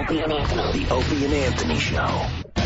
Opie and Anthony. The Opie and Anthony Show.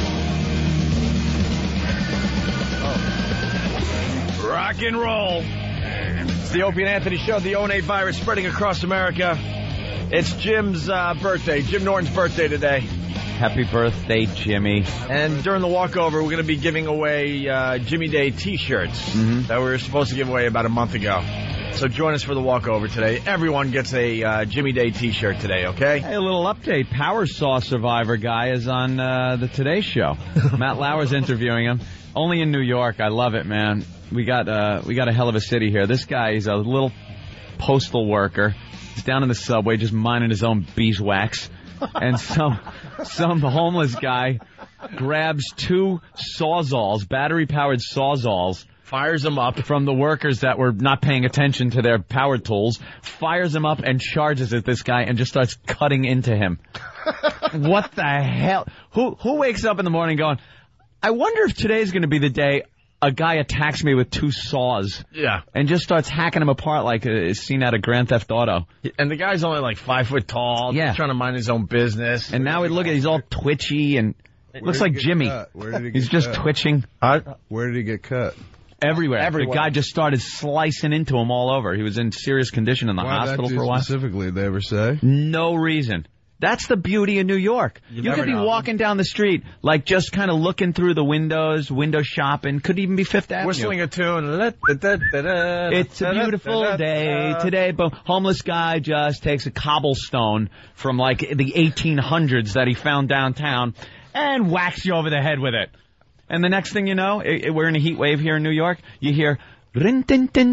Rock and roll. It's the Opie and Anthony Show. The 0-8 virus spreading across America. It's Jim's birthday. Jim Norton's birthday today. Happy birthday, Jimmy. And during the walkover, we're going to be giving away Jimmy Day T-shirts that we were supposed to give away about a month ago. So join us for the walkover today. Everyone gets a Jimmy Day T-shirt today, okay? Hey, a little update. Power Saw Survivor guy is on the Today Show. Matt Lauer's interviewing him. Only in New York. I love it, man. We got a hell of a city here. This guy is a little postal worker. He's down in the subway just minding his own beeswax. And some homeless guy grabs two Sawzalls, battery-powered Sawzalls, fires them up from the workers that were not paying attention to their power tools, fires them up and charges at this guy and just starts cutting into him. What the hell? Who wakes up in the morning going, I wonder if today's going to be the day a guy attacks me with two saws. Yeah. And just starts hacking him apart like it's seen out of Grand Theft Auto. And the guy's only like 5 foot tall. Yeah. Trying to mind his own business. And now he's all twitchy and looks like Jimmy. Where did he He's get just cut? twitching. Where did he get cut? Everywhere. The guy just started slicing into him all over. He was in serious condition in the hospital for a while. Specifically, did they ever say? No reason. That's the beauty of New York. You could be walking down the street, like just kind of looking through the windows, window shopping. Could even be Fifth Avenue. Whistling a tune. It's a beautiful day today. But homeless guy just takes a cobblestone from like the 1800s that he found downtown and whacks you over the head with it. And the next thing you know, we're in a heat wave here in New York. You hear and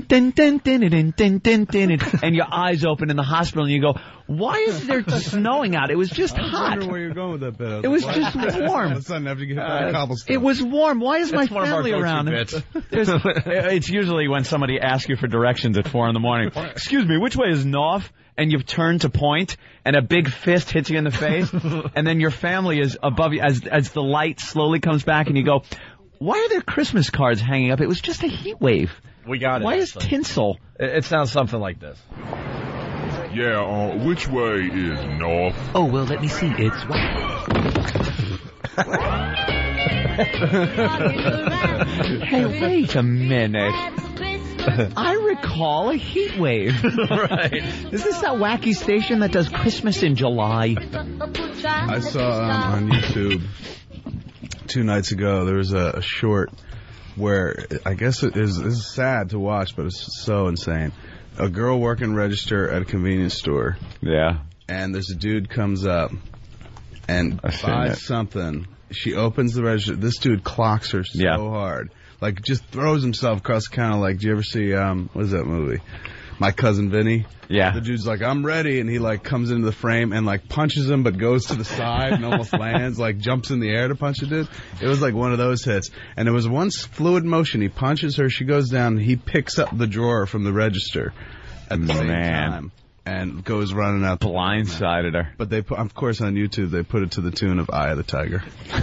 your eyes open in the hospital and you go, why is there snowing out? It was just hot. I wonder where you're going with that bit. It was just warm. All of a sudden, after you get hit by a cobblestone. It was warm. Why is my That's one of our family go-to around? bits. It's usually when somebody asks you for directions at 4 a.m. Excuse me, which way is north? And you've turned to point, and a big fist hits you in the face, and then your family is above you as the light slowly comes back, and you go, why are there Christmas cards hanging up? It was just a heat wave. We got it. Why is tinsel? It sounds something like this. Yeah, which way is north? Oh, well, let me see. It's Hey, wait a minute. I recall a heat wave. Right. Is this that wacky station that does Christmas in July? I saw on YouTube 2 nights ago, there was a short where I guess it is sad to watch, but it's so insane. A girl working register at a convenience store. Yeah. And there's a dude comes up and buys something. She opens the register. This dude clocks her so hard. Like, just throws himself across the counter. Like, do you ever see, what is that movie? My Cousin Vinny? Yeah. The dude's like, I'm ready. And he, like, comes into the frame and, like, punches him, but goes to the side and almost lands, like, jumps in the air to punch the dude. It was like one of those hits. And it was one fluid motion. He punches her. She goes down. And he picks up the drawer from the register at the same time. And goes running out. Blindsided her. But they put, of course, on YouTube, they put it to the tune of Eye of the Tiger.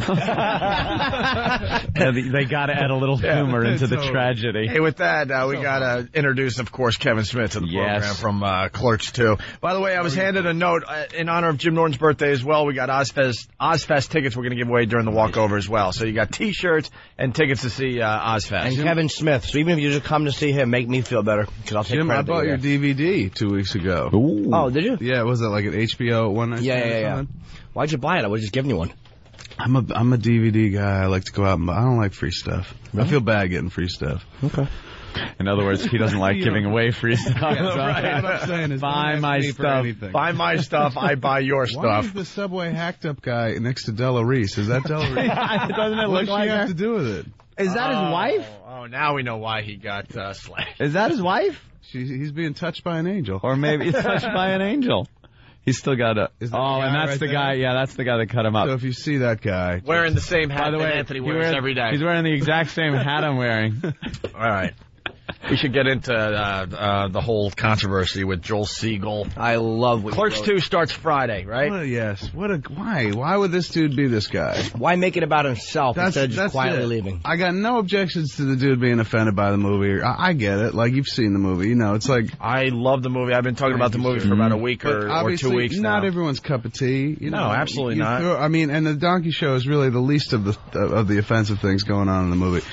They got to add a little humor into the tragedy. Hey, with that, we got to introduce, of course, Kevin Smith to the program from Clerks 2. By the way, I was handed a note in honor of Jim Norton's birthday as well. We got Ozfest tickets we're going to give away during the walkover as well. So you got T-shirts and tickets to see Ozfest. And Kevin Smith. So even if you just come to see him, make me feel better. Because I'll take Jim, I bought your DVD 2 weeks ago. Ooh. Oh, did you? Yeah, was it like an HBO one night? Yeah. Why'd you buy it? I would just given you one. I'm a DVD guy. I like to go out and buy. I don't like free stuff. Really? I feel bad getting free stuff. Okay. In other words, he doesn't like giving away free stuff. Right. What I'm saying is buy my stuff. Buy my stuff. I buy your stuff. Why is the Subway hacked up guy next to Della Reese? Is that Della Reese? Doesn't it What look does like she her? have to do with it? Is that his wife? Oh, now we know why he got slashed. Is that his wife? He's being touched by an angel. Or maybe he's touched by an angel. He's still got a... Is that Oh, the and guy that's right the there? guy. Yeah, that's the guy that cut him up. So if you see that guy... Wearing the same hat By the way, that Anthony wears every day. He's wearing the exact same hat I'm wearing. All right. We should get into the whole controversy with Joel Siegel. I love what Clerks 2 starts Friday, right? Yes. Why? Why would this dude be this guy? Why make it about himself instead of just quietly leaving? I got no objections to the dude being offended by the movie. I get it. Like, you've seen the movie. You know, it's like... I love the movie. I've been talking about the movie for about a week or 2 weeks now. Not everyone's cup of tea. You know, no, absolutely not. And the donkey show is really the least of the offensive things going on in the movie.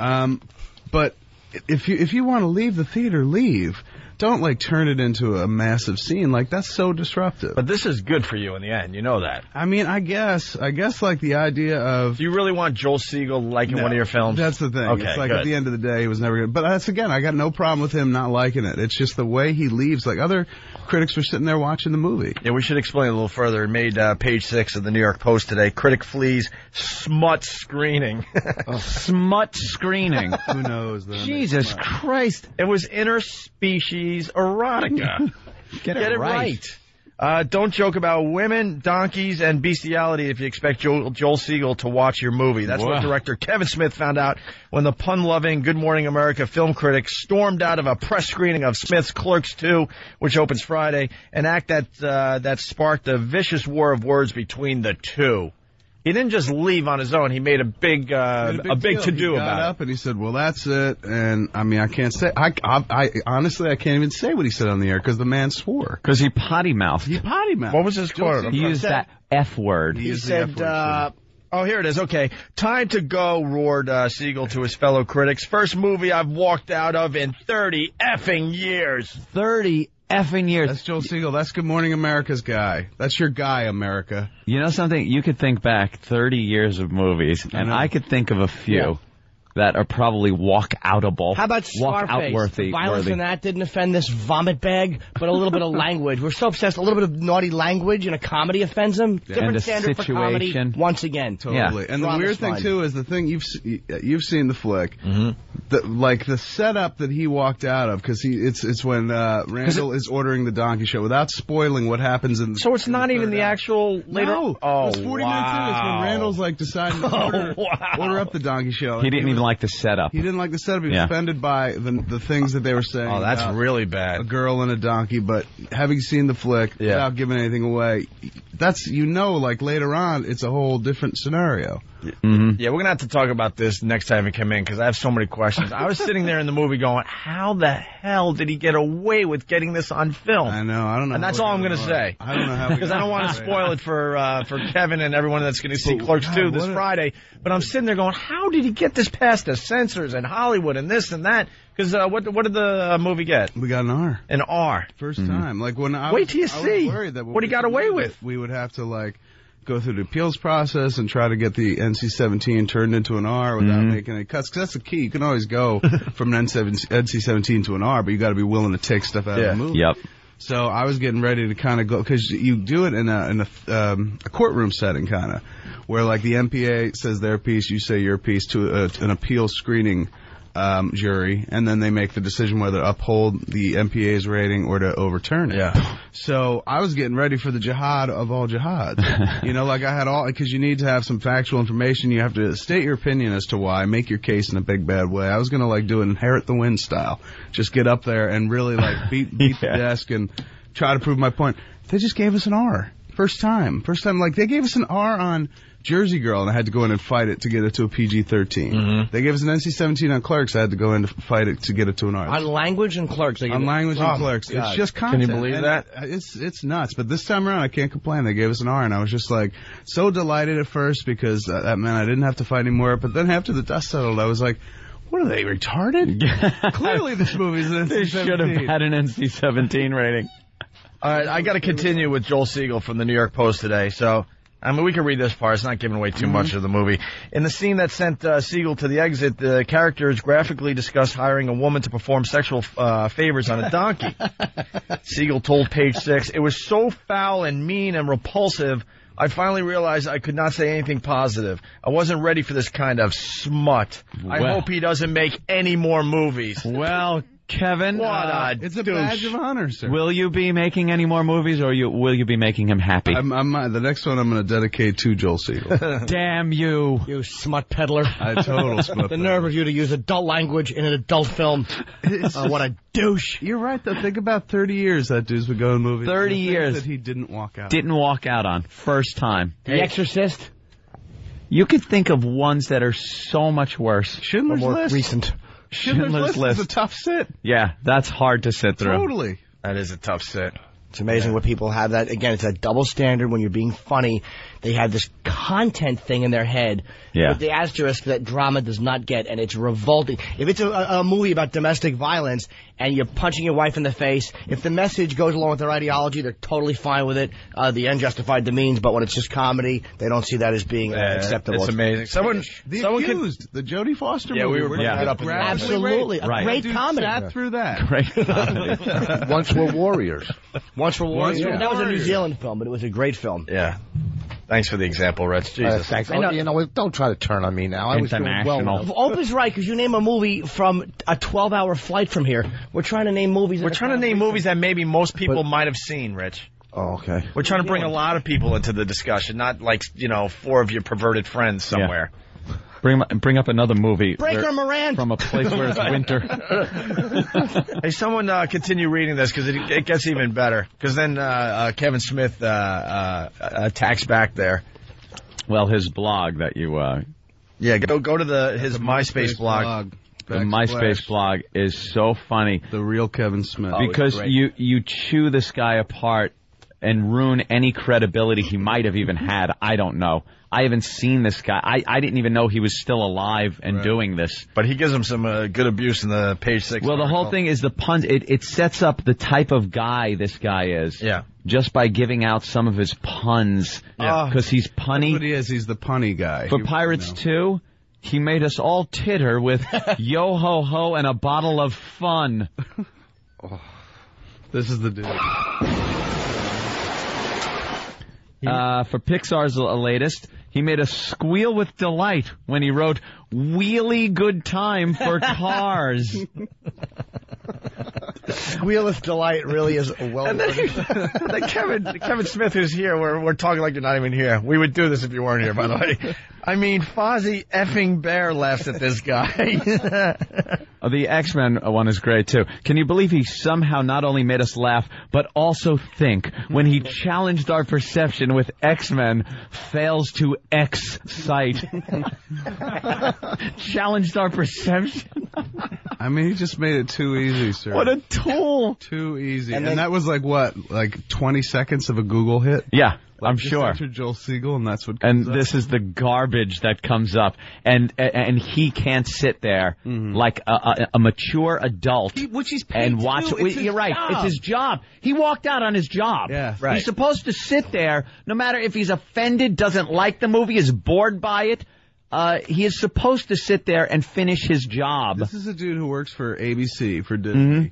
But if you want to leave the theater, leave. Don't, like, turn it into a massive scene. Like, that's so disruptive. But this is good for you in the end. You know that. I mean, I guess, like, the idea of... Do you really want Joel Siegel liking one of your films? That's the thing. Okay, it's like, good. at the end of the day, he was never good. But that's, again, I got no problem with him not liking it. It's just the way he leaves. Like, other critics were sitting there watching the movie. Yeah, we should explain a little further. It made page 6 of the New York Post today. Critic flees smut screening. Smut screening. Who knows? Jesus Christ. It was interspecies erotica. Get it right. Don't joke about women, donkeys, and bestiality if you expect Joel Siegel to watch your movie. That's what director Kevin Smith found out when the pun-loving Good Morning America film critic stormed out of a press screening of Smith's Clerks 2, which opens Friday, an act that sparked a vicious war of words between the two. He didn't just leave on his own. He made a big to-do about it. He got up and he said, well, that's it. And, I mean, I can't say... I honestly, I can't even say what he said on the air because the man swore. Because he potty-mouthed. What was his quote? He used that F word. He said, oh, here it is. Okay. Time to go, roared Siegel to his fellow critics. First movie I've walked out of in 30 effing years. 30 effing years. That's Joel Siegel. That's Good Morning America's guy. That's your guy, America. You know something? You could think back 30 years of movies, and I could think of a few that are probably walk-outable. How about Scarface? The violence in that didn't offend this vomit bag, but a little bit of language. We're so obsessed. A little bit of naughty language in a comedy offends him. Yeah. Different standard for comedy once again. Totally. Yeah. And the weird thing, too, is the thing you've seen the flick. Mm-hmm. The setup that he walked out of, because it's when Randall is ordering the donkey show without spoiling what happens in the... So it's not even the actual later... No. Oh, it's 49 minutes when Randall's like deciding to order up the donkey show. He didn't even like the setup. He didn't like the setup. He was offended by the things that they were saying. Oh, that's really bad. A girl and a donkey. But having seen the flick, without giving anything away, that's, like later on, it's a whole different scenario. Mm-hmm. Yeah, we're going to have to talk about this next time we come in because I have so many questions. I was sitting there in the movie going, how the hell did he get away with getting this on film? I know. I don't know. And that's all I'm going to say. I don't know how. Because I don't want to spoil it for Kevin and everyone that's going to see Clerks 2 this Friday. But I'm sitting there going, how did he get this past the censors and Hollywood and this and that? Because what did the movie get? We got an R. An R. First time. Like when I Wait till you see worried that what he got away with. We would have to go through the appeals process and try to get the NC-17 turned into an R without making any cuts. Because that's the key. You can always go from an NC-17 to an R, but you got to be willing to take stuff out of the movie. Yep. So I was getting ready to kind of go, because you do it in a courtroom setting, kind of, where like the MPA says their piece, you say your piece to an appeal screening jury, and then they make the decision whether to uphold the MPA's rating or to overturn it. Yeah. So I was getting ready for the jihad of all jihads. I had all, because you need to have some factual information. You have to state your opinion as to why, make your case in a big bad way. I was going to do an Inherit the Wind style. Just get up there and really beat the desk and try to prove my point. They just gave us an R. First time. They gave us an R on Jersey Girl, and I had to go in and fight it to get it to a PG-13. Mm-hmm. They gave us an NC-17 on Clerks. I had to go in to fight it to get it to an R. On language and Clerks. On language and Clerks. It's just content. Can you believe that? It's nuts. But this time around, I can't complain. They gave us an R, and I was just so delighted at first because that meant I didn't have to fight anymore. But then after the dust settled, I was like, what are they, retarded? Clearly this movie's an NC-17. They should have had an NC-17 rating. All right, I got to continue with Joel Siegel from the New York Post today. So, we can read this part. It's not giving away too much of the movie. In the scene that sent Siegel to the exit, the characters graphically discuss hiring a woman to perform sexual favors on a donkey. Siegel told Page 6, it was so foul and mean and repulsive, I finally realized I could not say anything positive. I wasn't ready for this kind of smut. I hope he doesn't make any more movies. Well, Kevin, it's a badge of honor, sir. Will you be making any more movies, or will you be making him happy? The next one I'm going to dedicate to Joel Siegel. Damn you. You smut peddler. Total smut The nerve of you to use adult language in an adult film. What a douche. You're right, though. Think about 30 years that dude's been going movies. 30 years. That he didn't walk out. Didn't walk out on. First time. The Exorcist. You could think of ones that are so much worse. Schindler's List. Recent. Schindler's List is a tough sit. Yeah, that's hard to sit through. Totally. That is a tough sit. It's amazing what people have that. Again, it's a double standard when you're being funny. They have this content thing in their head with the asterisk that drama does not get, and it's revolting. If it's a movie about domestic violence and you're punching your wife in the face, if the message goes along with their ideology, they're totally fine with it. The end justified the means, but when it's just comedy, they don't see that as being acceptable. It's amazing. The Jodie Foster movie. Yeah, we were bringing it up. Absolutely. A great comedy. Sat through that. Great comedy. Once We're Warriors. Once We're Warriors. That was a New Zealand film, but it was a great film. Yeah. Thanks for the example, Rich. Jesus. Thanks. Don't try to turn on me now. I was doing well. Opie's right, because you name a movie from a 12-hour flight from here. We're trying to name movies. We're trying to name movies that maybe most people might have seen, Rich. Oh, okay. We're trying to bring a lot of people into the discussion, not like, 4 of your perverted friends somewhere. Yeah. Bring up another movie. Breaker Morant. From a place where it's winter. Hey, someone continue reading this, because it gets even better. Because then Kevin Smith attacks back there. Well, his blog that you... Yeah, go to his MySpace blog. The MySpace blog is so funny. The real Kevin Smith. Because you chew this guy apart and ruin any credibility he might have even had. I don't know. I haven't seen this guy. I didn't even know he was still alive and doing this. But he gives him some good abuse in the page 6. Well, the whole thing is the puns. It sets up the type of guy this guy is. Yeah. Just by giving out some of his puns. Yeah. Because he's punny. That's what he is. He's the punny guy. For Pirates 2, he made us all titter with yo ho ho and a bottle of fun. This is the dude. For Pixar's latest, he made us squeal with delight when he wrote "Wheelie good time for cars." Squeal with delight really is well. And then Kevin Smith, who's here, we're talking like you're not even here. We would do this if you weren't here, by the way. I mean, Fozzie effing Bear laughs at this guy. The X-Men one is great, too. Can you believe he somehow not only made us laugh, but also think when he challenged our perception with X-Men fails to excite? Challenged our perception? I mean, he just made it too easy, sir. What a tool. Too easy. And that was like 20 seconds of a Google hit? Yeah. I'm sure. Enter Joel Siegel, and that's what comes up. This is the garbage that comes up, and he can't sit there like a mature adult, which he's paid and watch. to do. You're right. Job. It's his job. He walked out on his job. Yeah, right. He's supposed to sit there, no matter if he's offended, doesn't like the movie, is bored by it. He is supposed to sit there and finish his job. This is a dude who works for ABC, for Disney.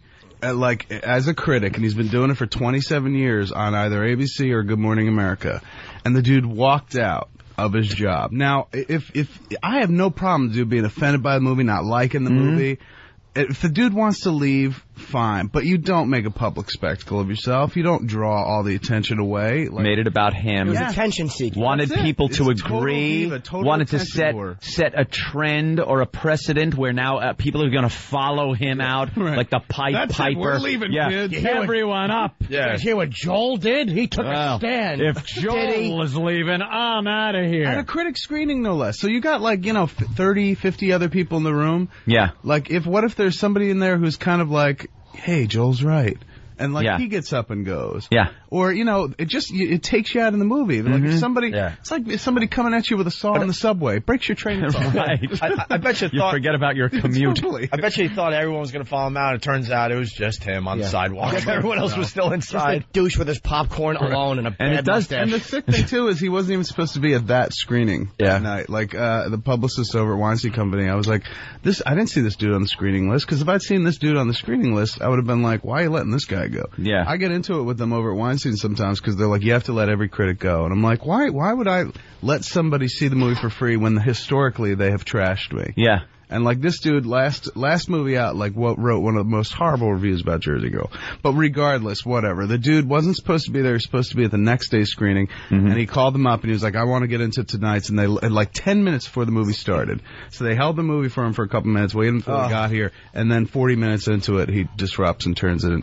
As a critic, and he's been doing it for 27 years on either ABC or Good Morning America, and the dude walked out of his job. Now, if I have no problem, dude, being offended by the movie, not liking the movie. If the dude wants to leave, fine. But you don't make a public spectacle of yourself. You don't draw all the attention away. Made it about him. He was attention seeking. Wanted people to agree. Wanted to set a trend or a precedent where now people are going to follow him out, like the Pied Piper. We're leaving, kids. Everyone up. Yeah. Did you hear what Joel did? He took a stand. If Joel is leaving, I'm out of here. At a critic screening, no less. So you got 30, 50 other people in the room. Yeah. What if there's somebody in there who's kind of like, hey, Joel's right. And he gets up and goes. Yeah. Or, it takes you out of the movie. Like if somebody, it's like if somebody coming at you with a saw on the subway, breaks your train of thought. Right. I bet you forget about your commute. Totally. I bet you thought everyone was going to follow him out. It turns out it was just him on the sidewalk. Everyone else was still inside. Just a douche with his popcorn alone and a bad mustache. And the sick thing, too, is he wasn't even supposed to be at that screening that night. Like, the publicist over at Weinstein Company, I was like, I didn't see this dude on the screening list, because if I'd seen this dude on the screening list, I would have been like, why are you letting this guy go? Yeah. I get into it with them over at Weinstein sometimes, because they're like, you have to let every critic go. And I'm like, why would I let somebody see the movie for free when historically they have trashed me? Yeah. And like this dude, last movie out, like wrote one of the most horrible reviews about Jersey Girl. But regardless, whatever. The dude wasn't supposed to be there. He was supposed to be at the next day's screening. And he called them up and he was like, I want to get into tonight's. And they, like 10 minutes before the movie started. So they held the movie for him for a couple minutes, waiting until he got here. And then 40 minutes into it, he disrupts and turns it.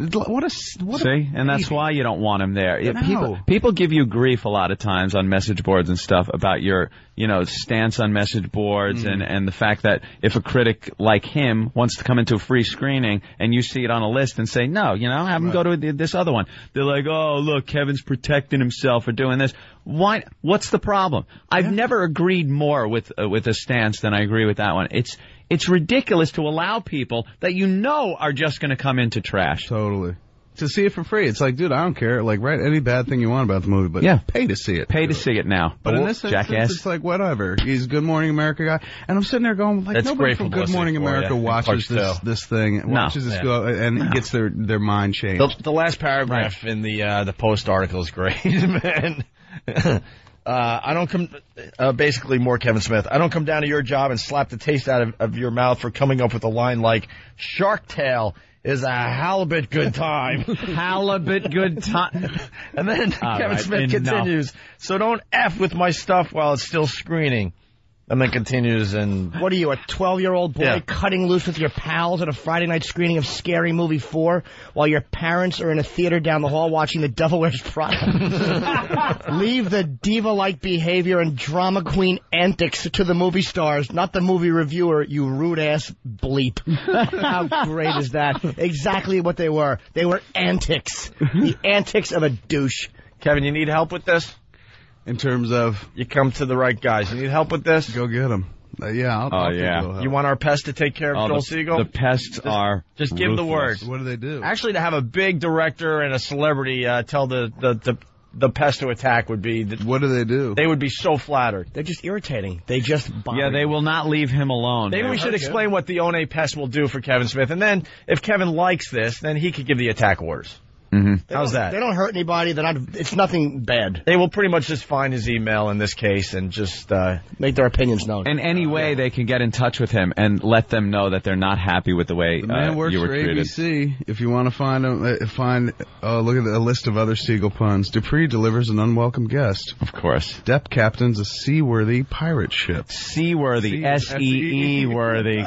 See? And that's why you don't want him there. People give you grief a lot of times on message boards and stuff about your, stance on message boards and the fact that if a critic like him wants to come into a free screening and you see it on a list and say, no, have him go to this other one. They're like, oh, look, Kevin's protecting himself for doing this. Why? What's the problem? I've never agreed more with a stance than I agree with that one. It's ridiculous to allow people that are just going to come into trash. Totally. To see it for free. It's like, dude, I don't care. Like, write any bad thing you want about the movie, but pay to see it. Pay to see it now. But in this instance, it's like, whatever. He's a Good Morning America guy. And I'm sitting there going, like, nobody from Good Morning America watches this thing, watches this go, and gets their mind changed. The last paragraph in the Post article is great, man. I don't come, basically more Kevin Smith. I don't come down to your job and slap the taste out of your mouth for coming up with a line like, Shark Tale is a halibut good time. Halibut good time. And then Kevin Smith continues, so don't F with my stuff while it's still screening. And then continues and... What are you, a 12-year-old boy cutting loose with your pals at a Friday night screening of Scary Movie 4 while your parents are in a theater down the hall watching The Devil Wears Prada? Leave the diva-like behavior and drama queen antics to the movie stars, not the movie reviewer, you rude-ass bleep. How great is that? Exactly what they were. They were antics. The antics of a douche. Kevin, you need help with this? In terms of... You come to the right guys. You need help with this? Go get them. I'll You want our pests to take care of Joel Siegel? The pests are Just give ruthless. the word. What do they do? Actually, to have a big director and a celebrity tell the pest to attack would be... What do they do? They would be so flattered. They're just irritating. They just bother Yeah, they will not leave him alone. Maybe we should explain what the One Pest will do for Kevin Smith. And then, if Kevin likes this, then he could give the attack orders. How's that? They don't hurt anybody. It's nothing bad. They will pretty much just find his email in this case and just make their opinions known. In any way they can get in touch with him and let them know that they're not happy with the way the man works you were for treated. ABC. If you want to find him, look at a list of other Siegel puns. Dupree delivers an unwelcome guest. Of course. Depp captains a seaworthy pirate ship. Seaworthy. S-E-E-worthy.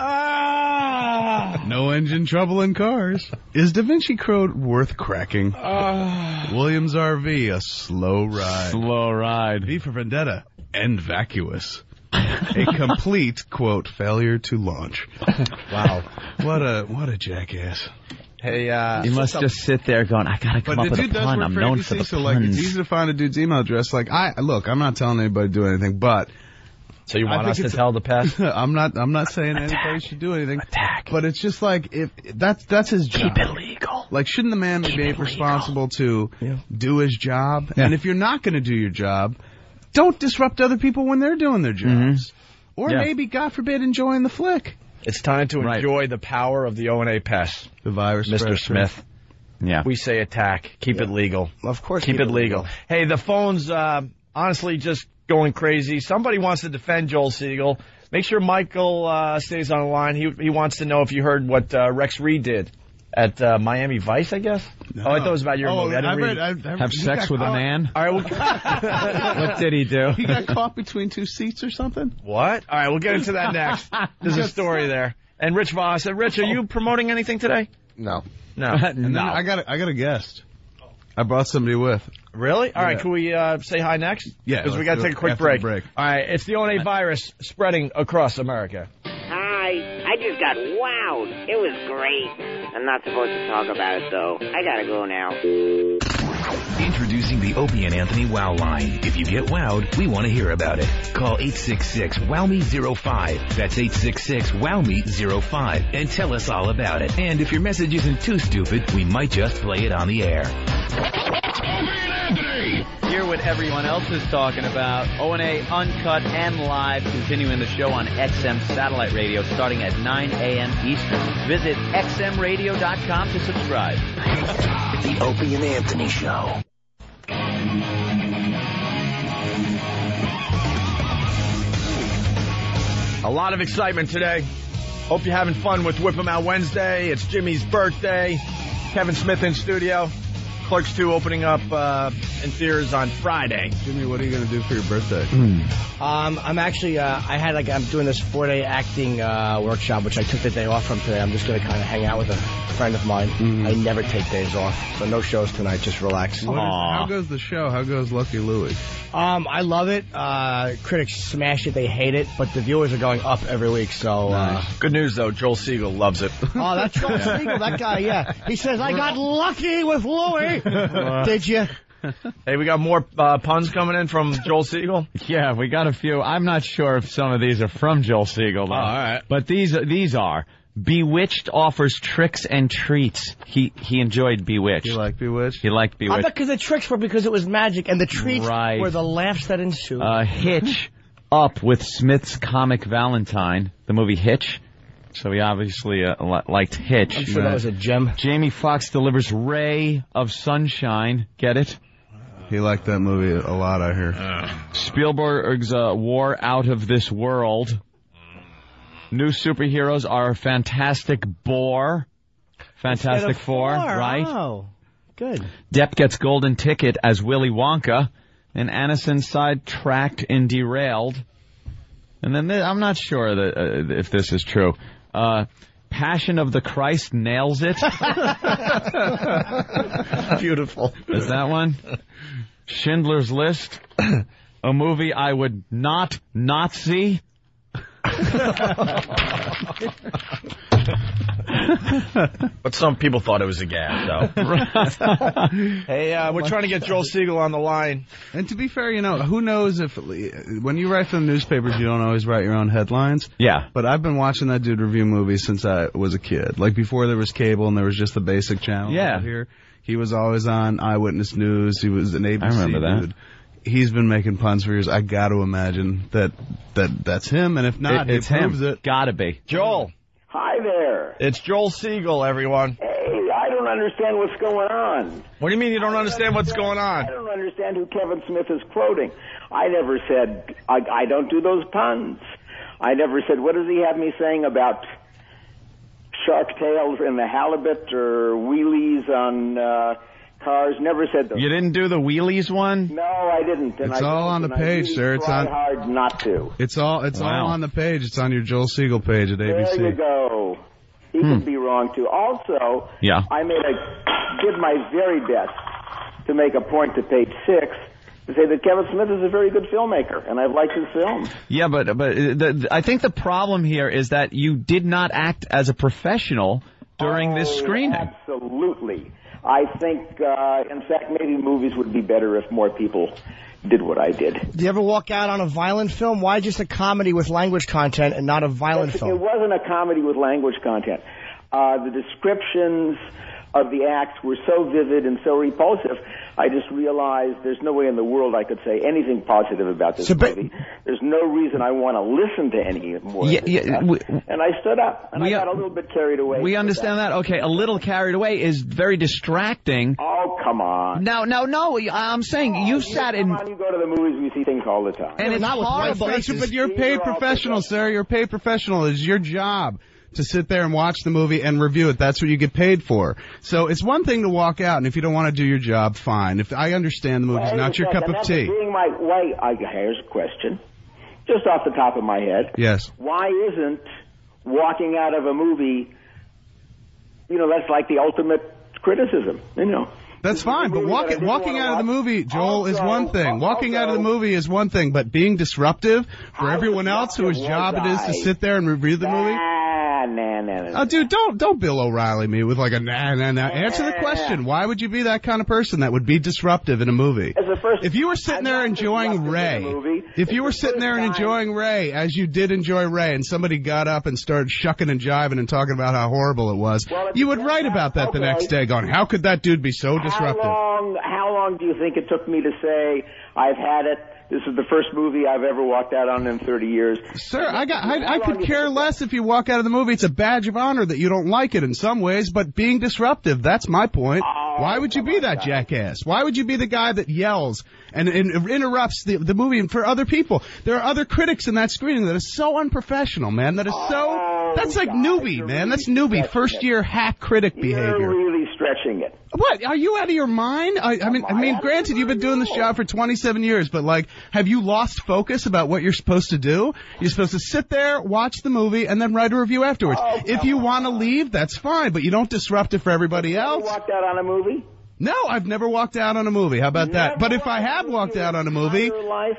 No engine trouble in cars. Is Da Vinci Code worth cracking? Williams RV, a slow ride. Slow ride. V for Vendetta, and vacuous. A complete, quote, failure to launch. Wow. What a jackass. Hey, you must just sit there going, I gotta come up with a pun. I'm known for the puns. Like, it's easy to find a dude's email address. Like, I'm not telling anybody to do anything, but... So you want us to tell the pest? I'm not saying anybody should do anything. But it's just like, if that's his job. Keep it legal. Like, shouldn't the man be made responsible to do his job? Yeah. And if you're not going to do your job, don't disrupt other people when they're doing their jobs. Or maybe, God forbid, enjoying the flick. It's time to enjoy the power of the O&A pest. The virus, Mr. Smith. Yeah. We say attack. Keep it legal. Of course. Keep it legal. Hey, the phone's honestly just going crazy. Somebody wants to defend Joel Siegel. Make sure Michael stays on the line. He wants to know if you heard what Rex Reed did at Miami Vice, I guess. No. Oh, I thought it was about your movie. I didn't read it. Have sex with a man? All right, what did he do? He got caught between two seats or something? What? All right, we'll get into that next. There's a story there. And Rich Voss. Rich, are you promoting anything today? No. No. I got a guest. I brought somebody with. Really? All right, can we say hi next? Yeah. Because we got to take a quick break. All right, it's the O&A virus spreading across America. Hi, I just got wowed. It was great. I'm not supposed to talk about it, though. I gotta go now. Introducing the Opie and Anthony Wow Line. If you get wowed, we want to hear about it. Call 866-WOW-ME-05. That's 866-WOW-ME-05. And tell us all about it. And if your message isn't too stupid, we might just play it on the air. Hear what everyone else is talking about. O&A Uncut and Live, continuing the show on XM Satellite Radio starting at 9 a.m. Eastern. Visit xmradio.com to subscribe. The Opie and Anthony Show. A lot of excitement today. Hope you're having fun with Whip 'em Out Wednesday. It's Jimmy's birthday. Kevin Smith in studio. Clerks 2 opening up in theaters on Friday. Jimmy, what are you going to do for your birthday? I'm actually, I'm doing this 4-day acting workshop, which I took the day off from today. I'm just going to kind of hang out with a friend of mine. I never take days off, so no shows tonight, just relax. How goes the show? How goes Lucky Louie? I love it. Critics smash it, they hate it, but the viewers are going up every week, so... Nice. Good news, though, Joel Siegel loves it. Oh, that's Joel Siegel, that guy, yeah. He says, I got lucky with Louie. Did you? Hey, we got more puns coming in from Joel Siegel? Yeah, we got a few. I'm not sure if some of these are from Joel Siegel, though. Oh, all right. But these are. Bewitched offers tricks and treats. He enjoyed Bewitched. You like Bewitched? He liked Bewitched. I bet because the tricks were because it was magic, and the treats were the laughs that ensued. Hitch up with Smith's comic Valentine, the movie Hitch. So he obviously liked Hitch. I'm sure that was a gem. Jamie Foxx delivers Ray of Sunshine. Get it? He liked that movie a lot, I hear. Spielberg's War Out of This World. New superheroes are Fantastic Four. Fantastic Four, right? Oh, good. Depp gets golden ticket as Willy Wonka. And Aniston sidetracked and derailed. And then I'm not sure that if this is true. Passion of the Christ nails it. Beautiful. Is that one? Schindler's List. A movie I would not see. But some people thought it was a gag, though. Hey, we're trying to get Joel Siegel on the line. And to be fair, who knows if when you write for the newspapers, you don't always write your own headlines. Yeah. But I've been watching that dude review movies since I was a kid. Like before there was cable and there was just the basic channel out here. He was always on Eyewitness News. He was an ABC I remember that. dude. He's been making puns for years. I got to imagine that's him, and if not, it's he proves him. it. Gotta be. Joel. Hi there. It's Joel Siegel, everyone. Hey, I don't understand what's going on. What do you mean you don't understand what's going on? I don't understand who Kevin Smith is quoting. I never said, I don't do those puns. I never said, what does he have me saying about shark tails in the halibut or wheelies on cars? Never said those. You didn't do the wheelies one? No, I didn't. And it's all on the page, sir. It's on. Hard not to. It's all on the page. It's on your Joel Siegel page at ABC. There you go. He could be wrong too. Also, I did my very best to make a point to page 6 to say that Kevin Smith is a very good filmmaker, and I've liked his films. Yeah, but I think the problem here is that you did not act as a professional during this screening. Absolutely. I think, in fact, maybe movies would be better if more people did what I did. Do you ever walk out on a violent film? Why just a comedy with language content and not a violent film? It wasn't a comedy with language content. The descriptions of the acts were so vivid and so repulsive, I just realized there's no way in the world I could say anything positive about this movie. There's no reason I want to listen to any more of this stuff. And I stood up, and I got a little bit carried away. We understand that. Okay, a little carried away is very distracting. Oh, come on. No, I'm saying you sat in... Come on, you go to the movies, we see things all the time. And it's not horrible. But you're a paid professional, sir. You're a paid professional. It's your job to sit there and watch the movie and review it. That's what you get paid for. So it's one thing to walk out, and if you don't want to do your job, fine. If I understand the movie's not your cup of tea. Here's a question, just off the top of my head. Yes. Why isn't walking out of a movie, that's like the ultimate criticism, That's fine, but walking out of the movie, Joel, is one thing. Walking out of the movie is one thing, but being disruptive for everyone else whose job it is to sit there and review the movie... Nah. Oh, dude, don't Bill O'Reilly me with like a nah. Answer the question. Why would you be that kind of person that would be disruptive in a movie? If you were sitting there enjoying Ray, as you did enjoy Ray, and somebody got up and started shucking and jiving and talking about how horrible it was, you would write about that the next day going, how could that dude be so disruptive? How long do you think it took me to say, I've had it? This is the first movie I've ever walked out on in 30 years. Sir, I could care less if you walk out of the movie. It's a badge of honor that you don't like it in some ways, but being disruptive, that's my point. Why would you be that jackass? Why would you be the guy that yells and interrupts the movie for other people? There are other critics in that screening that is so unprofessional, man. That's like newbie, man. That's newbie, first-year hack critic behavior. You're really stretching it. What? Are you out of your mind? I mean, granted, you've been doing this job for 27 years, but, like, have you lost focus about what you're supposed to do? You're supposed to sit there, watch the movie, and then write a review afterwards. If you want to leave, that's fine, but you don't disrupt it for everybody else. You walked out on a movie? No, I've never walked out on a movie. How about that? But if I have walked out on a movie,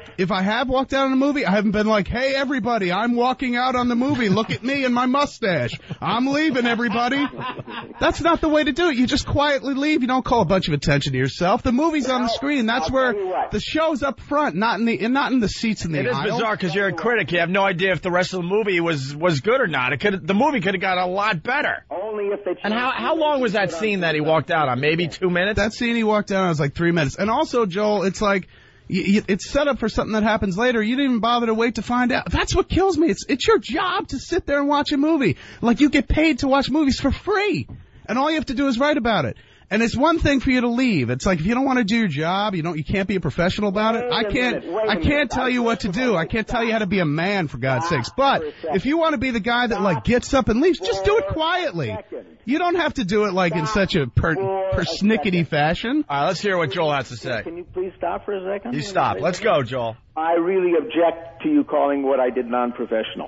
I haven't been like, hey, everybody, I'm walking out on the movie. Look at me and my mustache. I'm leaving, everybody. That's not the way to do it. You just quietly leave. You don't call a bunch of attention to yourself. The movie's on the screen. That's where the show's up front, not in the seats in the aisle. It is bizarre because you're a critic. You have no idea if the rest of the movie was good or not. The movie could have got a lot better. Only if they. And how long was that scene that he walked out on? Maybe 2 minutes? That scene he walked out on was like 3 minutes. And also, Joel, it's like, it's set up for something that happens later. You didn't even bother to wait to find out. That's what kills me. It's your job to sit there and watch a movie. Like, you get paid to watch movies for free. And all you have to do is write about it. And it's one thing for you to leave. It's like, if you don't want to do your job, you can't be a professional about it. I can't tell you what to do. I can't tell you how to be a man, for God's sakes. But if you want to be the guy that, like, gets up and leaves, just do it quietly. You don't have to do it, like, in such a persnickety fashion. All right, let's hear what Joel has to say. Can you please stop for a second? You stop. Let's go, Joel. I really object to you calling what I did non-professional.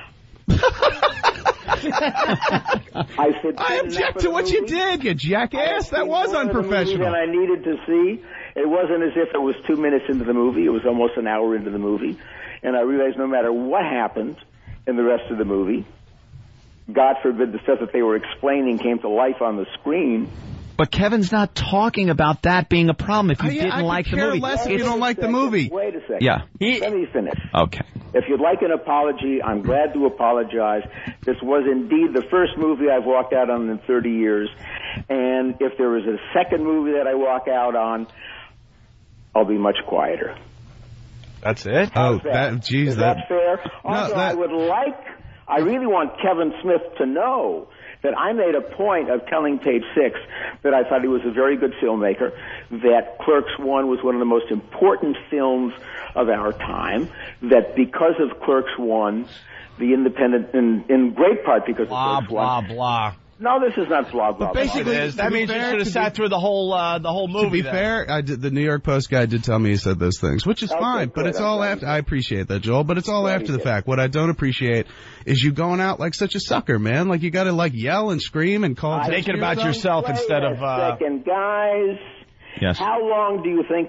I object to what you did, you jackass. That was unprofessional. Than I needed to see. It wasn't as if it was 2 minutes into the movie. It was almost an hour into the movie. And I realized no matter what happened in the rest of the movie, God forbid the stuff that they were explaining came to life on the screen. But Kevin's not talking about that being a problem if you didn't like the movie. Less if you don't like the movie. Wait a second. Yeah. Let me finish. Okay. If you'd like an apology, I'm glad to apologize. This was indeed the first movie I've walked out on in 30 years. And if there is a second movie that I walk out on, I'll be much quieter. That's it? Is that fair? Also, I really want Kevin Smith to know that I made a point of telling Page Six that I thought he was a very good filmmaker, that Clerks 1 was one of the most important films of our time, that because of Clerks 1, the Independent, in great part because of Clerks 1. Blah, blah, blah. No, this is not blah, blah, but basically, blah. That means you should have sat through the whole movie. To be fair, the New York Post guy did tell me he said those things, which is fine, but it's all after. I appreciate that, Joel, but it's all after the fact. What I don't appreciate is you going out like such a sucker, man. Like, you gotta, like, yell and scream and call attention make it about yourself instead of... Second, guys. Yes. How long do you think,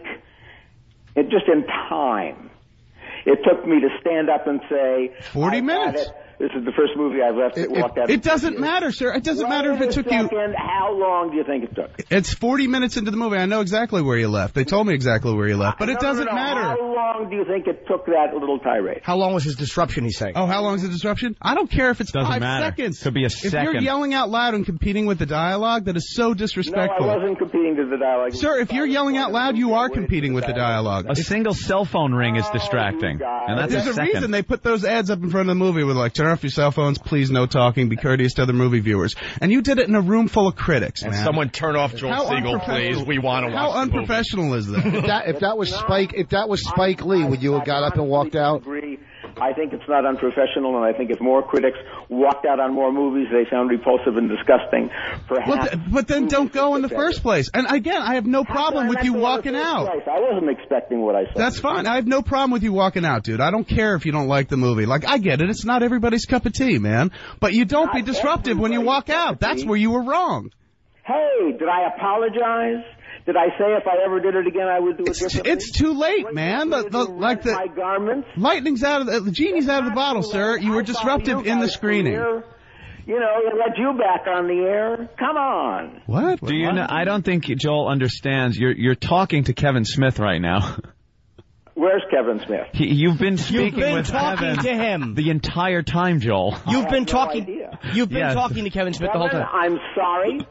just in time, it took me to stand up and say... 40 minutes. This is the first movie I've walked out. It doesn't matter, sir. It doesn't matter if it took you... How long do you think it took? It's 40 minutes into the movie. I know exactly where you left. They told me exactly where you left, but it doesn't matter. How long do you think it took that little tirade? How long was his disruption, he's saying? Oh, how long is the disruption? I don't care if it's 5 seconds. Could be a second. If you're yelling out loud and competing with the dialogue, that is so disrespectful. No, I wasn't competing to the dialogue. Sir, if you're yelling out loud, you are competing with the dialogue. A single cell phone ring is distracting. And that's There's a reason they put those ads up in front of the movie with, like, turn off your cell phones, please no talking, be courteous to other movie viewers. And you did it in a room full of critics, man. Someone turn off Joel Siegel, please. We want to watch How unprofessional is that? If that was Spike Lee, would you have got up and walked out? I think it's not unprofessional, and I think if more critics walked out on more movies they found repulsive and disgusting, perhaps... But then don't go in the first place. And again, I have no problem with you walking out. I wasn't expecting what I said. That's fine. I have no problem with you walking out, dude. I don't care if you don't like the movie. Like, I get it. It's not everybody's cup of tea, man. But you don't be disruptive when you walk out. That's where you were wrong. Hey, did I apologize? Did I say if I ever did it again, I would do it differently? It's too late, man. My garments. Lightning's out of the genie's out of the bottle, sir. You were disruptive in the screening. You know, they let you back on the air. Come on. What? Do you know? I don't think Joel understands. You're talking to Kevin Smith right now. Where's Kevin Smith? You've been speaking with talking Kevin to him the entire time, Joel. You've been talking. You've been talking to Kevin Smith the whole time. I'm sorry.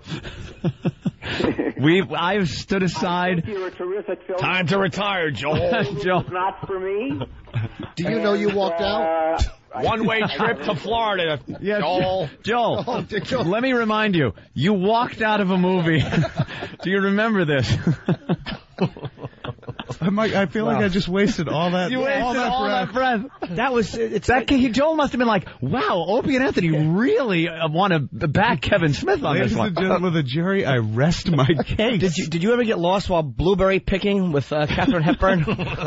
I've stood aside. You're a terrific film. Time to retire, Joel. Joel. It's not for me. Do you know you walked out? One-way trip to Florida. Yeah, Joel, let me remind you, you walked out of a movie. Do you remember this? I feel like I just wasted all that. You wasted all that breath. That was Joel must have been like, wow, Opie and Anthony really want to back Kevin Smith on this one. Ladies and gentlemen of the jury, I rest my case. Did you ever get lost while blueberry picking with Katharine Hepburn?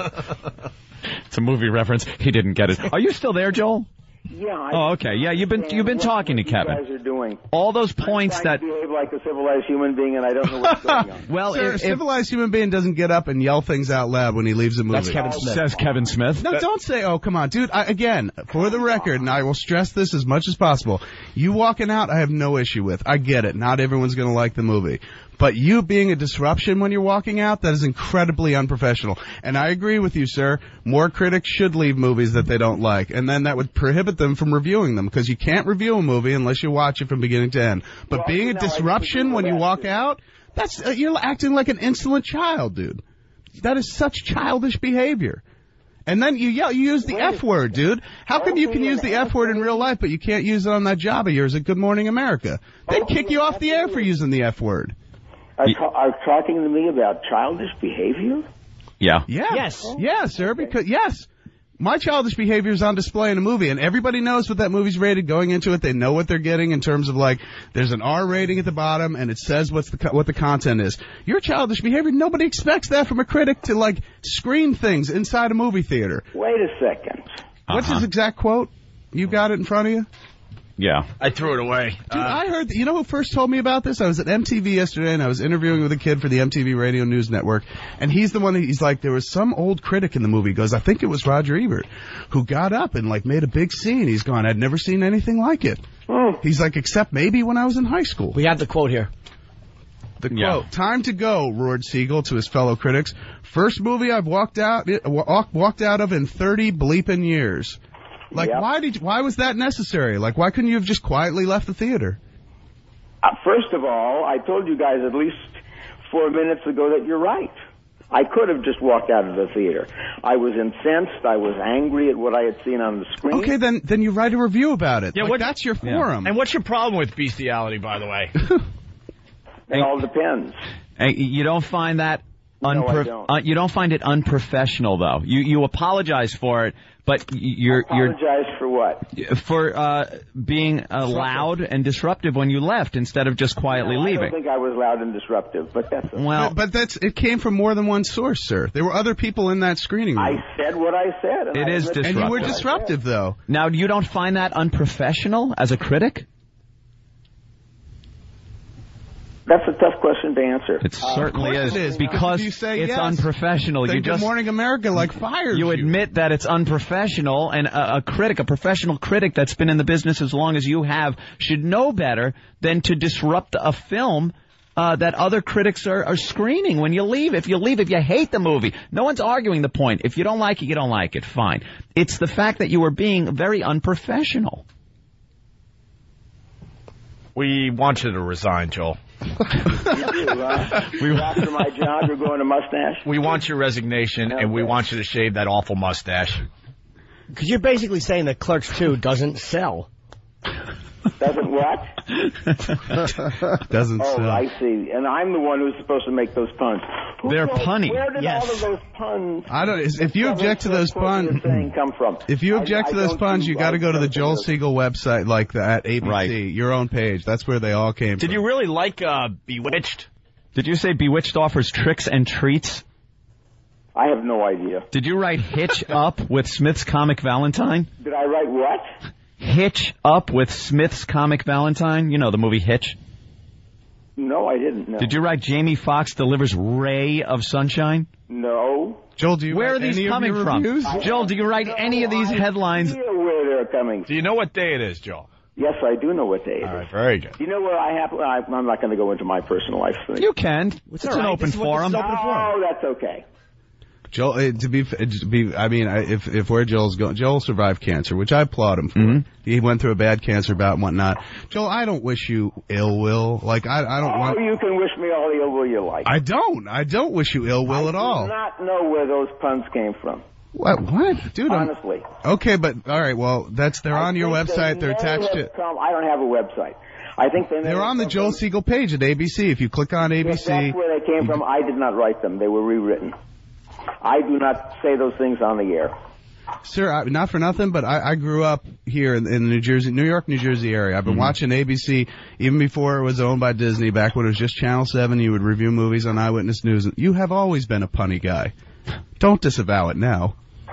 It's a movie reference. He didn't get it. Are you still there, Joel? Yeah. Okay. Yeah, you've been talking to Kevin. What you guys are doing. All those points I'm trying to behave like a civilized human being, and I don't know what's going on. Well, Sir, a civilized human being doesn't get up and yell things out loud when he leaves a movie. That's Kevin Smith. Says Kevin Smith. No, don't say, oh, come on, dude. Again, for the record, and I will stress this as much as possible, you walking out, I have no issue with. I get it. Not everyone's going to like the movie. But you being a disruption when you're walking out, that is incredibly unprofessional. And I agree with you, sir. More critics should leave movies that they don't like. And then that would prohibit them from reviewing them, because you can't review a movie unless you watch it from beginning to end. But being a disruption when you walk out, that's you're acting like an insolent child, dude. That is such childish behavior. And then you use the F word, dude. How come you can use the F word in real life, but you can't use it on that job of yours at Good Morning America? They'd kick you off the air for using the F word. Are talking to me about childish behavior? Yeah. Yes. Yeah, sir, because, yes. My childish behavior is on display in a movie, and everybody knows what that movie's rated going into it. They know what they're getting in terms of, like, there's an R rating at the bottom, and it says what the content is. Your childish behavior, nobody expects that from a critic to, like, scream things inside a movie theater. Wait a second. What's his exact quote? You got it in front of you? Yeah. I threw it away. Dude, I heard, you know who first told me about this? I was at MTV yesterday, and I was interviewing with a kid for the MTV Radio News Network, and he's the one he's like, there was some old critic in the movie. He goes, I think it was Roger Ebert, who got up and, like, made a big scene. He's gone, I'd never seen anything like it. He's like, except maybe when I was in high school. We have the quote here. The quote, time to go, roared Siegel to his fellow critics. First movie I've walked out of in 30 bleeping years. Like, why was that necessary? Like, why couldn't you have just quietly left the theater? First of all, I told you guys at least 4 minutes ago that you're right. I could have just walked out of the theater. I was incensed. I was angry at what I had seen on the screen. Okay, then you write a review about it. Yeah, that's your forum. And what's your problem with bestiality, by the way? It all depends. You don't find that No, I don't. You don't find it unprofessional, though. You apologize for it, but you're apologize for what? For being loud and disruptive when you left instead of just quietly leaving. I don't think I was loud and disruptive, but that's okay. Well, but it came from more than one source, sir. There were other people in that screening room. I said what I said. And it is disruptive. And you were disruptive, though. Now, you don't find that unprofessional as a critic? That's a tough question to answer. It certainly is, because you say it's yes, unprofessional. then You just Good Morning America fires you. You admit that it's unprofessional, and a professional critic that's been in the business as long as you have, should know better than to disrupt a film that other critics are screening when you leave. If you hate the movie, no one's arguing the point. If you don't like it, you don't like it. Fine. It's the fact that you were being very unprofessional. We want you to resign, Joel. You do, after my job, you're going to mustache? We want your resignation, and we want you to shave that awful mustache. Because you're basically saying that Clerks 2 doesn't sell. Doesn't what? Doesn't sell. sell. I see. And I'm the one who's supposed to make those puns. They're punny. Where did all of those puns? I don't. If you object to those puns, come from? If you object to those puns, you got to go to the Joel Siegel website, like at ABC, right. Your own page. That's where they all came from. Did you really like Bewitched? Did you say Bewitched offers tricks and treats? I have no idea. Did you write Hitch Up with Smith's Comic Valentine? Did I write what? Hitch Up with Smith's Comic Valentine? You know the movie Hitch? No, I didn't. No. Did you write Jamie Foxx delivers Ray of Sunshine? No. Joel, do you Where are write these any coming of your from? reviews? Joel, do you write any of these headlines? I know where they're coming from. Do you know what day it is, Joel? Yes, I do know what day it is. All right, very good. You know where I happen? I'm not going to go into my personal life thing. You can. It's an open forum. Oh, that's okay. Joel, if where Joel's going, Joel survived cancer, which I applaud him for. Mm-hmm. He went through a bad cancer bout and whatnot. Joel, I don't wish you ill will. Like I don't want. You can wish me all the ill will you like. I don't wish you ill will at all. I do not know where those puns came from. What, dude? Honestly. Okay, but all right. Well, they're on your website. They're attached to. I don't have a website. I think they're on the Joel Siegel page at ABC. If you click on ABC, that's where they came from. I did not write them. They were rewritten. I do not say those things on the air. Sir, not for nothing, but I grew up here in the New York, New Jersey area. I've been watching ABC even before it was owned by Disney. Back when it was just Channel 7, you would review movies on Eyewitness News. You have always been a punny guy. Don't disavow it now.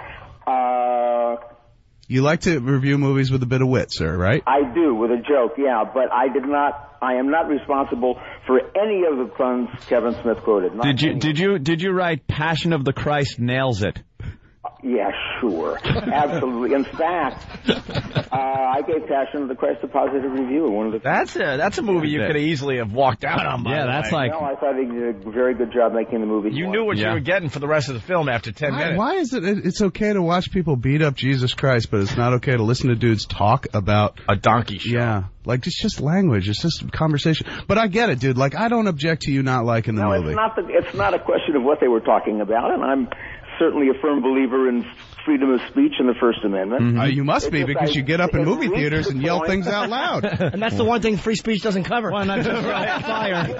You like to review movies with a bit of wit, sir, right? I do, with a joke, yeah, but I am not responsible for any of the puns Kevin Smith quoted. Did you write Passion of the Christ nails it? Yeah, sure. Absolutely. In fact, I gave Passion of the Christ a positive review. That's a movie you could easily have walked out on. That's like. No, I thought he did a very good job making the movie. You knew what you were getting for the rest of the film after 10 minutes. Why is it's okay to watch people beat up Jesus Christ, but it's not okay to listen to dudes talk about a donkey show? Yeah. Like, it's just language. It's just conversation. But I get it, dude. Like, I don't object to you not liking the movie. It's not a question of what they were talking about, and I'm certainly a firm believer in freedom of speech and the First Amendment. Mm-hmm. You must be, because you get up in movie theaters and yell things out loud. And that's the one thing free speech doesn't cover. Why not just fire?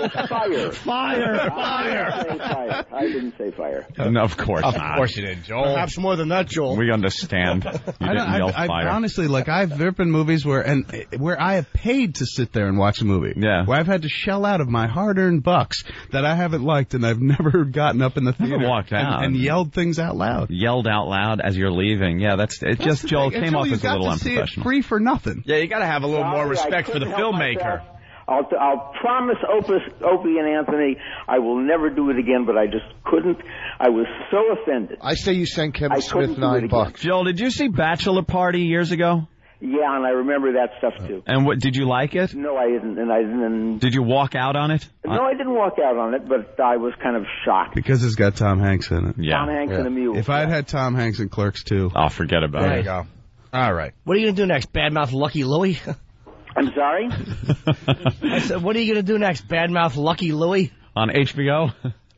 I didn't say fire. No, of course not. Of course you didn't, Joel. Perhaps more than that, Joel. We understand. You didn't yell fire. Honestly, like, there have been movies where I have paid to sit there and watch a movie. Yeah. Where I've had to shell out of my hard-earned bucks that I haven't liked, and I've never gotten up in the theater walked out and yelled things out loud. Yelled out loud as you're leaving. Yeah, Joel came off as a little unprofessional. See it free for nothing. Yeah, you got to have a little more respect for the filmmaker. I'll promise Opie and Anthony I will never do it again, but I just couldn't. I was so offended. I say you send Kevin Smith $9. Joel, did you see Bachelor Party years ago? Yeah, and I remember that stuff too. And what did you like it? No, I didn't. Did you walk out on it? No, I didn't walk out on it, but I was kind of shocked. Because it's got Tom Hanks in it. Yeah. Tom Hanks and a mule. If I had Tom Hanks in Clerks 2. I'll forget about it. There you go. All right. What are you going to do next? Badmouth Lucky Louie? I'm sorry? I said, what are you going to do next? Badmouth Lucky Louie? On HBO?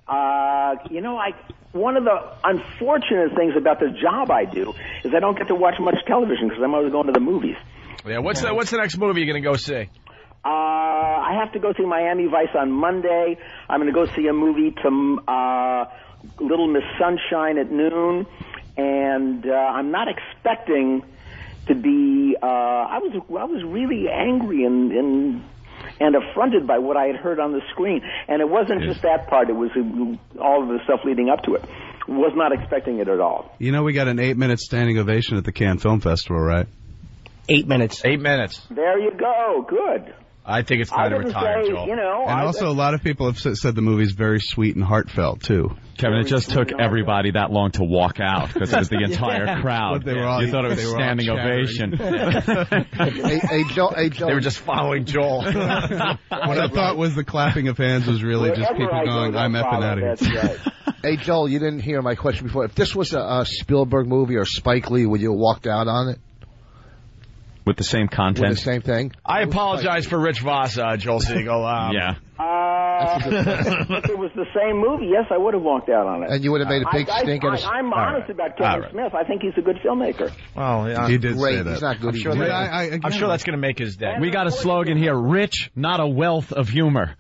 One of the unfortunate things about the job I do is I don't get to watch much television because I'm always going to the movies. Yeah, what's the next movie you're going to go see? I have to go see Miami Vice on Monday. I'm going to go see a movie Little Miss Sunshine at noon, and I'm not expecting to be. I was really angry and affronted by what I had heard on the screen. And it wasn't just that part. It was all of the stuff leading up to it. Was not expecting it at all. You know, we got an 8-minute standing ovation at the Cannes Film Festival, right? 8 minutes. 8 minutes. There you go. Good. I think it's time to retire, Joel. And also, a lot of people have said the movie's very sweet and heartfelt, too. Kevin, it just took everybody that long to walk out because it was the entire crowd. You thought it was a standing ovation. Hey, Joel. They were just following Joel. What I thought was the clapping of hands was really just people going, I'm effing out of here. Right. Hey, Joel, you didn't hear my question before. If this was a Spielberg movie or Spike Lee, would you have walked out on it? With the same content? With the same thing? I apologize for Rich Voss, Joel Siegel. Yeah. If it was the same movie, yes, I would have walked out on it. And you would have made a big stink. I'm honest about Kevin Smith. I think he's a good filmmaker. Well, yeah. He did Great. say that. He's not good. I'm sure that's going to make his day. We got a slogan here: rich, not a wealth of humor.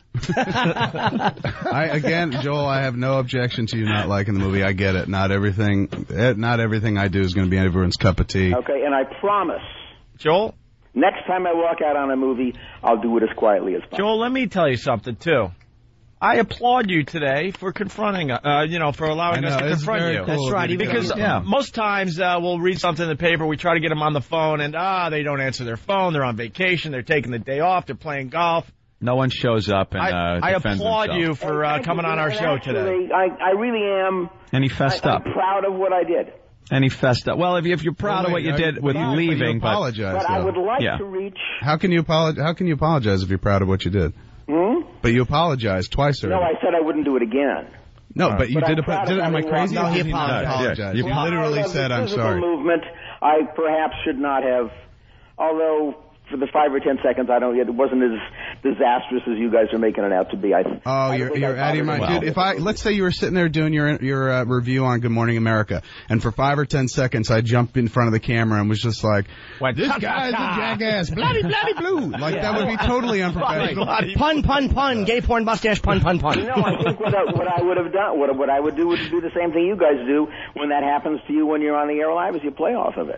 Joel, I have no objection to you not liking the movie. I get it. Not everything I do is going to be everyone's cup of tea. Okay, and I promise, Joel, next time I walk out on a movie, I'll do it as quietly as possible. Joel, let me tell you something, too. I applaud you today for confronting, for allowing us to confront you. That's right. Because most times we'll read something in the paper, we try to get them on the phone, and they don't answer their phone, they're on vacation, they're taking the day off, they're playing golf. No one shows up and I applaud you for coming on our show today. I really am. And he fessed up. I'm proud of what I did. And he fessed up. Well, if you're proud of what you did with leaving, but I would like to reach. How can you apologize if you're proud of what you did? But you apologized twice already. No, I said I wouldn't do it again. No, but you did. Am I crazy? No, he apologized. You literally said, "I'm sorry." Movement, I perhaps should not have. Although for the 5 or 10 seconds, it wasn't as disastrous as you guys are making it out to be. You're out of your mind, dude. Let's say you were sitting there doing your review on Good Morning America, and for 5 or 10 seconds I jumped in front of the camera and was just like, "This guy's a jackass, bloody blue." Like that would be totally unprofessional. Pun, gay porn mustache, pun. I think what I would have done, what I would do do the same thing you guys do when that happens to you when you're on the air live, is you play off of it.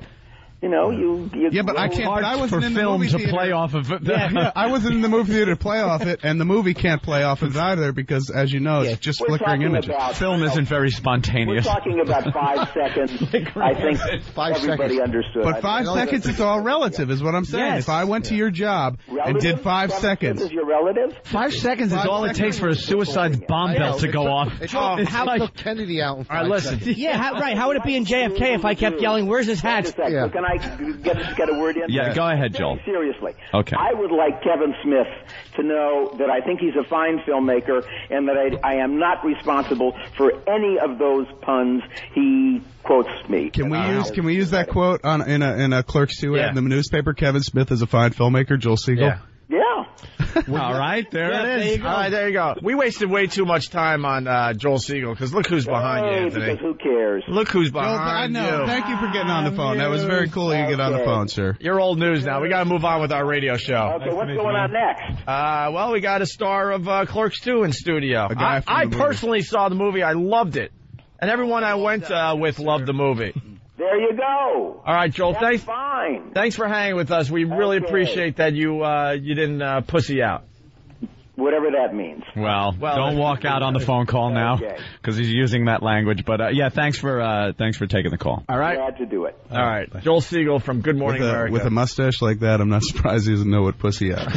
But I can't. But I wasn't in the movie theater to play off of it. I wasn't in the movie theater to play off it, and the movie can't play off of it either because, as you know, it's just flickering images. Film isn't very spontaneous. We're talking about 5 seconds. I think everybody understood. But 5 seconds, it's all relative, is what I'm saying. Yes. If I went to your job and did 5 seconds, is your relative? 5 seconds is all it takes for a suicide bomb bell to go off. It's like Kennedy out in 5 All right, listen. seconds. How would it be in JFK if I kept yelling, "Where's his hat?" Yeah. Can I get a word in? Yeah, go ahead, Joel. Seriously. Okay. I would like Kevin Smith to know that I think he's a fine filmmaker and that I am not responsible for any of those puns he quotes me. Can we use that quote in a Clerks 2 ad in the newspaper? Kevin Smith is a fine filmmaker. Joel Siegel. Yeah. All right, there it is. All right, there you go. We wasted way too much time on Joel Siegel because look who's behind you, Anthony. Because who cares? Look who's Joel, behind I know. you. Thank you for getting on the phone. That was very cool you get on the phone, sir. You're old news now. We got to move on with our radio show. Okay, what's going on next? Well, we got a star of Clerks 2 in studio. A guy from I the movie. personally saw the movie. I loved it. And everyone I went with loved the movie. There you go. All right, Joel, That's fine. Thanks for hanging with us. We really appreciate that you didn't pussy out. Whatever that means. Well, don't walk out on the phone call now because he's using that language. But thanks for taking the call. All right, Glad to do it. All right, Joel Siegel from Good Morning America. With a mustache like that, I'm not surprised he doesn't know what pussy out.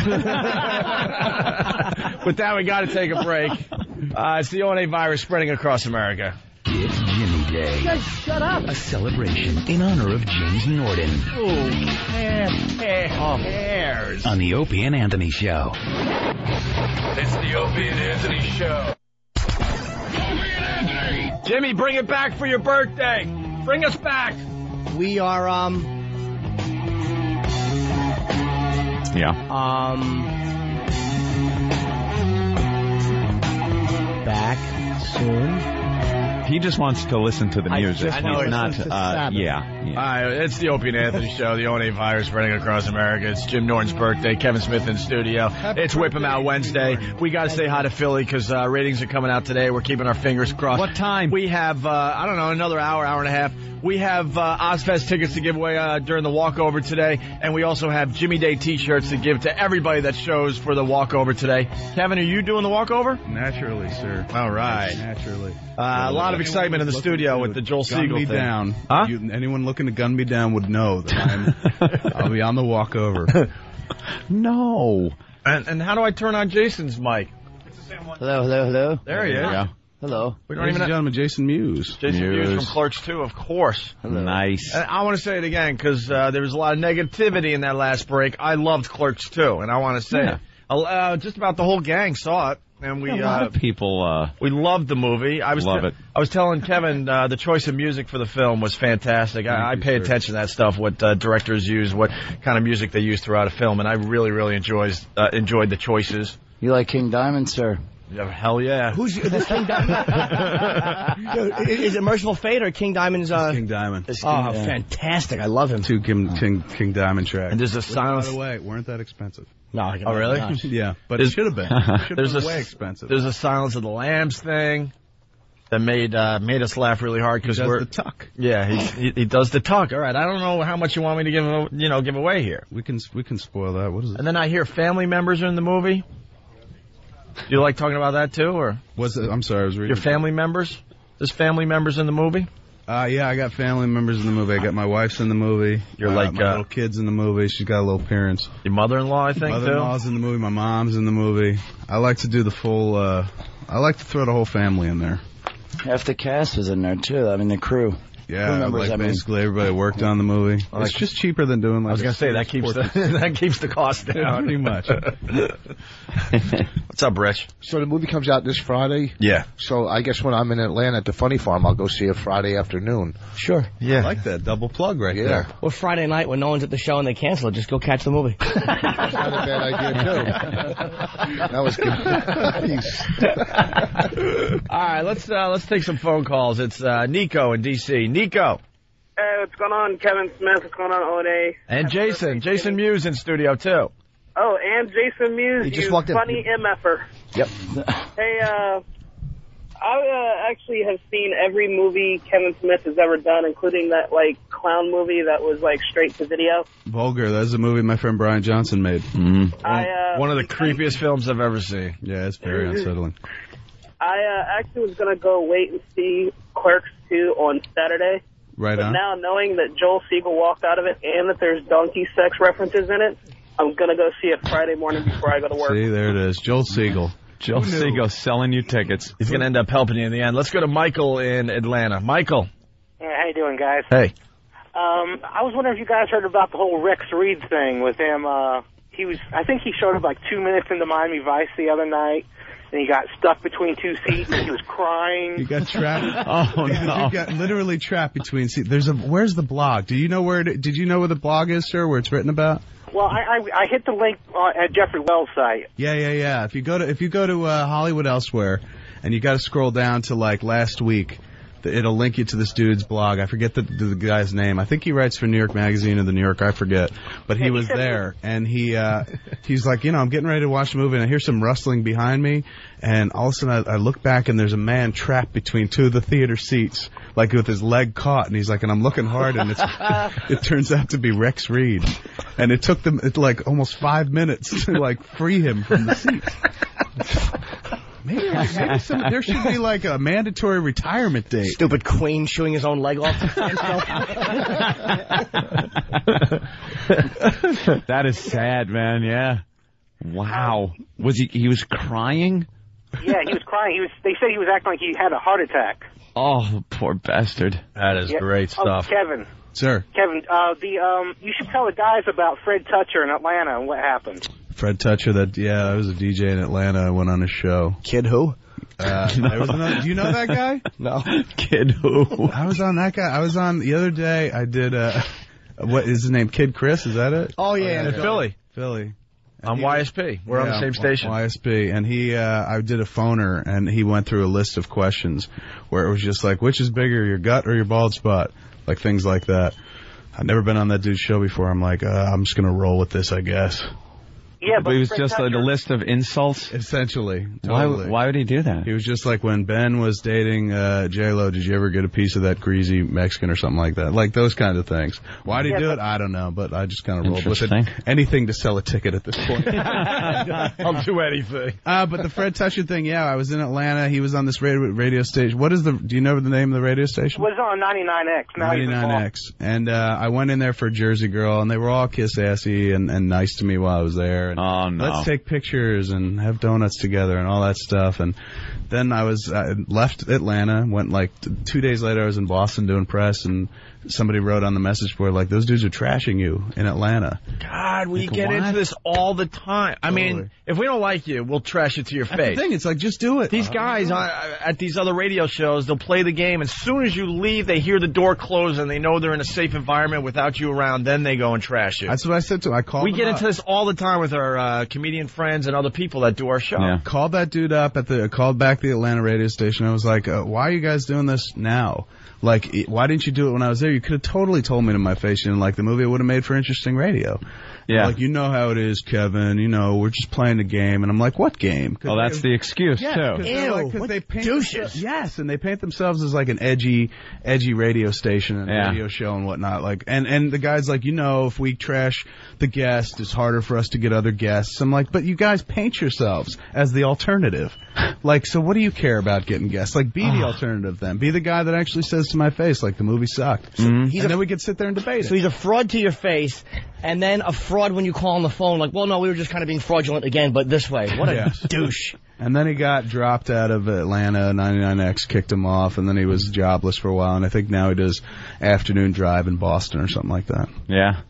With that, we got to take a break. It's the O&A virus spreading across America. It's Jimmy Day. Guys, shut up. A celebration in honor of James Norden. Cares. On the Opie and Anthony Show. It's the Opie and Anthony Show. Opie and Anthony. Jimmy, bring it back for your birthday. Bring us back. We are, back soon. He just wants to listen to the music. I know He's not. All right, it's the Opie and Anthony Show, the O&A virus spreading across America. It's Jim Norton's birthday. Kevin Smith in studio. It's Whip 'em Out Wednesday. We got to say hi to Philly because ratings are coming out today. We're keeping our fingers crossed. What time? We have, another hour and a half. We have Ozfest tickets to give away during the walkover today, and we also have Jimmy Day T-shirts to give to everybody that shows for the walkover today. Kevin, are you doing the walkover? Naturally, sir. All right. Naturally. A lot of excitement in the studio with the Joel Siegel thing. Down. Huh? Anyone looking to gun me down would know that I'll be on the walkover. No. And how do I turn on Jason's mic? Hello. There he is. Yeah. Hello. We don't Ladies even and gentlemen, Jason Mewes. Jason Mewes from Clerks 2, of course. Nice. And I want to say it again because there was a lot of negativity in that last break. I loved Clerks 2, and I want to say it. Just about the whole gang saw it, and we a lot of people. We loved the movie. I was telling Kevin the choice of music for the film was fantastic. I pay attention to that stuff. What directors use, what kind of music they use throughout a film, and I really, really enjoyed the choices. You like King Diamond, sir? Yeah, hell yeah. Who's this King Diamond? Is it Merciful Fate or King Diamond's? King Diamond. Fantastic! I love him. 2 King Diamond tracks. And there's a silence. By the way, weren't that expensive? No. Oh, really? Yeah, but it should have been. Way expensive. There's a Silence of the Lambs thing that made us laugh really hard because we're the tuck. Yeah, he does the tuck. All right, I don't know how much you want me to give away here. We can spoil that. What is it? And then I hear family members are in the movie. Do you like talking about that too, or was it? I'm sorry, I was reading. Your family members? There's family members in the movie? Yeah, I got family members in the movie. I got my wife's in the movie. You're my little kid's in the movie. She's got a little appearance. Your mother-in-law, I think, Mother-in-law's in the movie. My mom's in the movie. I like to do the full. I like to throw the whole family in there. Half the cast was in there too. I mean, the crew. Yeah, basically everybody worked on the movie. It's just cheaper than doing. I was gonna say that keeps the cost down pretty much. What's up, Rich? So the movie comes out this Friday? Yeah. So I guess when I'm in Atlanta at the Funny Farm, I'll go see it Friday afternoon. Sure. Yeah. I like that. Double plug right there. Or Friday night when no one's at the show and they cancel it, just go catch the movie. That's not a bad idea, too. That was good. All right, let's take some phone calls. It's Nico in D.C. Nico. Hey, what's going on? Kevin Smith, what's going on, O&A? And Jason Mewes in studio, too. Oh, and Jason Mewes, He just you walked in. funny MFer. Yep. Hey, I actually have seen every movie Kevin Smith has ever done, including that, like, clown movie that was, like, straight to video. Vulgar. That's a movie my friend Brian Johnson made. Mm-hmm. One of the creepiest films I've ever seen. Yeah, it's very unsettling. I actually was going to go wait and see Clerks 2 on Saturday. Right but on. now knowing that Joel Siegel walked out of it and that there's donkey sex references in it, I'm going to go see it Friday morning before I go to work. See, there it is. Joel Siegel. Joel Siegel selling you tickets. He's going to end up helping you in the end. Let's go to Michael in Atlanta. Michael. Yeah, how you doing, guys? Hey. I was wondering if you guys heard about the whole Rex Reed thing with him. I think he showed up like 2 minutes into Miami Vice the other night, and he got stuck between two seats, and he was crying. You got trapped. Oh, no. You got literally trapped between seats. Where's the blog? Do you know did you know where the blog is, sir, where it's written about? Well, I hit the link at Jeffrey Wells' site. Yeah. If you go to Hollywood Elsewhere, and you got to scroll down to like last week, it'll link you to this dude's blog. I forget the guy's name. I think he writes for New York Magazine or the New York. I forget. But he was there, and he's like, I'm getting ready to watch the movie, and I hear some rustling behind me, and all of a sudden I look back, and there's a man trapped between two of the theater seats, like with his leg caught, and he's like, and I'm looking hard, and it turns out to be Rex Reed, and it took them like almost 5 minutes to like free him from the seat. Maybe there should be like a mandatory retirement date. Stupid Queen chewing his own leg off. That is sad, man. Yeah. Wow. Was he was crying? Yeah, he was crying. They said he was acting like he had a heart attack. Oh, poor bastard. That is great stuff. Kevin. Sir. Kevin, you should tell the guys about Fred Toucher in Atlanta and what happened. Fred Toucher, I was a DJ in Atlanta. I went on his show. Kid who? Do you know that guy? No. Kid who? I was on that guy. I was on the other day. I did, what is his name? Kid Chris, is that it? Oh, yeah. In Philly. On YSP. We're on the same station. YSP. And I did a phoner, and he went through a list of questions where it was just like, which is bigger, your gut or your bald spot? Like things like that. I've never been on that dude's show before. I'm like, I'm just going to roll with this, I guess. Yeah, but it was just a list of insults? Essentially. Totally. Why would he do that? He was just like when Ben was dating J-Lo, did you ever get a piece of that greasy Mexican or something like that? Like those kind of things. Why did he do it? I don't know, but I just kind of rolled with it. Anything to sell a ticket at this point. I'll do anything. But the Fred Toucher thing, I was in Atlanta. He was on this radio station. Do you know the name of the radio station? It was on 99X. 99X. And I went in there for Jersey Girl, and they were all kiss-assy and nice to me while I was there. And oh, no. Let's take pictures and have donuts together and all that stuff. And then I left Atlanta, went like 2 days later I was in Boston doing press, and somebody wrote on the message board, like, those dudes are trashing you in Atlanta. God, we get into this all the time. I mean, if we don't like you, we'll trash it to your face. That's the thing. It's like, just do it. These guys at these other radio shows, they'll play the game. As soon as you leave, they hear the door close and they know they're in a safe environment without you around. Then they go and trash you. That's what I said to him. We get into this all the time with our comedian friends and other people that do our show. Yeah. Called that dude up called back the Atlanta radio station. I was like, why are you guys doing this now? Like, why didn't you do it when I was there? You could have totally told me to my face you didn't like the movie. It would have made for interesting radio. Yeah. Like, you know how it is, Kevin. You know, we're just playing the game. And I'm like, what game? Oh, that's the excuse, too. Ew, what they paint douches. Yes, and they paint themselves as like an edgy radio station and radio show and whatnot. Like, and the guy's like, if we trash the guest, it's harder for us to get other guests. I'm like, but you guys paint yourselves as the alternative. Like, so what do you care about getting guests? Like, be the alternative then. Be the guy that actually says to my face, like, the movie sucked. And then we could sit there and debate it. So he's a fraud to your face, and then a fraud when you call on the phone, like, well, no, we were just kind of being fraudulent again, but this way. What a douche. And then he got dropped out of Atlanta. 99X kicked him off, and then he was jobless for a while, and I think now he does afternoon drive in Boston or something like that. Yeah.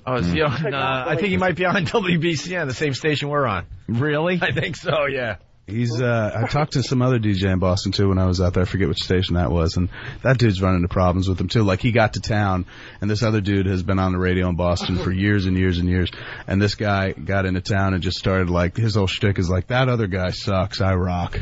Oh, is he on? I think he might be on WBCN, the same station we're on. Really? I think so. Yeah. He's, I talked to some other DJ in Boston, too, when I was out there. I forget which station that was. And that dude's run into problems with him, too. Like, he got to town, and this other dude has been on the radio in Boston for years and years and years. And this guy got into town and just started, like, his whole shtick is like, that other guy sucks, I rock.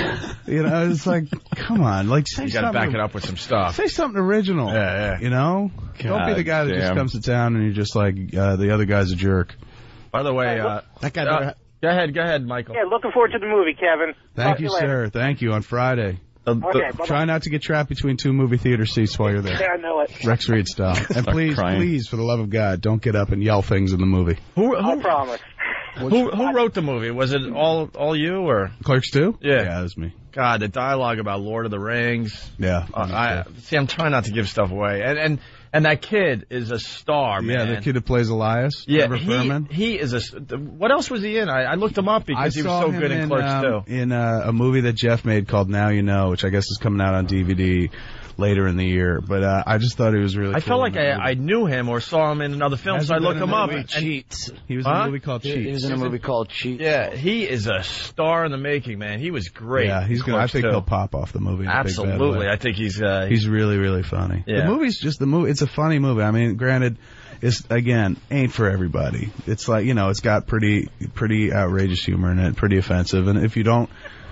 You know, it's like, come on. Like, say you got to back it up with some stuff. Say something original. Yeah. You know? Don't be the guy that just comes to town and you're just like, the other guy's a jerk. By the way, that guy... Go ahead, Michael. Yeah, looking forward to the movie, Kevin. Thank you, sir. Thank you. On Friday. Okay, try not to get trapped between two movie theater seats while you're there. Yeah, I know it. Rex Reed style. And please, for the love of God, don't get up and yell things in the movie. I promise. Who wrote the movie? Was it all you or Clerks 2? Yeah, it was me. God, the dialogue about Lord of the Rings. Yeah. I'm trying not to give stuff away. And that kid is a star, man. Yeah, the kid that plays Elias. Yeah, Furman. he is what else was he in? I looked him up because he was so good in Clerks 2. In a movie that Jeff made called Now You Know, which I guess is coming out on DVD later in the year. But I just thought he was really cool. I felt like I knew him or saw him in another film, so I looked him up. Cheats. He was in a movie called Cheats. He was in a movie called Cheats. Yeah, he is a star in the making, man. He was great. Yeah, he's good. I think he'll pop off the movie. Absolutely. I think he's really, really funny. Yeah. The movie's just the movie. It's a funny movie. I mean, granted, it's, again, ain't for everybody. It's like, you know, it's got pretty outrageous humor in it, pretty offensive. And if you don't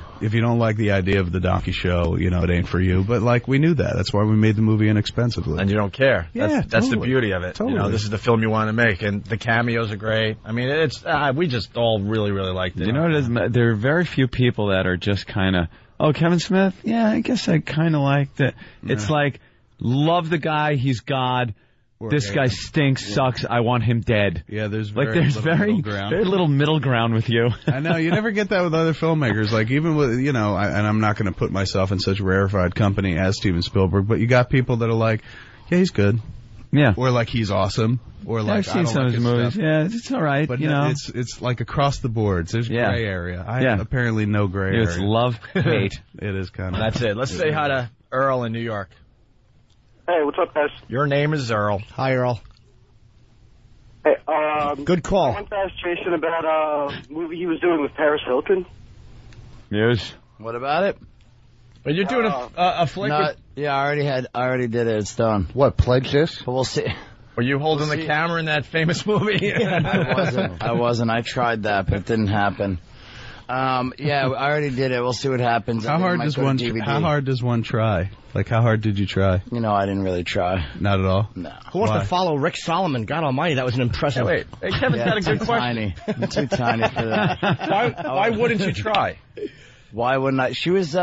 like the idea of the donkey show, you know, it ain't for you. But, like, we knew that. That's why we made the movie inexpensively. And you don't care. Yeah, that's the beauty of it. Totally. You know, this is the film you want to make. And the cameos are great. I mean, it's we just all really, really liked it. You know what it is? There are very few people that are just kind of, oh, Kevin Smith? Yeah, I guess I kind of liked it. Yeah. It's like, love the guy, he's God. This guy stinks, sucks, I want him dead. Yeah, there's very little middle ground with you. I know, you never get that with other filmmakers. Like, even with, you know, and I'm not going to put myself in such rarefied company as Steven Spielberg, but you got people that are like, yeah, he's good. Yeah. Or like, he's awesome. Or like, I've seen some of his movies. Yeah, it's all right. But you know, it's like across the boards. There's gray area. I have apparently no gray area. It's love, hate. It is kind of. That's it. Let's say hi to Earl in New York. Hey, what's up, guys? Your name is Earl. Hi, Earl. Hey, good call. I want to ask Jason about a movie he was doing with Paris Hilton. Yes. What about it? Are you doing a flick? Yeah, I already did it. It's done. What, pledge this? But we'll see. Were you holding the camera in that famous movie? I wasn't. I tried that, but it didn't happen. Yeah, I already did it. We'll see what happens. How hard does one try? Like, how hard did you try? You know, I didn't really try. Not at all? No. Who wants to follow Rick Solomon? God almighty, that was an impressive... Hey, Kevin's got a good question. I'm too tiny for that. Why wouldn't you try? Why wouldn't I? She was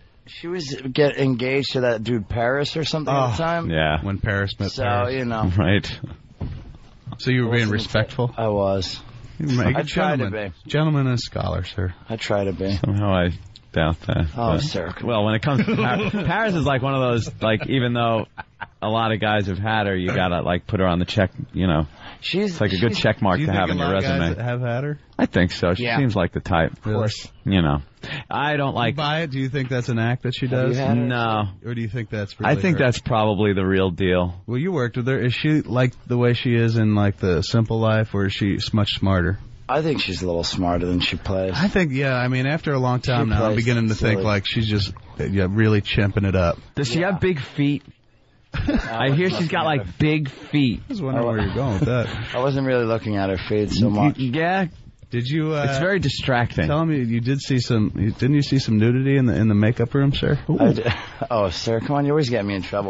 get engaged to that dude Paris or something at the time. Yeah. When Paris met Paris. So, you know. Right. So you were being respectful? I was. I tried to be. Gentleman and scholar, sir. I try to be. Somehow I doubt that. Oh, sir. Well, when it comes to Paris is like one of those, like, even though a lot of guys have had her, you gotta, like, put her on the check, you know. It's like a good check mark to have in your resume. Guys have had her? I think so. She seems like the type. Of course. You know. I don't like... Do you buy it? Do you think that's an act that she does? No. Or do you think that's really I think her? that's probably the real deal. Well, you worked with her. Is she like the way she is in, like, The Simple Life, or is she much smarter? I think she's a little smarter than she plays. I think, I mean, after a long time now, I'm beginning to think, like, she's just really chimping it up. Does she have big feet? I hear she's got, like, big feet. I was wondering where you're going with that. I wasn't really looking at her feet so much. Yeah. Did you? It's very distracting. Tell me, you did see some. Didn't you see some nudity in the makeup room, sir? Oh, sir, come on! You always get me in trouble.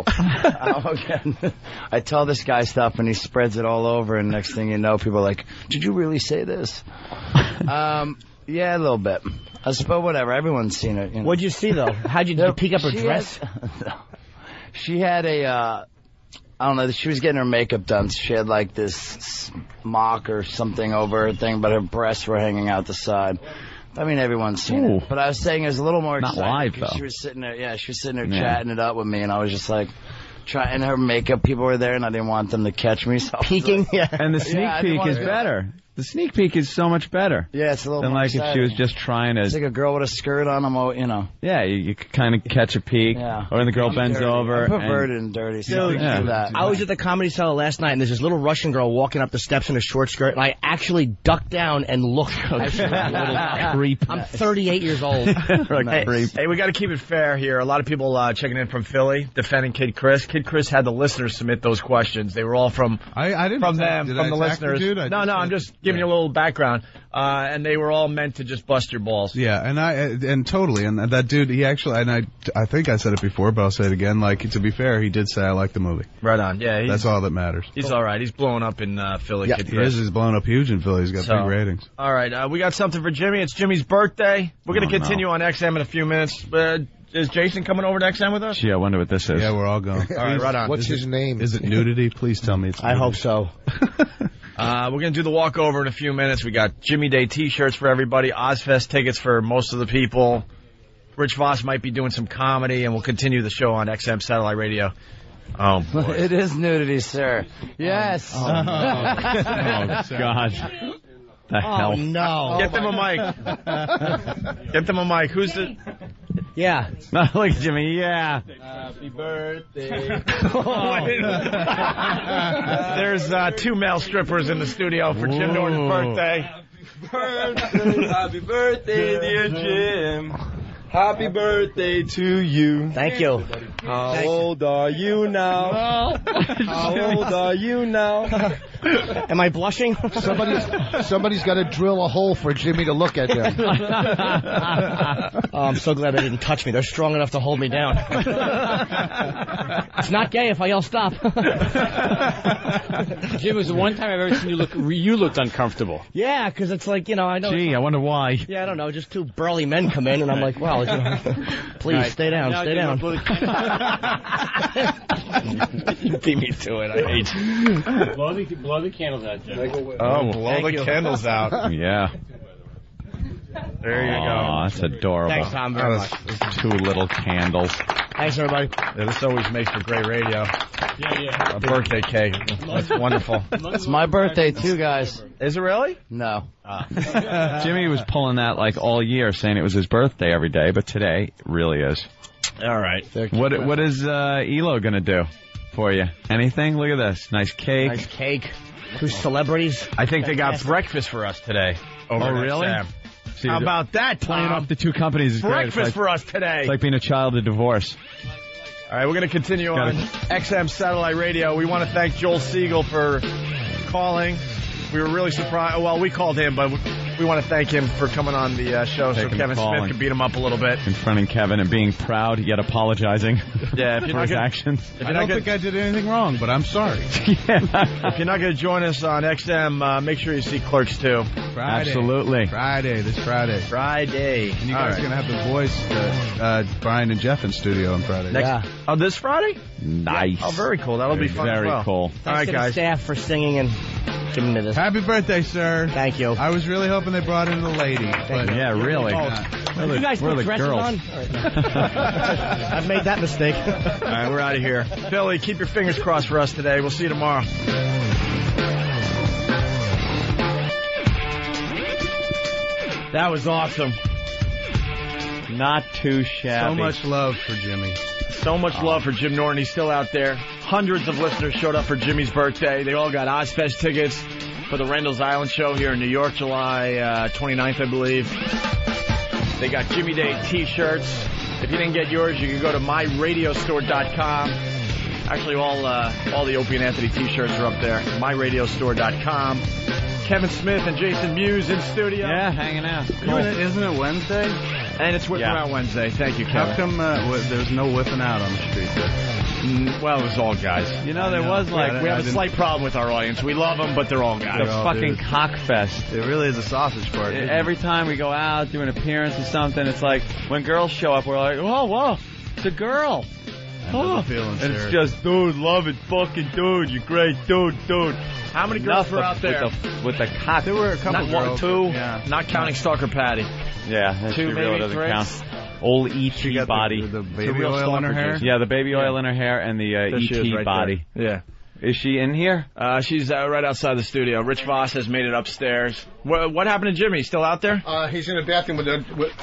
I tell this guy stuff, and he spreads it all over, and next thing you know, people are like, "Did you really say this?" Yeah, a little bit. I suppose whatever. Everyone's seen it. You know. What'd you see though? Did you peek up her dress? She had a. I don't know, she was getting her makeup done. She had like this smock or something over her thing, but her breasts were hanging out the side. I mean, everyone's seen it. But I was saying it was a little more not live, though. She was sitting there, chatting it up with me, and I was just like, and her makeup people were there, and I didn't want them to catch me. So peeking? Like, and the sneak peek is better. The sneak peek is so much better. Yeah, it's a little than more like if she was just trying to. It's like a girl with a skirt on, Yeah, you kind of catch a peek. Yeah. Or when the girl bends over. I'm perverted and dirty. So Dude, I was at the Comedy Cellar last night, and there's this little Russian girl walking up the steps in a short skirt, and I actually ducked down and looked. Creep. I'm 38 years old. Hey, we got to keep it fair here. A lot of people checking in from Philly, defending Kid Chris. Kid Chris had the listeners submit those questions. They were all from I didn't from attack, them, did from I the attack the listeners. dude? No, I'm just giving you a little background. And they were all meant to just bust your balls. Yeah, and totally, and that dude, he actually, and I think I said it before, but I'll say it again. Like, to be fair, he did say I like the movie. Right on. Yeah, that's all that matters. He's all right. He's blowing up in Philly. Kid He Chris. is. He's blown up huge in Philly. He's got big ratings. All right, we got something for Jimmy. It's Jimmy's birthday. We're going to continue on XM in a few minutes. Is Jason coming over to XM with us? Gee, I wonder what this is. Yeah, we're all going. All right, right on. What's his name? Is it nudity? Please tell me it's nudity. I hope so. We're going to do the walkover in a few minutes. We got Jimmy Day T-shirts for everybody, Ozfest tickets for most of the people. Rich Voss might be doing some comedy, and we'll continue the show on XM Satellite Radio. Oh, boy. It is nudity, sir. Yes. Oh, God. The hell? Oh, no. Get them a mic. Get them a mic. Who's the... Yeah. Look at Jimmy, yeah. Happy birthday. There's 2 male strippers in the studio for Jim Norton's birthday. Happy birthday, dear Jim. Happy birthday to you. Thank you. How old are you now? How old are you now? Am I blushing? Somebody's got to drill a hole for Jimmy to look at them. Oh, I'm so glad they didn't touch me. They're strong enough to hold me down. It's not gay if I yell stop. Jim, it was the one time I've ever seen you looked uncomfortable. Yeah, because it's like, I know. Gee, I wonder why. Yeah, I don't know. Just 2 burly men come in, and I'm like, wow, please stay down, stay down. You beat me to it. I hate you. Blow the candles out, Jim. Oh, blow the candles out. Yeah. There you go. Oh, that's adorable. Thanks, Tom, very much. 2 little candles. Thanks, everybody. Yeah, this always makes for great radio. Yeah. A birthday cake. That's wonderful. It's my birthday, too, guys. Is it really? No. Jimmy was pulling that like all year, saying it was his birthday every day, but today it really is. All right. What is ELO going to do for you? Anything? Look at this. Nice cake. Nice cake. 2 celebrities. I think they got breakfast for us today. Over really? See, how about that, Tom? Playing off the 2 companies is breakfast great. For us today. It's like being a child of divorce. All right, we're going to continue on XM Satellite Radio. We want to thank Joel Siegel for calling. We were really surprised. Well, we called him, but we want to thank him for coming on the show so Kevin Smith can beat him up a little bit. Confronting Kevin and being proud yet apologizing for his actions. I don't think I did anything wrong, but I'm sorry. If you're not going to join us on XM, make sure you see Clerks 2. Friday. Absolutely. This Friday. Friday. And you guys are going to have the voice, Brian and Jeff in studio on Friday. Oh, this Friday? Nice. Oh, very cool. That'll be fun. Very as well. cool. Thanks All right, to guys. the staff for singing and giving me this. Happy birthday, sir. Thank you. I was really hoping they brought in the lady. But Yeah, really. Have you guys put dresses girls. on? I've made that mistake. All right, we're out of here. Philly, keep your fingers crossed for us today. We'll see you tomorrow. That was awesome. Not too shabby. so much love for Jimmy. So much love for Jim Norton. He's still out there. Hundreds of listeners showed up for Jimmy's birthday. They all got Ozfest tickets for the Randall's Island show here in New York, July 29th, I believe. They got Jimmy Day T-shirts. If you didn't get yours, you can go to myradiostore.com. Actually, all the Opie and Anthony T-shirts are up there. myradiostore.com. Kevin Smith and Jason Mewes in studio. Yeah, hanging out. Cool. Isn't it Wednesday? And it's Whipping Out Wednesday. Thank you, Kevin. How come there's no whipping out on the street there? Well, it was all guys. You know, there was like... We have a slight problem with our audience. We love them, but they're all guys. The fucking cockfest. It really is a sausage party. Every time we go out, do an appearance or something, it's like, when girls show up, we're like, oh, whoa, it's a girl. Oh, feeling and it's just, dude, love it, fucking dude, you're great, dude. How many girls were out there? With the cock. There were a couple Not girls. 1, 2, Yeah. not counting Stalker Patty. Yeah, that 2, really maybe doesn't 3. count. Old E.T. Got body. the baby oil in her hair? Yeah, the baby oil in her hair and the There she is E.T. right body. there. Yeah. Is she in here? She's right outside the studio. Rich Voss has made it upstairs. What happened to Jimmy? Still out there? He's in the bathroom with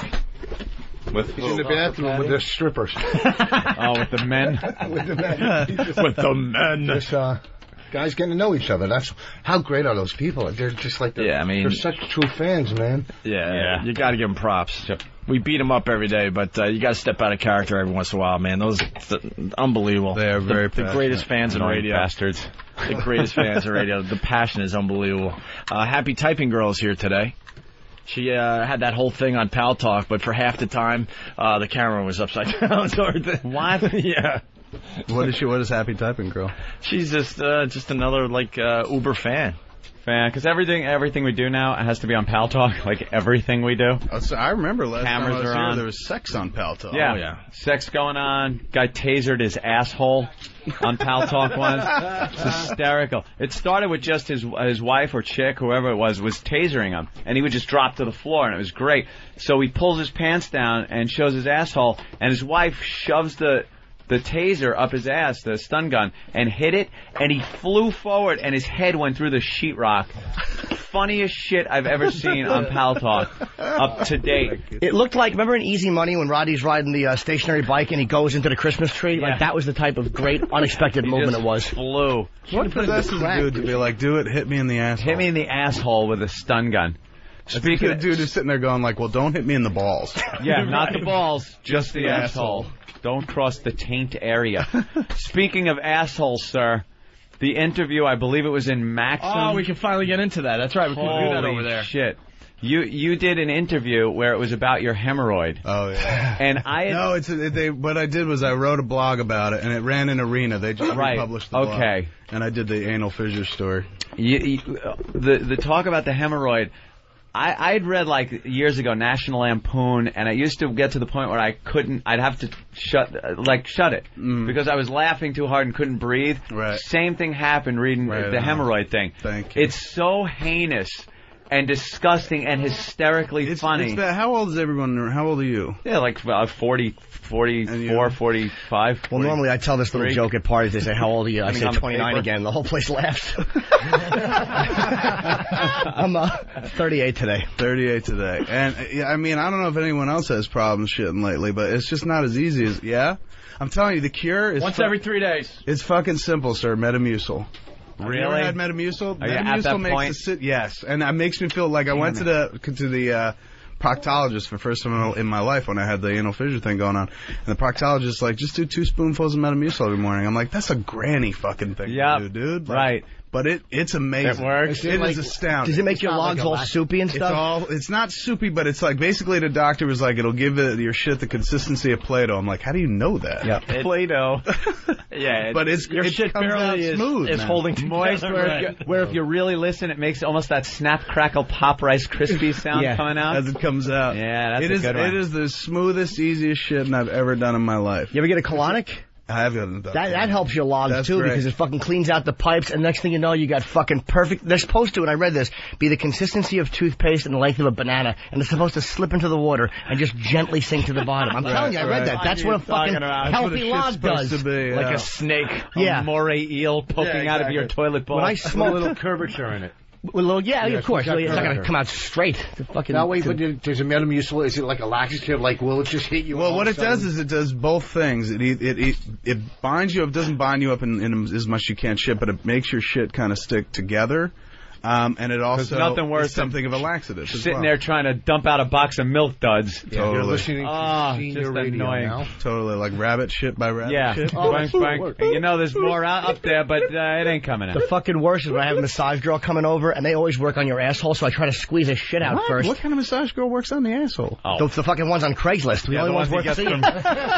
he's in the bathroom with the strippers. With the men? With the men. With the men. This, guys getting to know each other. That's how great are those people? They're just like they're such true fans, man. Yeah. You got to give them props. We beat them up every day, but you got to step out of character every once in a while, man. Those unbelievable. They are very the greatest fans in radio. Bastards. The greatest fans in radio. The passion is unbelievable. Happy Typing Girl is here today. She had that whole thing on Pal Talk, but for half the time, the camera was upside down. What? Yeah. What is Happy Typing Girl? She's just another Uber fan. Because everything we do now has to be on Pal Talk. Like everything we do. I remember last time I was here, on. there was sex on Pal Talk. Yeah. Oh, yeah. Sex going on. Guy tasered his asshole on Pal Talk once. It's hysterical. It started with just his wife or chick, whoever it was tasering him, and he would just drop to the floor, and it was great. So he pulls his pants down and shows his asshole, and his wife shoves the taser up his ass, the stun gun, and hit it, and he flew forward, and his head went through the sheetrock. Funniest shit I've ever seen on Pal Talk up to date. It looked like, remember in Easy Money when Roddy's riding the stationary bike and he goes into the Christmas tree? Yeah. Like, that was the type of great, unexpected movement it was. Flew. What possesses a dude to be like, do it, hit me in the asshole? Hit me in the asshole with a stun gun. Speaking of dude who's sitting there going like, well, don't hit me in the balls. Yeah, not the balls, just the asshole. Don't cross the taint area. Speaking of assholes, sir, the interview, I believe it was in Maxim. Oh, we can finally get into that. That's right. We can do that over there. Shit. You did an interview where it was about your hemorrhoid. Oh, yeah. And what I did was I wrote a blog about it, and it ran in Arena. They just republished the blog. Okay. And I did the anal fissure story. The talk about the hemorrhoid, I'd read years ago National Lampoon, and I used to get to the point where I'd have to shut it because I was laughing too hard and couldn't breathe. Right. Same thing happened reading the hemorrhoid thing. Thank you. It's so heinous and disgusting and hysterically funny. How old is everyone? How old are you? Yeah, 40, 44, 45. Well, normally I tell this little joke at parties. They say, how old are you? I say 29 again. The whole place laughs. I'm 38 today. 38 today. And, I mean, I don't know if anyone else has problems shitting lately, but it's just not as easy as, I'm telling you, the cure is... Once every 3 days. It's fucking simple, sir. Metamucil. Really? Have you ever had Metamucil? Are you at that point? Yes, and it makes me feel like I went to the proctologist for the first time in my life when I had the anal fissure thing going on, and the proctologist like, just do 2 spoonfuls of Metamucil every morning. I'm like, that's a granny fucking thing to do, dude. Right. But it's amazing. It works. It is astounding. Does it make your logs all soupy and stuff? It's not soupy, but it's like basically the doctor was like, it'll give your shit the consistency of Play-Doh. I'm like, how do you know that? Yeah, Play-Doh. Yeah, but your shit comes out smooth. It's holding moist. Where if you really listen, it makes almost that snap, crackle, pop, Rice Krispie sound coming out as it comes out. Yeah, that's a good one. It is the smoothest, easiest shit I've ever done in my life. You ever get a colonic? I have gotten that helps your logs too, because it fucking cleans out the pipes, and next thing you know, you got fucking perfect. They're supposed to, and I read this, be the consistency of toothpaste and the length of a banana, and it's supposed to slip into the water and just gently sink to the bottom. I'm telling you, I read that. That's what a fucking healthy log does. Like a snake, a moray eel poking out of your toilet bowl. When I smoke, a little curvature in it. Well, of course. It's not going to come out straight. Now, wait, but there's a Metamucil. Is it like a laxative? Like, will it just hit you? Well, what it does is it does both things. It binds you up, doesn't bind you up in as much as you can't shit, but it makes your shit kind of stick together. And it also nothing worse is something of a laxative. Sitting there trying to dump out a box of Milk Duds. Yeah, totally. You're listening to senior radio annoying. now. Totally, like rabbit shit by rabbit shit. Bang, bang. And you know there's more up there, but it ain't coming out. The fucking worst is when I have a massage girl coming over, and they always work on your asshole, so I try to squeeze the shit out first. What kind of massage girl works on the asshole? The fucking ones on Craigslist. The only ones worth seeing. Coming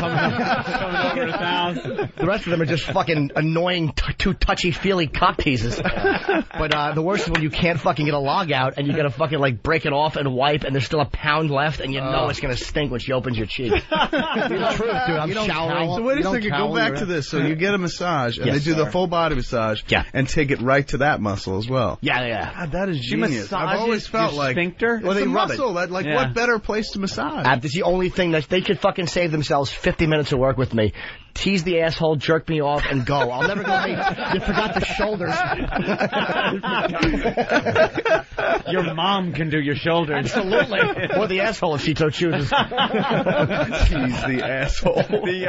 over to town. The rest of them are just fucking annoying, too touchy-feely cock teases. But the worst is when you can't fucking get a log out, and you gotta fucking like break it off and wipe, and there's still a pound left, and you know it's gonna stink when she opens your cheek. The truth, dude. I'm showering. So wait a second, go back to this. So you get a massage, and they do the full body massage, and take it right to that muscle as well. Yeah. God, that is genius. I've always felt your like sphincter. Well, they it's a rub muscle. it. What better place to massage? That's the only thing that they could fucking save themselves 50 minutes of work with me. tease the asshole, jerk me off, and go. I'll never go, hey, you forgot the shoulders. Your mom can do your shoulders. Absolutely. Or the asshole if she so chooses. Tease the asshole.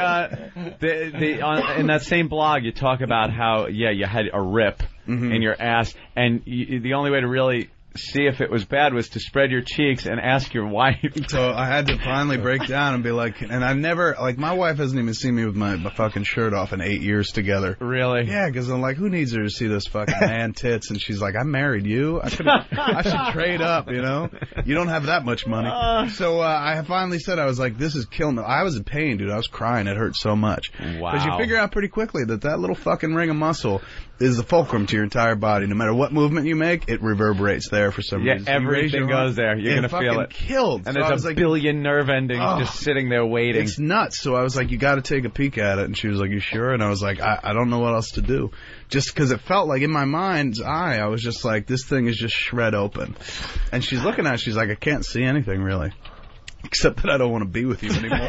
In that same blog, you talk about how, you had a rip in your ass, and the only way to really see if it was bad was to spread your cheeks and ask your wife. So I had to finally break down and be like, and I've never, like, my wife hasn't even seen me with my fucking shirt off in 8 years together. Really? Yeah, because I'm like, who needs her to see this fucking man tits? And she's like, I married you. I should trade up, you know? You don't have that much money. So I finally said, I was like, this is killing me. I was in pain, dude. I was crying. It hurt so much. Wow. Because you figure out pretty quickly that little fucking ring of muscle is the fulcrum to your entire body. No matter what movement you make, it reverberates there for some reason. Yeah, everything goes there. You're going to feel it. Killed. And so there's a billion nerve endings just sitting there waiting. It's nuts. So I was like, you got to take a peek at it. And she was like, you sure? And I was like, I don't know what else to do. Just because it felt like in my mind's eye, I was just like, this thing is just shred open. And she's looking at it. She's like, I can't see anything really. Except that I don't want to be with you anymore.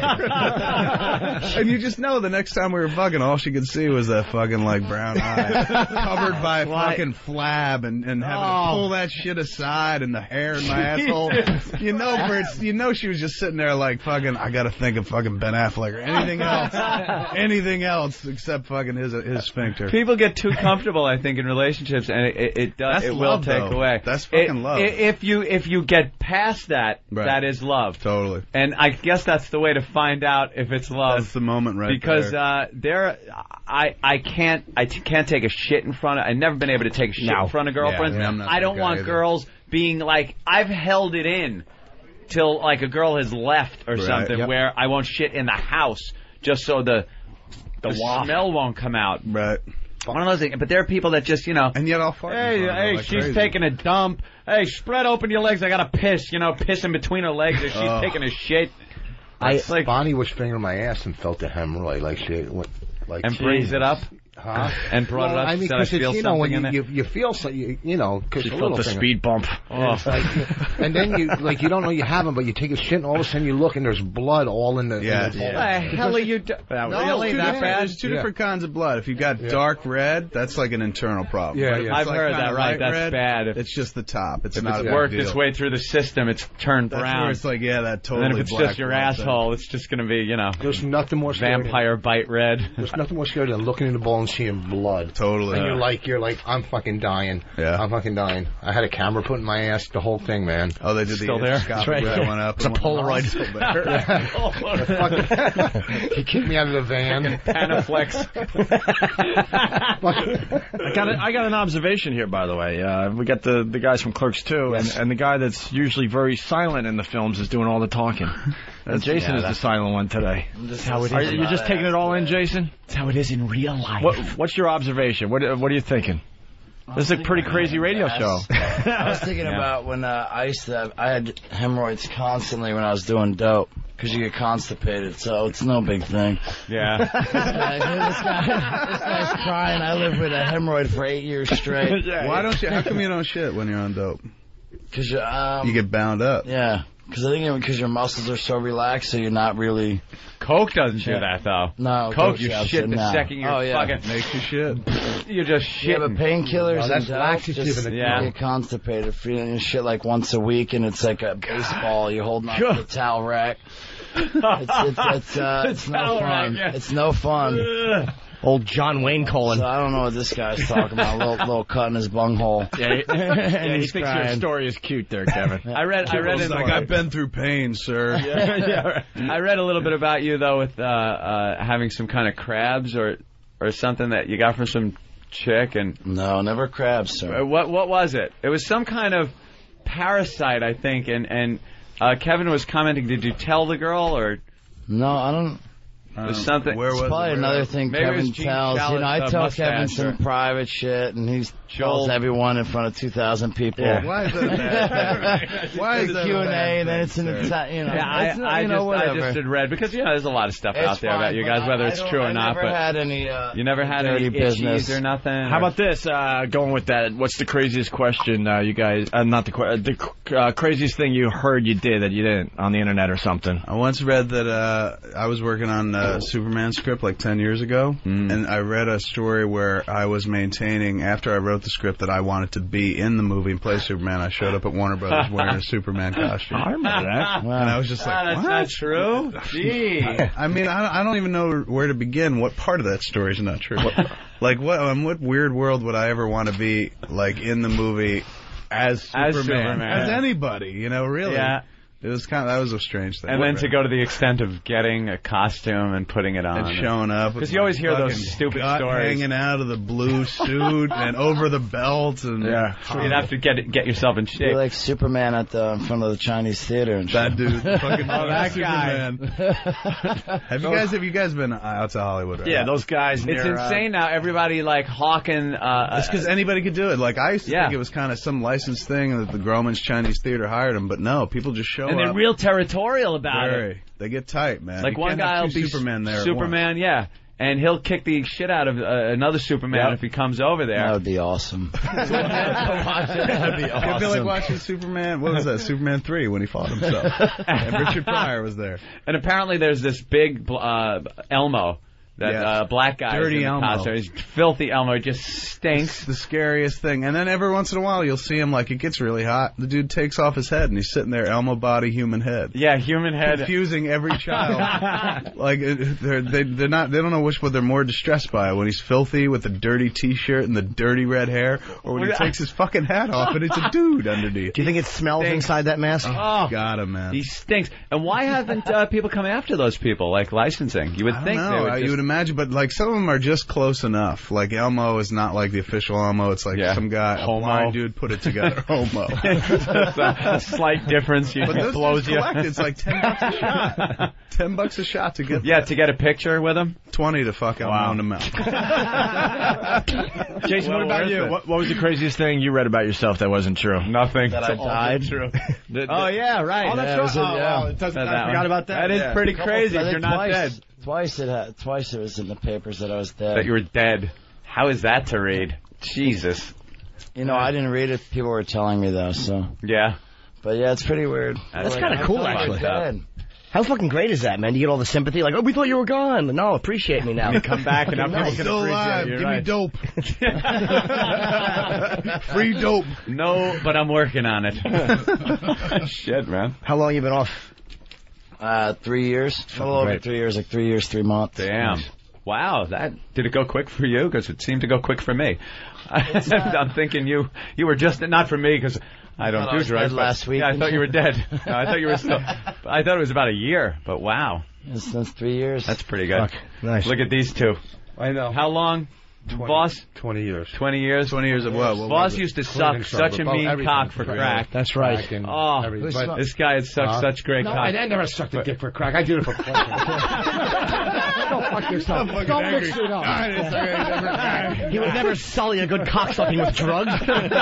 And you just know the next time we were fucking, all she could see was that fucking, like, brown eye covered by fucking flab and having to pull that shit aside and the hair in my asshole. You know she was just sitting there like, fucking, I gotta think of fucking Ben Affleck or anything else except fucking his sphincter. People get too comfortable, I think, in relationships, and it will take away. That's fucking love. If you get past that, that is love. Totally. And I guess that's the way to find out if it's love. That's the moment because I can't take a shit in front of. I've never been able to take a shit in front of girlfriends. Yeah, I don't want girls being like, I've held it in till like a girl has left or something where I won't shit in the house just so the smell won't come out. Right. One of those things. But there are people that just, And yet I'll fart. Hey, like she's crazy. taking a dump. Hey, spread open your legs. I gotta piss. Piss in between her legs or she's taking a shit. Bonnie was fingering my ass and felt a hemorrhoid and brings it up. Huh? And brought it up. I mean, because when you feel so, because she felt the speed bump. And then you don't know you have them, but you take a shit and all of a sudden you look and there's blood all in the. What the hell are you doing? Really that bad? There's two different kinds of blood. If you've got dark red, that's like an internal problem. Yeah. I've heard that. Right, that's red, bad. It's just the top. It's if not it's worked its way through the system, it's turned brown. That's where it's like, that totally. And then if it's just your asshole, it's just going to be, There's nothing more scary. Vampire bite red. There's nothing more scary than looking in the bowl and seeing blood. Totally. And you're like, I'm fucking dying. Yeah. I'm fucking dying. I had a camera put in my ass, the whole thing, man. Oh, they did still there? That's right. Going up. It's a Polaroid. He kicked me out of the van. Panaflex. I got an observation here, by the way. We got the guys from Clerks 2, and the guy that's usually very silent in the films is doing all the talking. Jason is the silent one today. That's how it is. You're just taking it all in, Jason? That's how it is in real life. What's your observation? What are you thinking? This is a pretty crazy radio show. I was thinking about when I had hemorrhoids constantly when I was doing dope. Because you get constipated, so it's no big thing. Yeah. This guy's crying. I lived with a hemorrhoid for 8 years straight. Why don't you? How come you don't shit when you're on dope? Because you get bound up. Yeah. Because I think because your muscles are so relaxed, so you're not really. Coke doesn't do that though. No, Coke you shit the second you're fucking makes you shit. You're just shitting. Yeah, but painkillers and dope you get constipated, feeling your shit like once a week, and it's like a baseball. You're holding on to the towel rack. It's no fun. It's no fun. Old John Wayne colon. So I don't know what this guy's talking about. Little cut in his bunghole. Yeah, he thinks your story is cute there, Kevin. I read in like, I've been through pain, sir. I read a little bit about you though with having some kind of crabs or something that you got from some chick and. No, never crabs, sir. What was it? It was some kind of parasite, I think, and Kevin was commenting. Did you tell the girl or? No, I don't. There's something. It's probably another thing Kevin tells. I tell Kevin some private shit, and he's Calls everyone in front of 2,000 people. Yeah. Why is that? Why is that Q&A, and then it's in the I just did red because there's a lot of stuff out there about you guys, whether it's true or not. But you never had any business or nothing. How about this? Going with that, what's the craziest question you guys? Not the craziest thing you heard you did that you didn't on the internet or something. I once read that I was working on a Superman script like 10 years ago, and I read a story where I was maintaining after I wrote the script that I wanted to be in the movie and play Superman. I showed up at Warner Brothers wearing a Superman costume. I remember that. And I was just like, that's what? not true? Gee. I mean, I don't even know where to begin. What part of that story is not true? What weird world would I ever want to be, like, in the movie as Superman? As anybody, really? Yeah. It was that was a strange thing. And then to go to the extent of getting a costume and putting it on. And showing up. Because you always hear those stupid stories. Hanging out of the blue suit and over the belt. And you'd have to get yourself in shape. You're like Superman in front of the Chinese theater. And that dude. Fucking that guy. Have you guys been out to Hollywood? Right? Yeah, those guys. It's insane now. Everybody like hawking. It's because anybody could do it. Like I used to think it was kind of some licensed thing that the Grauman's Chinese Theater hired them, but no, people just show up. And they're real territorial about it. They get tight, man. Like one guy will be Superman there. Superman, and he'll kick the shit out of another Superman if he comes over there. That would be awesome. That'd be awesome. It'd be like watching Superman. What was that? Superman 3 when he fought himself. And Richard Pryor was there. And apparently there's this big Elmo. That black guy, Dirty Elmo. He's filthy Elmo. It just stinks. It's the scariest thing. And then every once in a while, you'll see him like it gets really hot. The dude takes off his head and he's sitting there, Elmo body, human head. Yeah, human head. Confusing every child. Like they don't know what they're more distressed by, when he's filthy with the dirty T-shirt and the dirty red hair, or when he takes his fucking hat off and it's a dude underneath. Do you think it smells inside that mask? Oh, got him, man. He stinks. And why haven't people come after those people like licensing? You would think they would. You would imagine, but like some of them are just close enough. Like Elmo is not like the official Elmo. It's like some guy, a blind dude put it together. Homo. a slight difference. But those blows you. It's like $10 a shot. $10 a shot to get. Yeah, to get a picture with him. 20 to fuck Elmo in the mouth. Jason, what about you? What was the craziest thing you read about yourself that wasn't true? Nothing. That I died. True. Oh yeah, right. Oh, that's right. I forgot about that. That is pretty crazy. You're not dead. Twice it was in the papers that I was dead. That you were dead. How is that to read? Jesus. I didn't read it. People were telling me though. So yeah. But yeah, it's pretty weird. That's kind of cool, actually. How fucking great is that, man? You get all the sympathy, like, oh, we thought you were gone. No, appreciate me now. You come back and now people can still alive. Give me dope. Free dope. No, but I'm working on it. Shit, man. How long you been off? 3 years. A little over 3 years, like 3 years, 3 months. Damn. Nice. Wow, did it go quick for you? Because it seemed to go quick for me. I'm thinking you were just, not for me, because I don't do drugs. Last week. Yeah, I thought you were dead. No, I thought you were still. I thought it was about a year, but wow. Since 3 years. That's pretty good. Fuck. Nice. Look at these two. I know. How long? 20, Boss? 20 years. 20 years? 20 years of what? Boss used to suck such a mean cock for crack. That's right. This guy had sucked such great cock. I never sucked a dick for crack. I did it for pleasure. Don't fuck yourself. Don't mix it up. He would never sully a good cocksucking with drugs.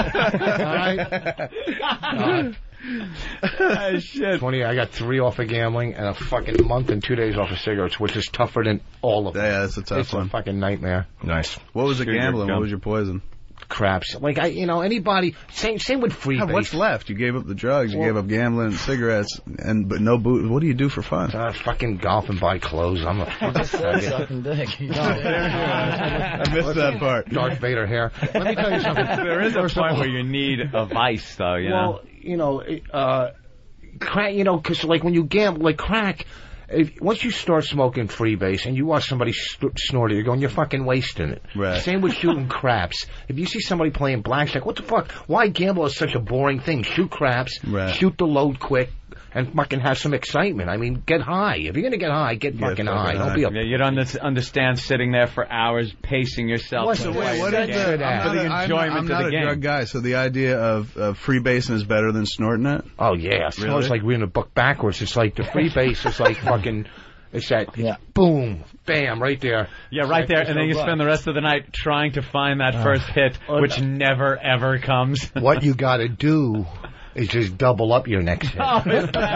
All right? Shit. 20. I got 3 off of gambling and a fucking month and 2 days off of cigarettes, which is tougher than all of them. Yeah, that's a tough one. It's a fucking nightmare. Nice. What was the gambling? What was your poison? Craps. Like anybody. Same with freebase. What's left? You gave up the drugs. You gave up gambling, cigarettes, but no booze. What do you do for fun? Fucking golf and buy clothes. I'm a fucking sucking dick. I missed that part. Darth Vader hair. Let me tell you something. There is a point where you need a vice, though. You know. Crack. Because like when you gamble, like crack. Once you start smoking freebase and you watch somebody snort it, you're going, you're fucking wasting it. Right. Same with shooting craps. If you see somebody playing blackjack, what the fuck? Why gamble is such a boring thing? Shoot craps, shoot the load quick, and fucking have some excitement. I mean, get high. If you're going to get high, get fucking high. Don't be a... Yeah, you don't understand sitting there for hours pacing yourself. What's the way? What is the enjoyment I'm not a drug guy, so the idea of freebasing is better than snorting it? Oh, yeah. It smells like reading a book backwards. It's like the freebase is like fucking... It's that boom, bam, right there. Yeah, right there, and then you spend the rest of the night trying to find that first hit, which never, ever comes. What you got to do is just double up your next hit. All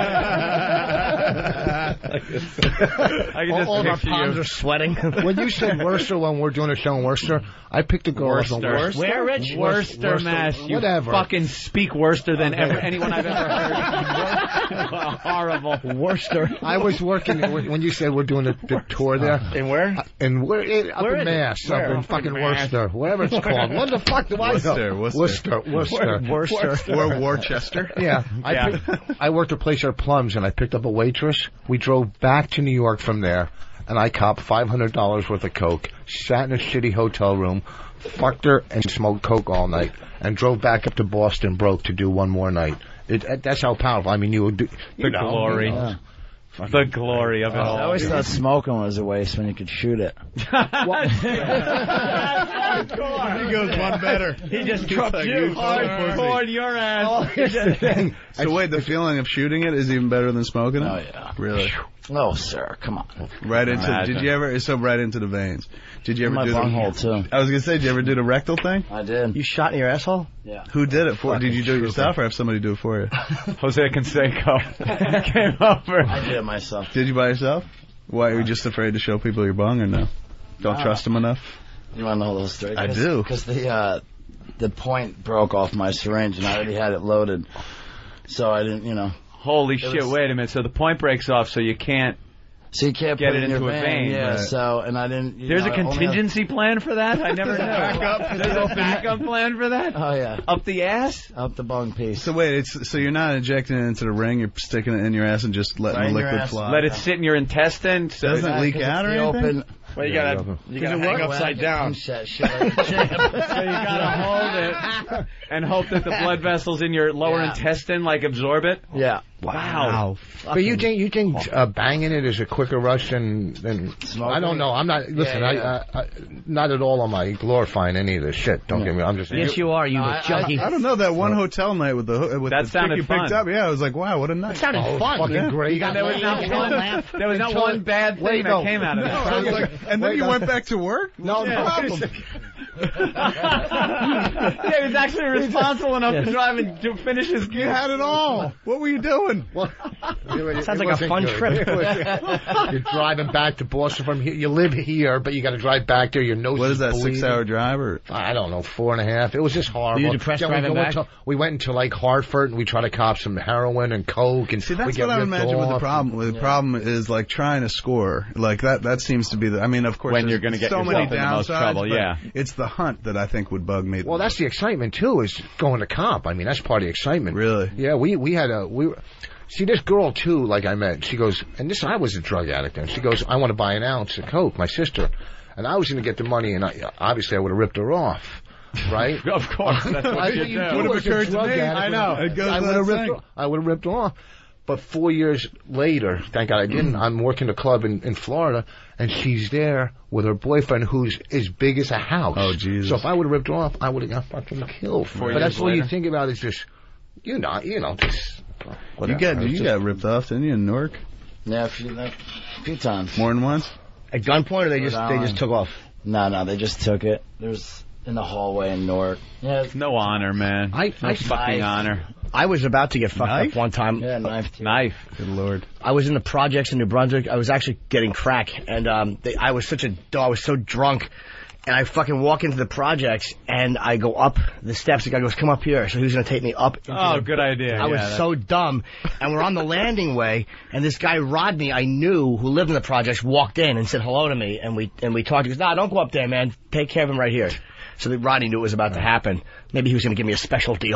of our palms are sweating. When you said Worcester, when we're doing a show in Worcester, I picked a girl from Worcester. Where, Rich? Worcester, Mass. You whatever. Fucking speak Worcester than anyone I've ever heard. Horrible. Worcester. I was working, when you said we're doing the tour there. In where? Up in Mass, up in fucking Worcester, whatever it's called. What the fuck do I know? Worcester. Or Worcester. Yeah. I worked a place at Plums, and I picked up a waitress. We drove back to New York from there, and I copped $500 worth of coke, sat in a shitty hotel room, fucked her, and smoked coke all night, and drove back up to Boston broke to do one more night. That's how powerful. I mean, you would do... The glory. The glory of it all. I always thought smoking was a waste when you could shoot it. He goes one better. He just dropped you hard your ass. Oh, here's the thing. So wait, the feeling of shooting it is even better than smoking it? Oh, yeah. Really? Oh, sir, come on. Right into, did you ever, so right into the veins. Did you ever my do bunghole, too. I was going to say, did you ever do the rectal thing? I did. You shot in your asshole? Yeah. Who did it for you? Did you do it yourself or have somebody do it for you? Jose Canseco came over. I did it myself. Did you by yourself? Why, are you just afraid to show people your bung or no? Don't trust them enough? You want to know the whole story? I do. Because the point broke off my syringe and I already had it loaded. So I didn't, Holy shit, wait a minute. So the point breaks off so you can't... So you can't get put it into a vein. Yeah, right. so, and I didn't... There's a contingency plan for that? I never knew. There's a backup plan for that? Oh, yeah. Up the ass? Up the bung piece. So wait, so you're not injecting it into the ring, you're sticking it in your ass and just letting the liquid fly? Let it sit in your intestine? So doesn't it leak out or anything? Well, you gotta hang upside down. So you gotta hold it and hope that the blood vessels in your lower intestine absorb it. Yeah. Wow. But you think banging it is a quicker rush than I don't know. I'm not. Listen, I not at all am I glorifying any of this shit. Don't get me. I'm just. Yes, you are. You junkie. I don't know that one hotel night with that the sounded chick you picked fun. up. Yeah, I was like, wow, what a night. It sounded fun. Fucking great. There was not one bad thing that came out of that. And then you went back to work? No problem. Yeah, he was actually responsible enough to drive and to finish his gear. You had it all. What were you doing? Sounds like a fun trip. You're driving back to Boston from here. You live here, but you got to drive back there. Your nose What is that, bleeding. 6-hour drive? Or? I don't know, 4.5. It was just horrible. Were you depressed driving back? We went into Hartford and we tried to cop some heroin and coke and see. That's we get what I imagine off. with the problem. The problem is trying to score. That seems to be the. I mean, of course, when you're going to get so many yourself in the most downsides, trouble. Yeah, it's the hunt that I think would bug me. Well, that's the excitement too. Is going to comp. I mean, that's part of the excitement. Really? Yeah. We had see this girl too. Like I met. She goes, and I was a drug addict. And she goes, I want to buy an ounce of coke. My sister, and I was going to get the money, and obviously I would have ripped her off. Right? Of course. That's what you do. Would have occurred to me. I know. I would have ripped her off. But 4 years later, thank God I didn't, I'm working a club in Florida, and she's there with her boyfriend who's as big as a house. Oh, Jesus. So if I would have ripped her off, I would have got fucking killed. But that's all you think about is just, just... Whatever. You got ripped off, didn't you, in Newark? Yeah, a few times. More than once? At gunpoint, or they just took off? No, they just took it. There's in the hallway in Newark. Yeah, no honor, man. No fucking honor. I was about to get fucked up one time. Yeah, knife. Good Lord. I was in the projects in New Brunswick. I was actually getting crack, and I was I was so drunk, and I fucking walk into the projects, and I go up the steps. The guy goes, "Come up here." So he was going to take me up. Good idea. I was so dumb, and we're on the landing way, and this guy Rodney I knew who lived in the projects walked in and said hello to me, and we talked. He goes, "Nah, don't go up there, man. Take care of him right here." So Rodney knew it was about to happen. Maybe he was going to give me a special deal.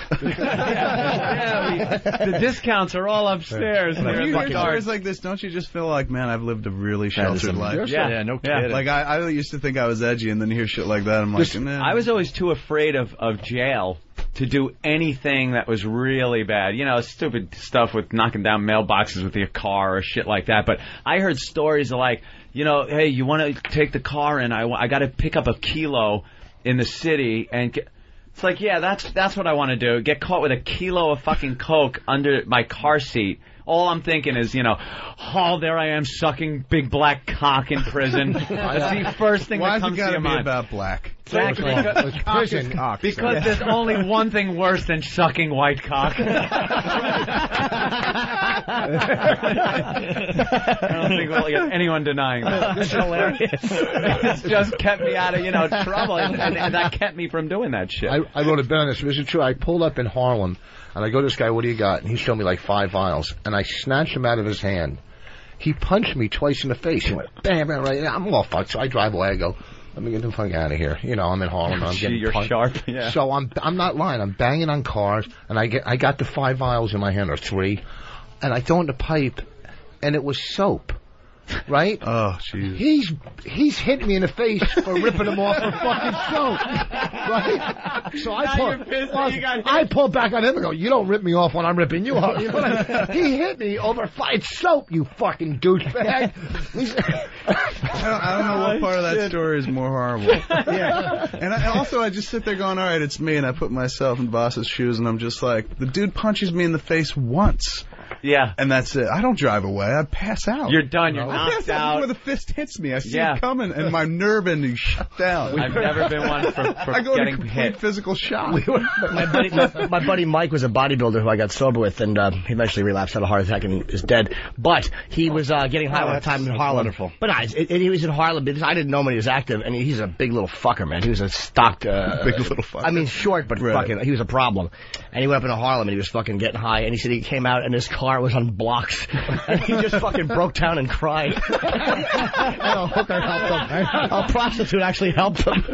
The discounts are all upstairs. When you hear stories like this, don't you just feel like, man, I've lived a really sheltered life? Yeah, no kidding. Like, I used to think I was edgy, and then hear shit like that, I'm like, man. I was always too afraid of jail to do anything that was really bad. Stupid stuff with knocking down mailboxes with your car or shit like that. But I heard stories of hey, you want to take the car in? I got to pick up a kilo in the city and it's like, yeah, that's what I want to do. Get caught with a kilo of fucking coke under my car seat all I'm thinking is, oh, there I am sucking big black cock in prison. That's the first thing that comes to your mind. Why about black? Exactly. Prison. Because there's only one thing worse than sucking white cock. I don't think we'll get anyone denying that. This is hilarious. It's just kept me out of, trouble, and that kept me from doing that shit. I wrote a bit on this. This is true. I pulled up in Harlem, and I go to this guy, what do you got? And he showed me like 5 vials, and I snatched him out of his hand. He punched me twice in the face. He went, bam, bam, right. I'm all fucked, so I drive away. I go, let me get the fuck out of here. I'm in Harlem. I'm getting you're punched. Sharp. Yeah. So I'm not lying. I'm banging on cars, and I got the 5 vials in my hand, or 3, and I throw in the pipe, and it was soap. Right? Oh, jeez. He's hit me in the face for ripping him off for fucking soap. Right? So I pull back on him and go, you don't rip me off when I'm ripping you off. You know what I mean? He hit me over it's soap, you fucking douchebag. I don't know what part of that story is more horrible. Yeah. And I just sit there going, all right, it's me, and I put myself in Boss's shoes, and I'm just like, the dude punches me in the face once. Yeah. And that's it. I don't drive away. I pass out. You're done. You're knocked out. Where the fist hits me. I see it coming, and my nerve endings shut down. I've never been one for I go getting into complete hit. Physical shock. My buddy Mike was a bodybuilder who I got sober with, and he eventually relapsed, had a heart attack, and is dead. But he was getting high all the time in Harlem. Wonderful. But he was in Harlem because I didn't know him when he was active, and he's a big little fucker, man. He was a stocked... big little fucker. I mean, short, but fucking... He was a problem. And he went up into Harlem, and he was fucking getting high, and he said he came out, and his car was on blocks. And he just fucking broke down and cried. And a hooker helped him. A prostitute actually helped him.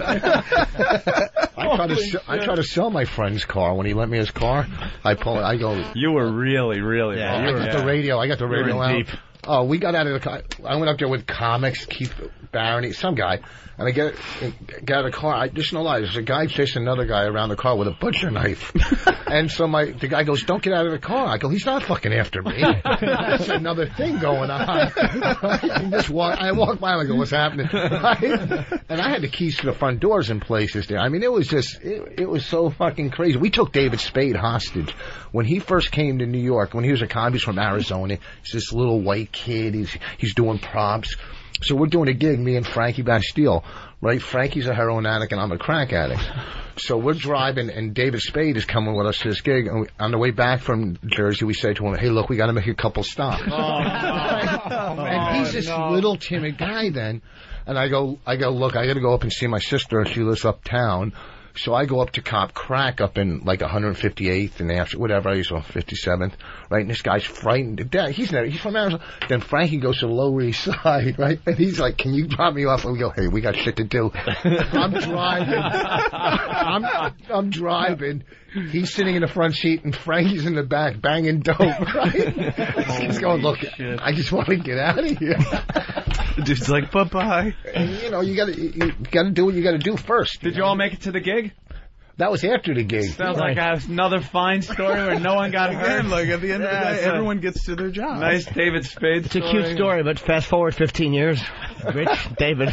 I try to sell my friend's car. When he lent me his car, I go... You were really, really... Yeah, I got the radio out. Deep. Oh, we got out of the car. I went up there with comics, Keith Barron, some guy, and I get out of the car. Just no lie, there's a guy chasing another guy around the car with a butcher knife. And so the guy goes, don't get out of the car. I go, he's not fucking after me. There's another thing going on. I walk by and I go, what's happening? And I had the keys to the front doors in places there. I mean, it was just, it was so fucking crazy. We took David Spade hostage. When he first came to New York, when he was a comic, he's from Arizona. He's this little white kid. He's doing props. So we're doing a gig, me and Frankie Bastille, right? Frankie's a heroin addict and I'm a crack addict. So we're driving and David Spade is coming with us to this gig. And on the way back from Jersey, we say to him, hey, look, we got to make a couple stops. And he's this little timid guy then. And I go, look, I got to go up and see my sister. She lives uptown. So I go up to cop crack up in like 158th and after whatever I used on 57th, right? And this guy's frightened to death. He's from Arizona. Then Frankie goes to the Lower East Side, right? And he's like, "Can you drop me off?" And we go, "Hey, we got shit to do." I'm driving. I'm driving. He's sitting in the front seat and Frankie's in the back banging dope, right? He's going, "Look, I just want to get out of here." The dude's like, "Bye-bye." And, you gotta do what you gotta do first. Did you all make it to the gig? That was after the gig. Sounds like another fine story where no one got hurt. Again, like at the end of the day, everyone gets to their job. Nice David Spade story. It's a cute story, but fast forward 15 years. Rich David.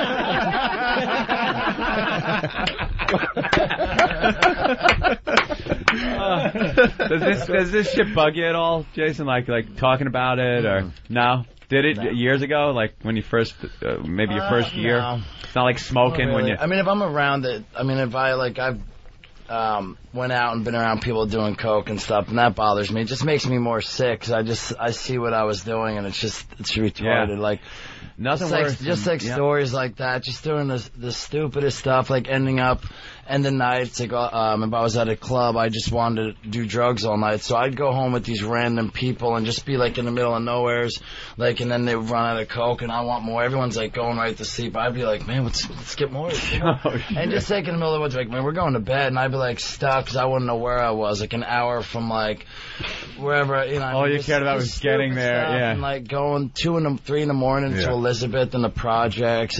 Does this shit bug you at all, Jason? Like talking about it or no? Did it years ago? Like when you first, maybe your first year? No. It's not like smoking really. when you... I mean, if I'm around it, if I've went out and been around people doing coke and stuff, and that bothers me. It just makes me more sick, 'cause I see what I was doing, and it's retarded. Yeah. Like, nothing worse. Just stories like that, just doing the stupidest stuff, like ending the nights, like, if I was at a club, I just wanted to do drugs all night, so I'd go home with these random people and just be like in the middle of nowheres, like, and then they would run out of coke and I want more. Everyone's like going right to sleep. I'd be like, man, let's get more. And just like in the middle of the woods, like, man, we're going to bed, and I'd be like stuck because I wouldn't know where I was, like an hour from like wherever, All you cared about was getting there, stuff, yeah. and like going 2 and 3 in the morning to Elizabeth and the projects, and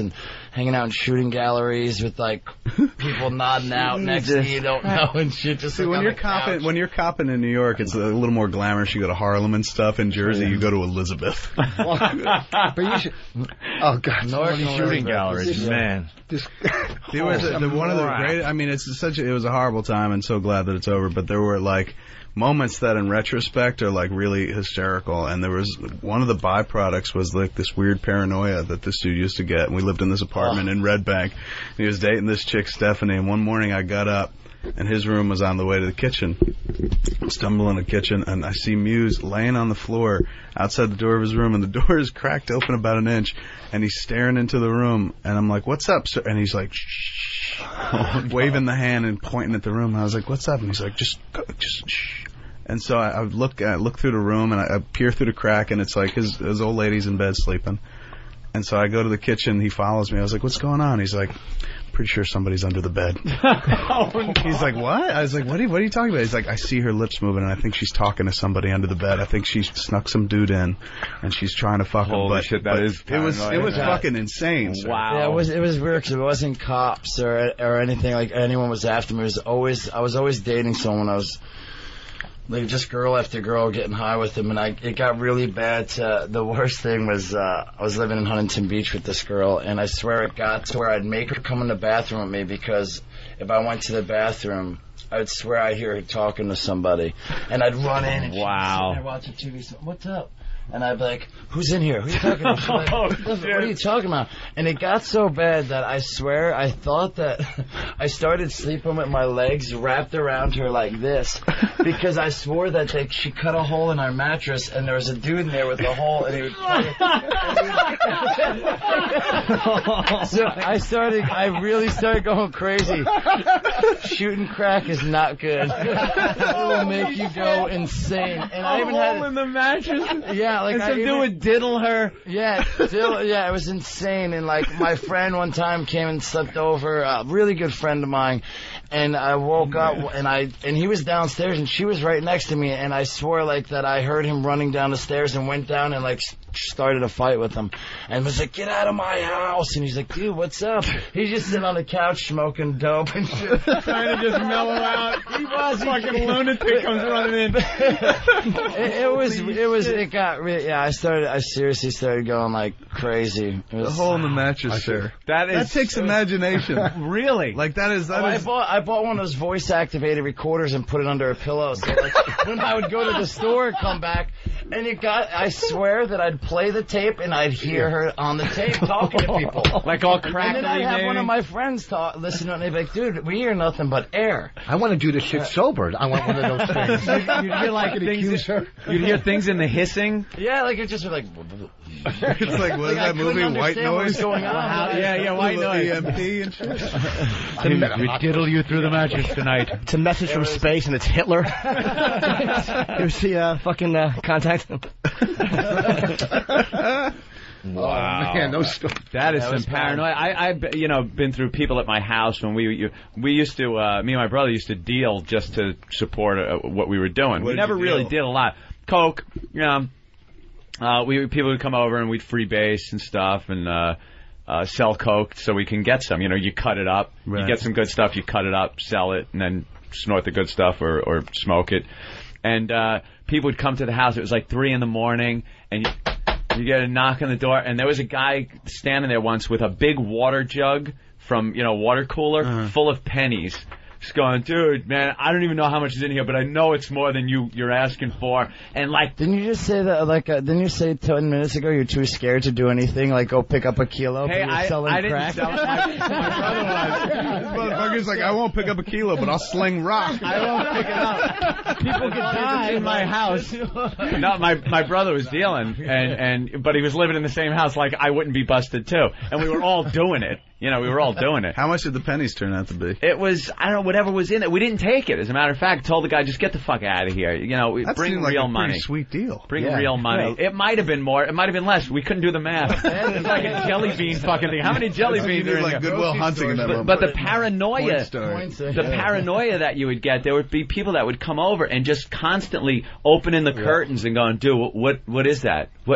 hanging out in shooting galleries with like people nodding out next to you don't know and shit. Just See, when you're copping in New York, it's a little more glamorous. You go to Harlem and stuff. In Jersey, you go to Elizabeth. But you should. Oh God, shooting galleries, man. It was one of the great. I mean, it was a horrible time, and so glad that it's over. But there were like moments that, in retrospect, are like really hysterical. And there was one of the byproducts was like this weird paranoia that this dude used to get. And we lived in this apartment in Red Bank. And he was dating this chick Stephanie. And one morning I got up, and his room was on the way to the kitchen. I stumble in the kitchen, and I see Muse laying on the floor outside the door of his room, and the door is cracked open about an inch, and he's staring into the room, and I'm like, "What's up, sir?" And he's like, "Shh," waving the hand and pointing at the room. I was like, "What's up?" And he's like, "Just shh." And so I look through the room, and I peer through the crack, and it's like his old lady's in bed sleeping. And so I go to the kitchen, he follows me. I was like, "What's going on?" He's like, "Pretty sure somebody's under the bed." Oh, no. He's like, "What?" I was like, what are you talking about?" He's like, "I see her lips moving, and I think she's talking to somebody under the bed. I think she snuck some dude in, and she's trying to fuck him." Holy shit, that is paranoid. It was fucking insane. Sir. Wow. Yeah, it was weird because it wasn't cops or anything like anyone was after me. I was always dating someone. I was like just girl after girl getting high with him, and it got really bad. The worst thing was I was living in Huntington Beach with this girl, and I swear it got to where I'd make her come in the bathroom with me because if I went to the bathroom, I'd swear I'd hear her talking to somebody, and I'd run in and she'd be sitting there watching TV. So, "What's up?" And I'd be like, "Who's in here? Who are you talking to?" She'd be like, "What are you talking about?" And it got so bad that I swear I thought that I started sleeping with my legs wrapped around her like this because I swore that she cut a hole in our mattress and there was a dude in there with a hole and he would So I really started going crazy. Shooting crack is not good. It will make you go insane. And I even had in the mattress. Yeah, like and some dude would diddle her. Yeah, it was insane. And like my friend one time came and slept over, a really good friend of mine, and I woke up and he was downstairs and she was right next to me, and I swore like that I heard him running down the stairs and went down and like started a fight with him and was like, "Get out of my house!" And he's like, "Dude, what's up?" He's just sitting on the couch smoking dope and shit, trying to just mellow out. He was fucking lunatic comes running in. It got really, I seriously started going like crazy. The hole in the mattress, sir. That takes imagination. Really? Like that is. I bought one of those voice activated recorders and put it under a pillow. So like when I would go to the store and come back, and I swear that I'd play the tape and I'd hear her on the tape talking to people. Like all crackly. And then I'd have one of my friends listen to it and they'd be like, "Dude, we hear nothing but air." I want to do this shit sober. I want one of those things. You'd hear like things. You'd hear things in the hissing. Yeah, like it just was like. It's like what is that movie? White Noise. Going on. Yeah, White Noise. EMP and shit. We diddle you through the mattress tonight. It's a message from space, and it's Hitler. You see, fucking Contact. Wow, man, those that is some paranoia. I've been through people at my house when we used to me and my brother used to deal just to support what we were doing. We never really did a lot. Coke, people would come over and we'd freebase and stuff and sell coke so we can get some. You cut it up, you get some good stuff, you cut it up, sell it, and then snort the good stuff or smoke it. And people would come to the house. It was like 3 a.m, and you get a knock on the door, and there was a guy standing there once with a big water jug from water cooler full of pennies. Just going, "Dude, man, I don't even know how much is in here, but I know it's more than you're asking for." And like, didn't you just say that? Like, didn't you say 10 minutes ago you're too scared to do anything? Like, go pick up a kilo. Hey, I didn't sell it. My brother was. This motherfucker's like, "I won't pick up a kilo, but I'll sling rock." I won't pick it up. People could die in my house. No, my brother was dealing, but he was living in the same house. Like, I wouldn't be busted too, and we were all doing it. We were all doing it. How much did the pennies turn out to be? It was, I don't know, whatever was in it. We didn't take it. As a matter of fact, told the guy, "Just get the fuck out of here. That bring like real a money." Pretty sweet deal. Bring real money. It might have been more. It might have been less. We couldn't do the math. It's like a jelly bean fucking thing. How many jelly beans are in like here? Goodwill Hunting in that moment. But the paranoia, paranoia that you would get, there would be people that would come over and just constantly opening the curtains and going, "Dude, what is that? What?"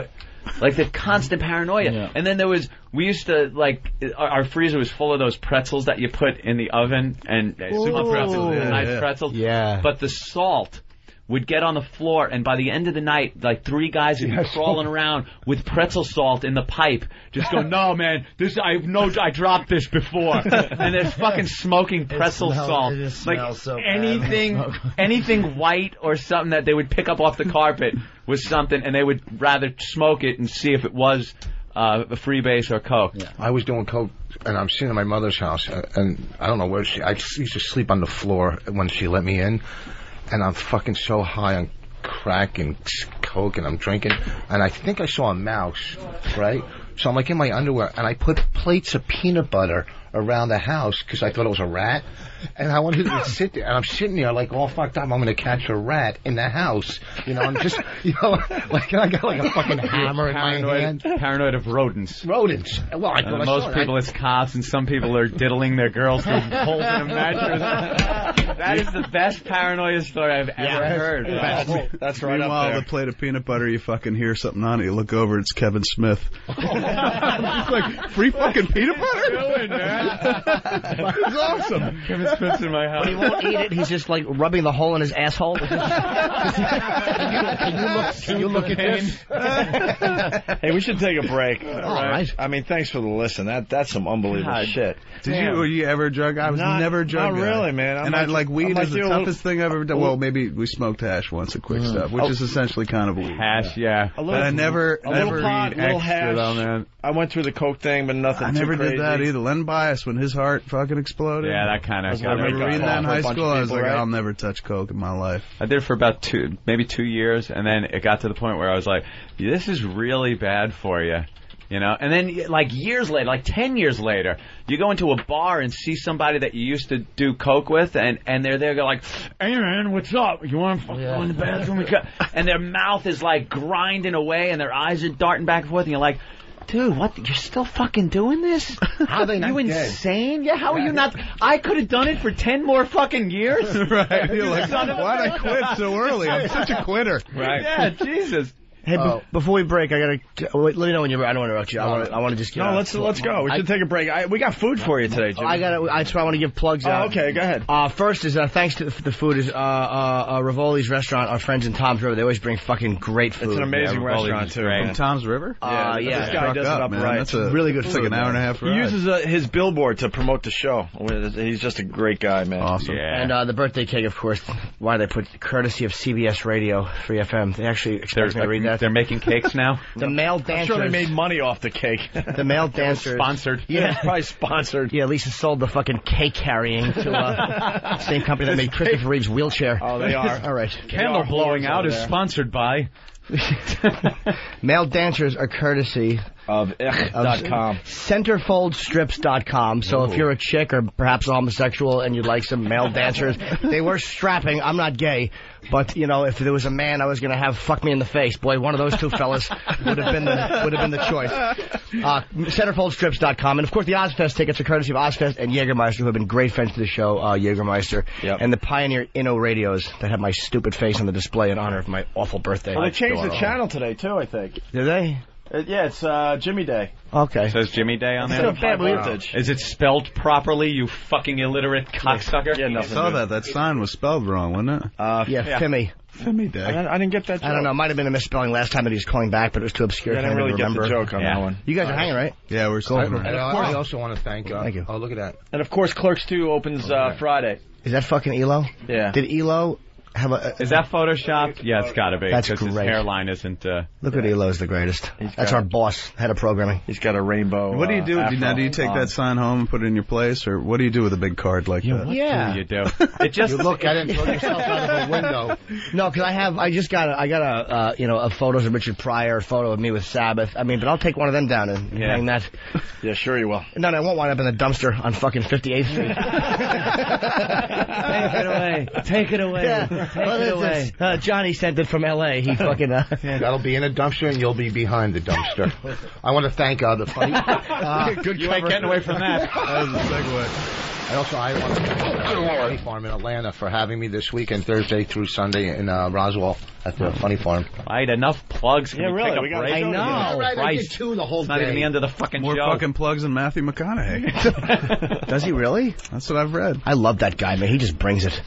Like the constant paranoia. Yeah. And then we used to, like, our freezer was full of those pretzels that you put in the oven, and super pretzels, nice pretzels. Yeah. But the salt would get on the floor, and by the end of the night, like 3 guys would be crawling around with pretzel salt in the pipe, just going, "No, man, I dropped this before," and they're fucking smoking pretzel salt, like so anything white or something that they would pick up off the carpet was something, and they would rather smoke it and see if it was a freebase or coke. Yeah. I was doing coke, and I'm sitting at my mother's house, and I don't know where I used to sleep on the floor when she let me in. And I'm fucking so high on crack and coke, and I'm drinking, and I think I saw a mouse, right? So I'm like in my underwear, and I put plates of peanut butter around the house because I thought it was a rat, and I wanted to sit there, and I'm sitting there like all fucked up. I'm going to catch a rat in the house, and just, like I got like a fucking hammer in my hand. Paranoid of rodents. Rodents. Well, I thought most people it's cops, and some people are diddling their girls through holes in a mattress. That is the best paranoia story I've ever heard. That's right. Meanwhile, up there. the plate of peanut butter, you fucking hear something on it. You look over, it's Kevin Smith. It's like, free fucking peanut butter? It's awesome. Kevin Smith's in my house. But he won't eat it. He's just like rubbing the hole in his asshole. Can you look at this? Hey, we should take a break. All right. I mean, thanks for the listen. That's some unbelievable shit. Were you ever a drug guy? I was never a drug guy. Not really, man. And weed is the toughest thing I've ever done. Well, maybe we smoked hash once at Quick Stuff, which is essentially kind of weed. Hash, yeah. But I never pot, eat little extra hash. though, man. I went through the coke thing, but nothing I too never crazy. did that either. Len Bias, when his heart fucking exploded. Yeah, that kind of. I remember reading that in high school. I was like, I'll never touch coke in my life. I did it for about maybe 2 years, and then it got to the point where I was like, this is really bad for you. And then like years later, like 10 years later, you go into a bar and see somebody that you used to do coke with, and they're there, they're like, "Hey man, what's up? You want to go in the bathroom?" And their mouth is like grinding away, and their eyes are darting back and forth, and you're like, "Dude, what? You're still fucking doing this? How are they not you dead? Insane? Yeah, how are you not? I could have done it for 10 more fucking years." Right? You're like, why'd I quit so early? I'm such a quitter. Right? Yeah, Jesus. Hey, before we break, I gotta let me know when you're. I don't want to interrupt you. I want to just get. No, let's go. We should take a break. We got food for you today, Jim. That's why I want to give plugs out. Okay, go ahead. First is thanks to the food is Rivoli's restaurant. Our friends in Tom's River. They always bring fucking great food. It's an amazing restaurant too. From Tom's River? Yeah. This guy does it up right. That's a really good food. food. Like an hour and a half ride. He uses his billboard to promote the show. He's just a great guy, man. Awesome. Yeah. And the birthday cake, of course. Why they put courtesy of CBS Radio, Free FM. They actually expect me to read that. They're making cakes now. The male dancers. I'm sure they made money off the cake. The male dancers. Sponsored. Yeah, probably sponsored. Yeah, Lisa sold the fucking cake carrying to the same company that made Christopher Reeve's wheelchair. Oh, they are. All right. Candle blowing out is sponsored by. Male dancers are courtesy of ich.com. Centerfoldstrips.com. So if you're a chick or perhaps a homosexual and you'd like some male dancers, they were strapping. I'm not gay, but if there was a man I was going to have fuck me in the face, boy, one of those two fellas would have been the choice. Centerfoldstrips.com. And of course the Ozfest tickets are courtesy of Ozfest and Jägermeister, who have been great friends to the show. Jägermeister and the Pioneer Inno radios that have my stupid face on the display in honor of my awful birthday. Well, they changed the channel today too, I think. Did they? Yeah, it's Jimmy Day. Okay. It says Jimmy Day on there? Is it spelled properly, you fucking illiterate cocksucker? Yeah, I saw that sign was spelled wrong, wasn't it? Yeah, Fimmy. Fimmy Day. I didn't get that joke. I don't know. It might have been a misspelling last time that he was calling back, but it was too obscure. I didn't really get the joke on that one. You guys are hanging, right? Yeah, we're still And I also want to thank you. Oh, look at that. And of course, Clerks 2 opens Friday. Is that fucking Elo? Yeah. Did Elo have a... Is that Photoshopped? Yeah, it's gotta be. That's because great. His hairline isn't... Look at Elo's the greatest. That's our boss, head of programming. He's got a rainbow. What do you do? Do you take that sign home and put it in your place, or what do you do with a big card like that? Yeah. What do you do? It just... You look at it and throw yourself out of a window. No, because I got a photos of Richard Pryor, a photo of me with Sabbath. I mean, but I'll take one of them down and hang that. Yeah, sure you will. No, I won't wind up in the dumpster on fucking 58th Street. Take it away. Take it away. Yeah. Take it away. Johnny sent it from L.A. He fucking... That'll be in a dumpster, and you'll be behind the dumpster. I want to thank the funny... You ain't getting away from that. That was a segue. And also, I want to thank the Funny Farm in Atlanta for having me this weekend, Thursday through Sunday in Roswell at the Funny Farm. I had enough plugs. Can Yeah, we really, take a we got- break? I know. Right, I did two the whole It's not even day. the end of the fucking More show. fucking plugs than Matthew McConaughey. Does he really? That's what I've read. I love that guy, man. He just brings it.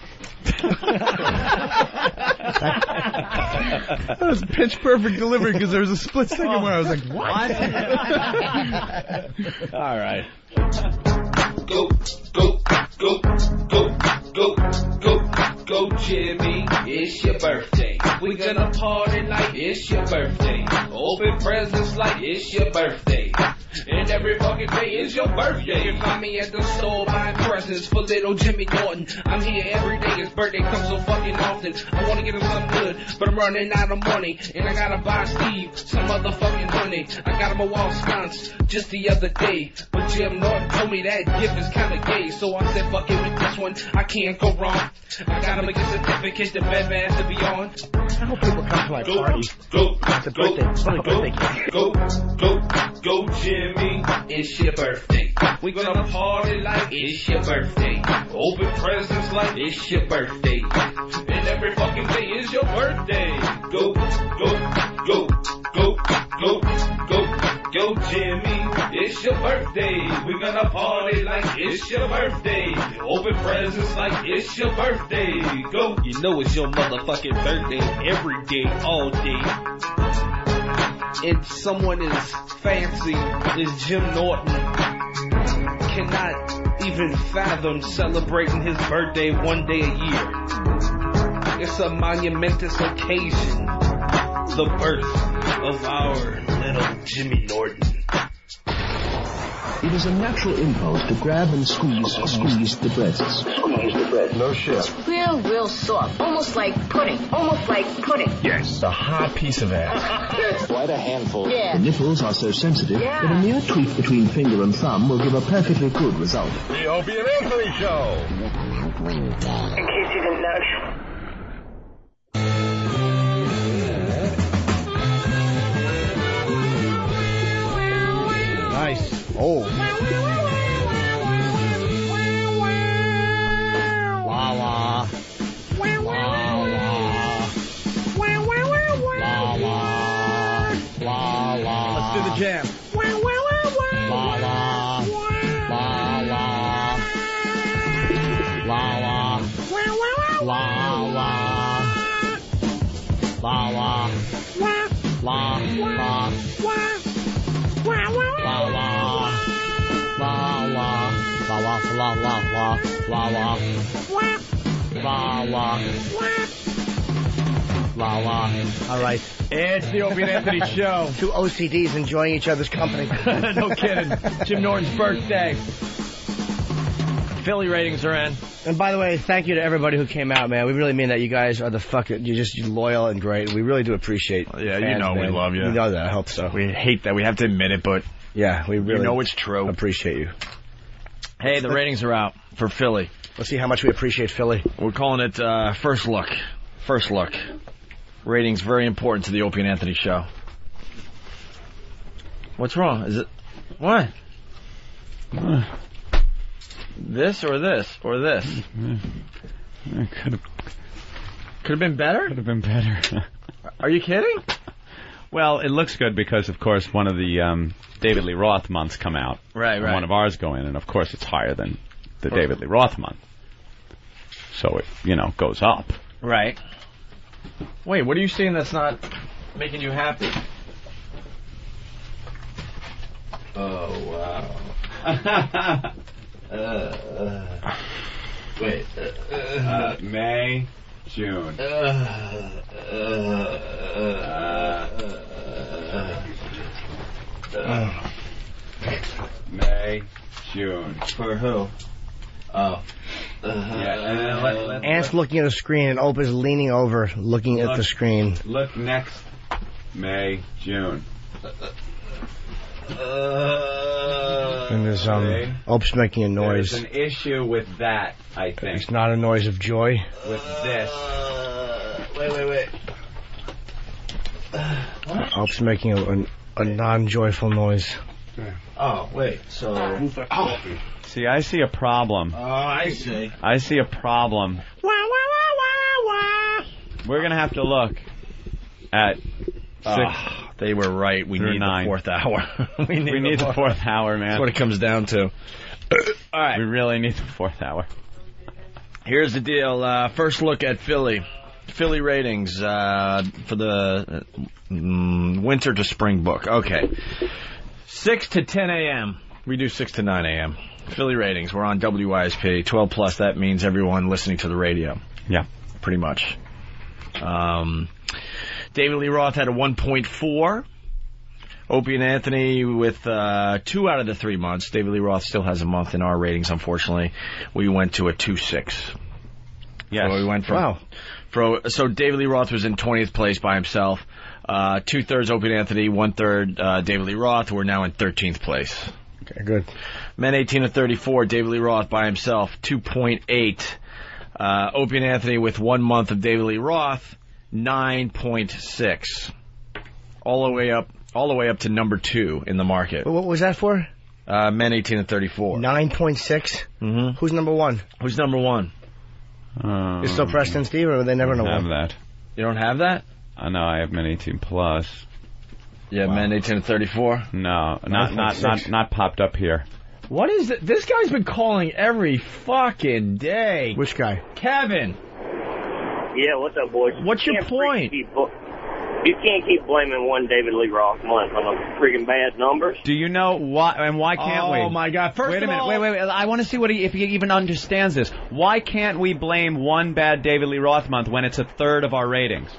That was pitch perfect delivery because there was a split second where I was like, what? All right. Go, go, go, go, go, go, go, Jimmy. It's your birthday. We gonna party like it's your birthday. Open presents like it's your birthday. And every fucking day is your birthday. You can find me at the store buying presents for little Jimmy Norton. I'm here every day. His birthday comes so fucking often. I wanna get him something good, but I'm running out of money. And I gotta buy Steve some motherfucking honey. I got him a wall sconce just the other day. But Jim Norton told me that gift is kinda gay. So I said, fuck it with this one. I can't go wrong. I got him a gift certificate to Bed Bath & Beyond. I hope people come to my party. Go, It's a birthday. It's a birthday gift. go, go, Jimmy. It's your birthday. We gonna party like it's your birthday. Open presents like it's your birthday. And every fucking day is your birthday. Go, go, Jimmy. It's your birthday. We gonna party like it's your birthday. Open presents like it's your birthday. Go. You know it's your motherfucking birthday every day, all day. And someone as fancy as Jim Norton cannot even fathom celebrating his birthday one day a year. It's a monumentous occasion, the birth of our little Jimmy Norton. It is a natural impulse to grab and squeeze the breasts. No shit. Real soft. Almost like pudding. Yes. A hard piece of ass. Quite a handful. Yeah. The nipples are so sensitive that a mere tweak between finger and thumb will give a perfectly good result. The Opie and Anthony Show. In case you didn't know. Nice. Oh. La la. Let's do the jam. All right. It's the Opie and Anthony Show. Two OCDs enjoying each other's company. No kidding. Jim Norton's birthday. Philly ratings are in. And by the way, thank you to everybody who came out, man. We really mean that. You guys are the fucking, you're loyal and great. We really do appreciate Yeah, fans, you know we man. love you. You know that. I hope so. We hate that we have to admit it, but yeah, we really know it's true. Appreciate you. Hey, the ratings are out for Philly. Let's see how much we appreciate Philly. We're calling it First Look. First Look. Ratings very important to the Opie and Anthony Show. What's wrong? Is it... What? This or this or this? Could have been better? Could have been better. Are you kidding? Well, it looks good because, of course, one of the David Lee Roth months come out. Right, and right. one of ours go in, and of course it's higher than the David Lee Roth month. So it, goes up. Right. Wait, what are you seeing that's not making you happy? Oh, wow. Wait. May, June. May, June. For who? Oh. Yeah, Ant's looking at the screen and Opa's leaning over, looking at the screen. Look next. May, June. And there's Opa's making a noise. There's an issue with that, I think. It's not a noise of joy. With this. Wait. Opa's making a non-joyful noise. Oh, wait, so... See, I see a problem. Oh, I see. I see a problem. We're going to have to look at 6. They were right. We need 9. the 4th hour. we need the 4th hour, man. That's what it comes down to. All right. We really need the 4th hour. Here's the deal. First look at Philly. Philly ratings for the winter to spring book. Okay. 6 to 10 a.m. We do 6 to 9 a.m. Philly ratings. We're on WISP. 12 plus. That means everyone listening to the radio. Yeah. Pretty much. David Lee Roth had a 1.4. Opie and Anthony with 2 out of the 3 months. David Lee Roth still has a month in our ratings, unfortunately. We went to a 2.6. Yes. So we went from... Wow. So David Lee Roth was in 20th place by himself. 2/3 Opie and Anthony, 1/3 David Lee Roth. We're now in 13th place. Okay, good. Men 18 to 34, David Lee Roth by himself, 2.8. Opie and Anthony with 1 month of David Lee Roth, 9.6. All the way up to number 2 in the market. What was that for? Men 18 to 34. 9.6? Mm-hmm. Who's number 1? Who's number 1? Is still Preston Steve, or they never know have one? that. You don't have that? No, I have Men 18 plus. Yeah, wow. Men 18 to 34? No, not popped up here. What is it? This guy's been calling every fucking day. Which guy? Kevin. Yeah, what's up, boys? What's your point? You can't keep blaming one David Lee Roth month on the freaking bad numbers. Do you know why? And why can't we? Oh my God! Wait a minute. Wait. I want to see if he even understands this. Why can't we blame one bad David Lee Roth month when it's 1/3 of our ratings?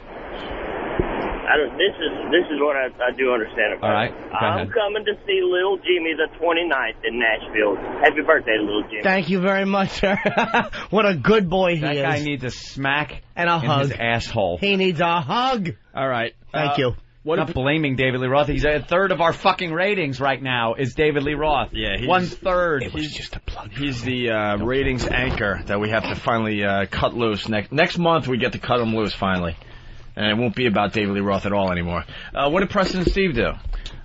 This is what I do understand about. All right. I'm coming to see Little Jimmy the 29th in Nashville. Happy birthday, Little Jimmy. Thank you very much, sir. What a good boy he is. That guy needs a smack and a hug. His asshole. He needs a hug. All right. Thank you. Not blaming David Lee Roth. He's 1/3 of our fucking ratings right now is David Lee Roth. Yeah, 1/3. It was just a plug. He's the ratings anchor that we have to finally cut loose. Next month we get to cut him loose finally. And it won't be about David Lee Roth at all anymore. What did Preston and Steve do?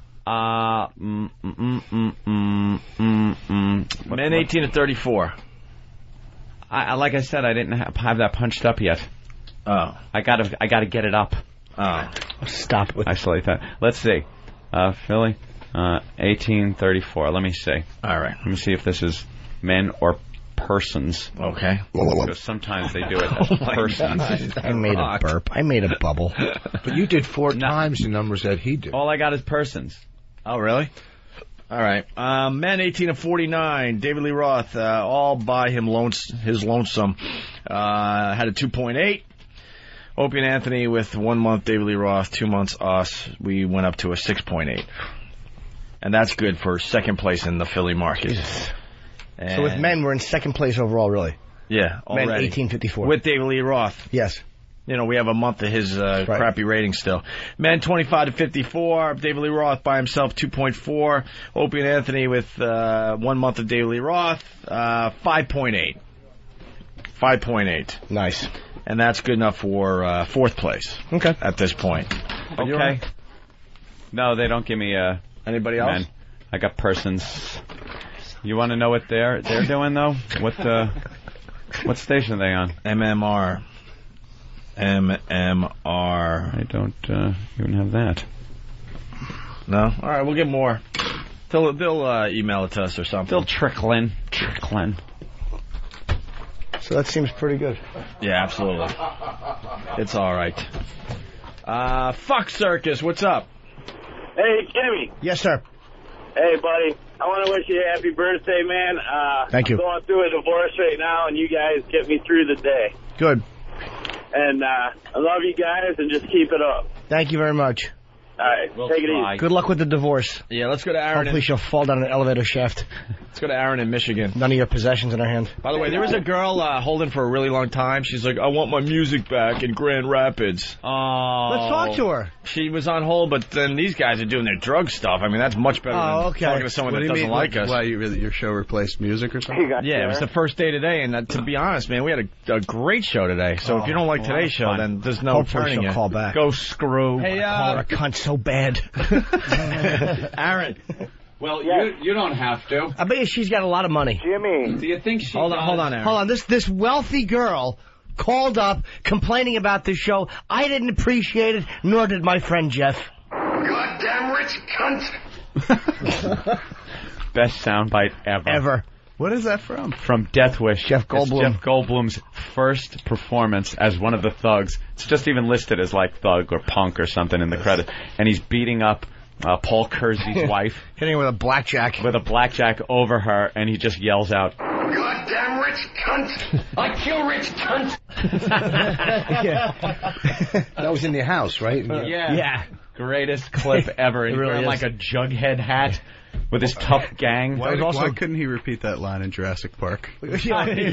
Men 18 to 34. Like I said, I didn't have that punched up yet. Oh. I gotta get it up. Oh. Stop with isolate that. Let's see. Philly, 1834. Let me see. All right. Let me see if this is men or persons. Okay. Because sometimes they do it as persons. I made a burp. I made a bubble. But you did 4 times the numbers that he did. All I got is persons. Oh, really? All right. Men 18 to 49. David Lee Roth, all by his lonesome. Had a 2.8. Opie and Anthony with 1 month David Lee Roth, 2 months us. We went up to a 6.8. And that's good for second place in the Philly market. So with men, we're in second place overall, really. Yeah, already. Men 1854. With David Lee Roth. Yes. You know, we have a month of his crappy rating still. Men 25 to 54. David Lee Roth by himself, 2.4. Opie and Anthony with 1 month of David Lee Roth, 5.8. 5.8. Nice. And that's good enough for fourth place. Okay. At this point. Okay. No, they don't give me anybody else? Men. I got persons. You want to know what they're doing though? What station are they on? MMR. I don't even have that. No? All right, we'll get more. They'll email it to us or something. They'll trickle in. So that seems pretty good. Yeah, absolutely. It's all right. Fuck Circus, what's up? Hey, Jimmy. Yes, sir. Hey, buddy. I want to wish you a happy birthday, man. Thank you. I'm going through a divorce right now, and you guys get me through the day. Good. And I love you guys, and just keep it up. Thank you very much. All right, take it easy. Good luck with the divorce. Yeah, let's go to Aaron. Hopefully she'll fall down an elevator shaft. Let's go to Aaron in Michigan. None of your possessions in her hand. By the way, there was a girl holding for a really long time. She's like, I want my music back in Grand Rapids. Oh. Let's talk to her. She was on hold, but then these guys are doing their drug stuff. I mean, that's much better than talking to someone that doesn't like us. Why, your show replaced music or something? Yeah, it was the first day today, and to be honest, man, we had a great show today. So if you don't like today's show, then there's no Hopefully turning she'll it. call back. Go screw. Hey, call her a cunt so bad. Aaron, Well, you don't have to. I bet you she's got a lot of money. Jimmy. Do you think she Hold on, Aaron. Hold on. This wealthy girl called up complaining about this show. I didn't appreciate it, nor did my friend Jeff. Goddamn rich cunt. Best soundbite ever. What is that from? From Death Wish. Jeff Goldblum. It's Jeff Goldblum's first performance as one of the thugs. It's just even listed as like thug or punk or something in the credit. And he's beating up Paul Kersey's wife. Hitting her with a blackjack. With a blackjack over her, and he just yells out, Goddamn rich cunt. I kill rich cunt. That was in the house, right? Yeah. Greatest clip ever. He's wearing like a Jughead hat with his tough gang. Why couldn't he repeat that line in Jurassic Park? He's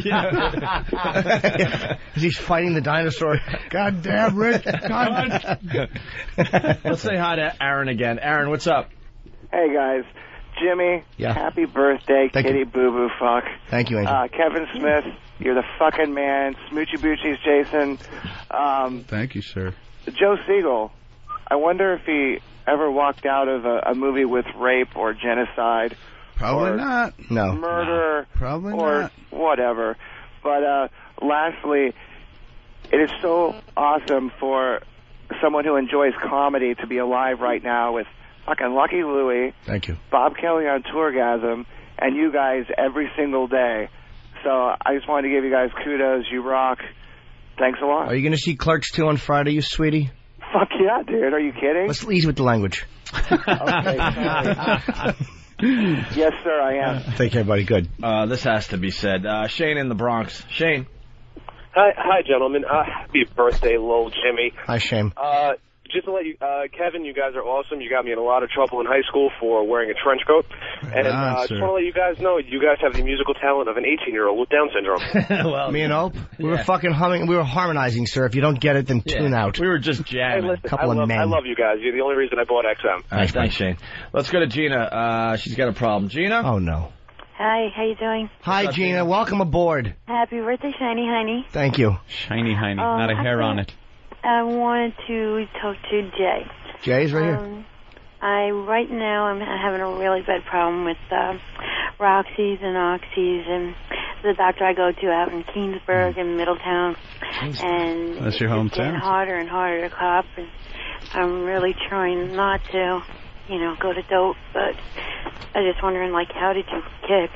fighting the dinosaur. Goddamn rich cunt. Let's say hi to Aaron again. Aaron, what's up? Hey, guys. Jimmy, happy birthday, kitty boo-boo fuck. Thank you, Angel. Kevin Smith, you're the fucking man. Smoochy Boochies, Jason. Thank you, sir. Joe Siegel, I wonder if he ever walked out of a movie with rape or genocide. Probably or not. No. Murder. No. Probably or not. Whatever. But lastly, it is so awesome for someone who enjoys comedy to be alive right now with fucking Lucky Louie. Thank you. Bob Kelly on Tourgasm, and you guys every single day. So I just wanted to give you guys kudos. You rock. Thanks a lot. Are you going to see Clerks 2 on Friday, you sweetie? Fuck yeah, dude. Are you kidding? Let's ease with the language. Okay, sorry. Yes, sir, I am. Take care, buddy. Good. This has to be said. Shane in the Bronx. Shane. Hi, gentlemen. Happy birthday, Lil Jimmy. Hi, Shane. Just to let you, Kevin, you guys are awesome. You got me in a lot of trouble in high school for wearing a trench coat. And just want to let you guys know, you guys have the musical talent of an 18-year-old with Down syndrome. Well, me and Ope, we were fucking humming. We were harmonizing, sir. If you don't get it, then tune out. We were just jamming. Hey, listen, I love you guys. You're the only reason I bought XM. All right, thanks, Shane. Let's go to Gina. She's got a problem. Gina? Oh, no. Hi, how you doing? Hi, Gina. Welcome aboard. Happy birthday, Shiny Honey. Thank you. Shiny Honey, not a hair on it. I wanted to talk to Jay. Jay's right here. Right now I'm having a really bad problem with Roxy's and Oxys, and the doctor I go to out in Keensburg and Middletown. And that's your it's getting hometown. harder and harder to cough, and I'm really trying not to, go to dope, but I was just wondering, how did you kick?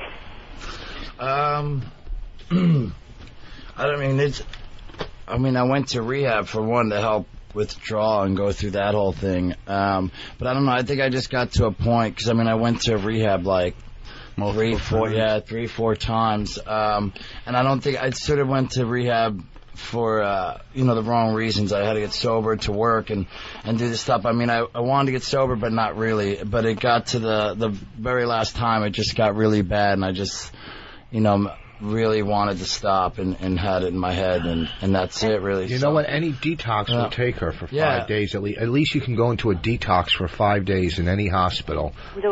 I went to rehab for one to help withdraw and go through that whole thing. But I don't know. I think I just got to a point because I went to rehab like three, four times. And I don't think I sort of went to rehab for the wrong reasons. I had to get sober to work and do this stuff. I wanted to get sober, but not really. But it got to the very last time. It just got really bad, and I just really wanted to stop and had it in my head, and that's it, really. You know what? Any detox will take her for 5 days at least. At least you can go into a detox for 5 days in any hospital.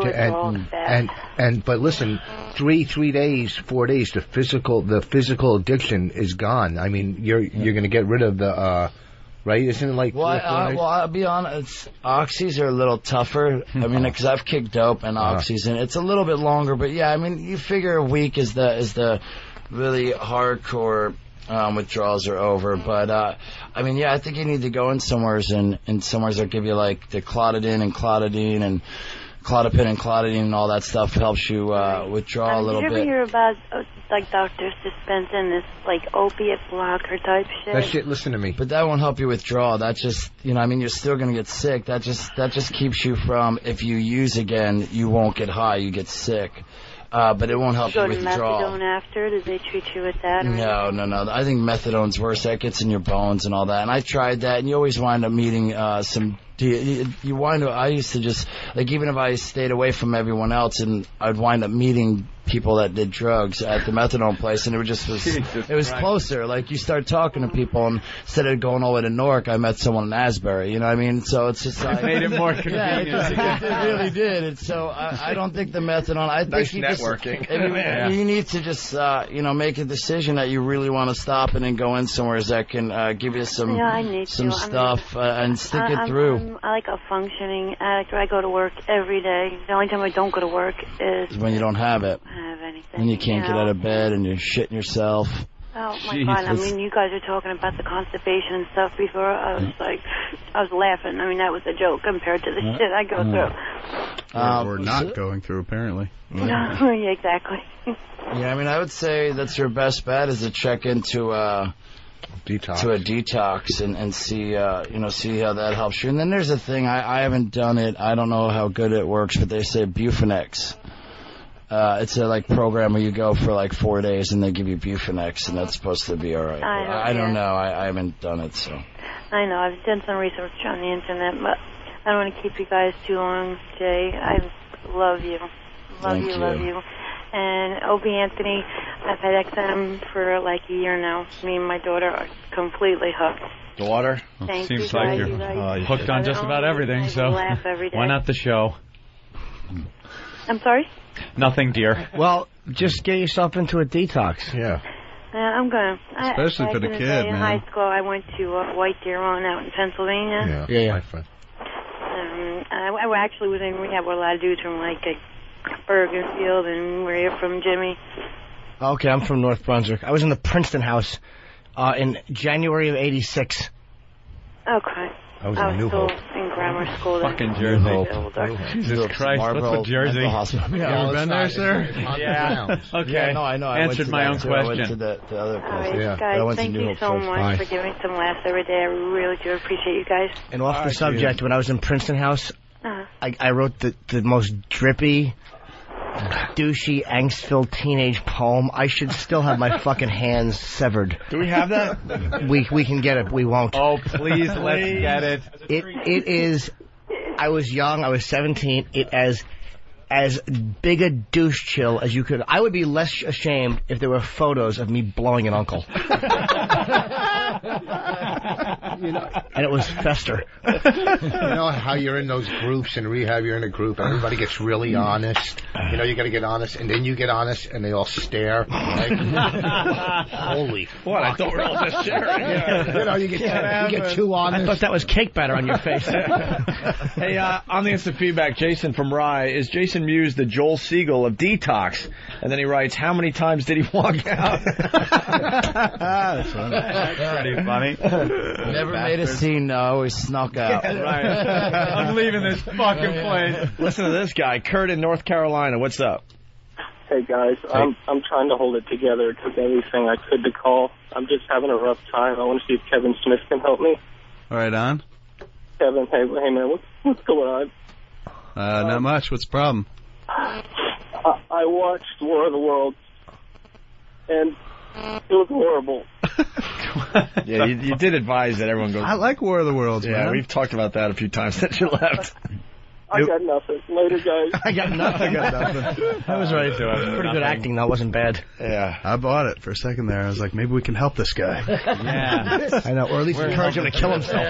But listen, 3 days, 4 days, the physical addiction is gone. You're going to get rid of the right? Isn't it like? Well, I'll be honest. Oxys are a little tougher. Because I've kicked dope and oxys, and it's a little bit longer. But yeah, you figure a week is the really hardcore withdrawals are over. But I think you need to go in somewheres and somewheres that give you like the Clotidine and Clotidine and Clotipin and Clotidine and all that stuff helps you withdraw a little bit. Did you ever hear about doctors dispensing this opiate blocker type shit? That shit, listen to me. But that won't help you withdraw. That just, you're still going to get sick. That just keeps you from, if you use again, you won't get high, you get sick. But it won't help you withdraw. Methadone after? Did they treat you with that? No. I think methadone's worse. That gets in your bones and all that. And I tried that, and you always wind up meeting I used to just, even if I stayed away from everyone else, and I'd wind up meeting people that did drugs at the methadone place, and it was closer. You start talking to people, and instead of going all the way to Newark, I met someone in Asbury. You know what I mean? So it's just it made it more convenient. Yeah, it really did. And so I don't think the methadone. I think you need to just make a decision that you really want to stop, and then go in somewhere that can give you some stuff and stick it through. I like a functioning addict. I go to work every day. The only time I don't go to work is when you don't have it. Have anything. When you can't get out of bed and you're shitting yourself. Oh my God! I mean, you guys were talking about the constipation and stuff before. I was laughing. I mean, that was a joke compared to the shit I go through. We're not going through, apparently. Yeah, exactly. Yeah, I mean, I would say that's your best bet is to check into detox and see see how that helps you. And then there's a thing I haven't done it. I don't know how good it works, but they say Bufanex. It's a program where you go for 4 days and they give you Bufanex, and that's supposed to be all right. I don't know. I haven't done it, so. I know. I've done some research on the internet, but I don't want to keep you guys too long, Jay. I love you. Love you. And Opie Anthony, I've had XM for a year now. Me and my daughter are completely hooked. Daughter? Thank Seems you like guys. you're hooked on just about everything, so laugh every day. why not the show? I'm sorry? Nothing, dear. Well, just get yourself into a detox. Yeah. I'm going to. Especially for the kid, in man. high school, I went to White Deer Run out in Pennsylvania. Yeah. My friend. I actually was in rehab with a lot of dudes from Bergenfield and where you're from, Jimmy. Okay, I'm from North Brunswick. I was in the Princeton house in January of '86. Okay. I was in New still Hope. in grammar school. Fucking Jersey. Jesus Christ, what's with Jersey? You ever been there, sir? Yeah. Okay. Yeah, no, I know. Answered my own question. I went to the other place. All right, guys, thank you so much for giving some laughs every day. I really do appreciate you guys. And off the subject, when I was in Princeton house, I wrote the most drippy, douchey, angst-filled teenage poem. I should still have my fucking hands severed. Do we have that? We can get it. We won't. Oh, please, let's get it. It is. I was young. I was 17. It as big a douche chill as you could. I would be less ashamed if there were photos of me blowing an uncle. And it was Fester. You know how you're in those groups in rehab, you're in a group, and everybody gets really honest. You got to get honest, and then you get honest, and they all stare. Holy what? fuck. I thought we were all just sharing. You get too honest. I thought that was cake batter on your face. Hey, on the instant feedback, Jason from Rye, is Jason Mewes the Joel Siegel of Detox? And then he writes, how many times did he walk out? That's pretty funny. Never made a scene, no, always snuck out. Right. I'm leaving this fucking place. Listen to this guy, Kurt in North Carolina. What's up? Hey guys, I'm trying to hold it together. It took everything I could to call. I'm just having a rough time. I want to see if Kevin Smith can help me. All right, on. Kevin, hey man, what's going on? Not much. What's the problem? I watched War of the Worlds, and it was horrible. Yeah, you did advise that everyone goes. I like War of the Worlds, yeah, man. we've talked about that a few times since you left. I got nothing. Later, guys. I got nothing. I was ready to. Pretty good acting, though. Wasn't bad. Yeah. I bought it for a second there. I was like, maybe we can help this guy. Yeah. I know, or at least encourage him to kill himself.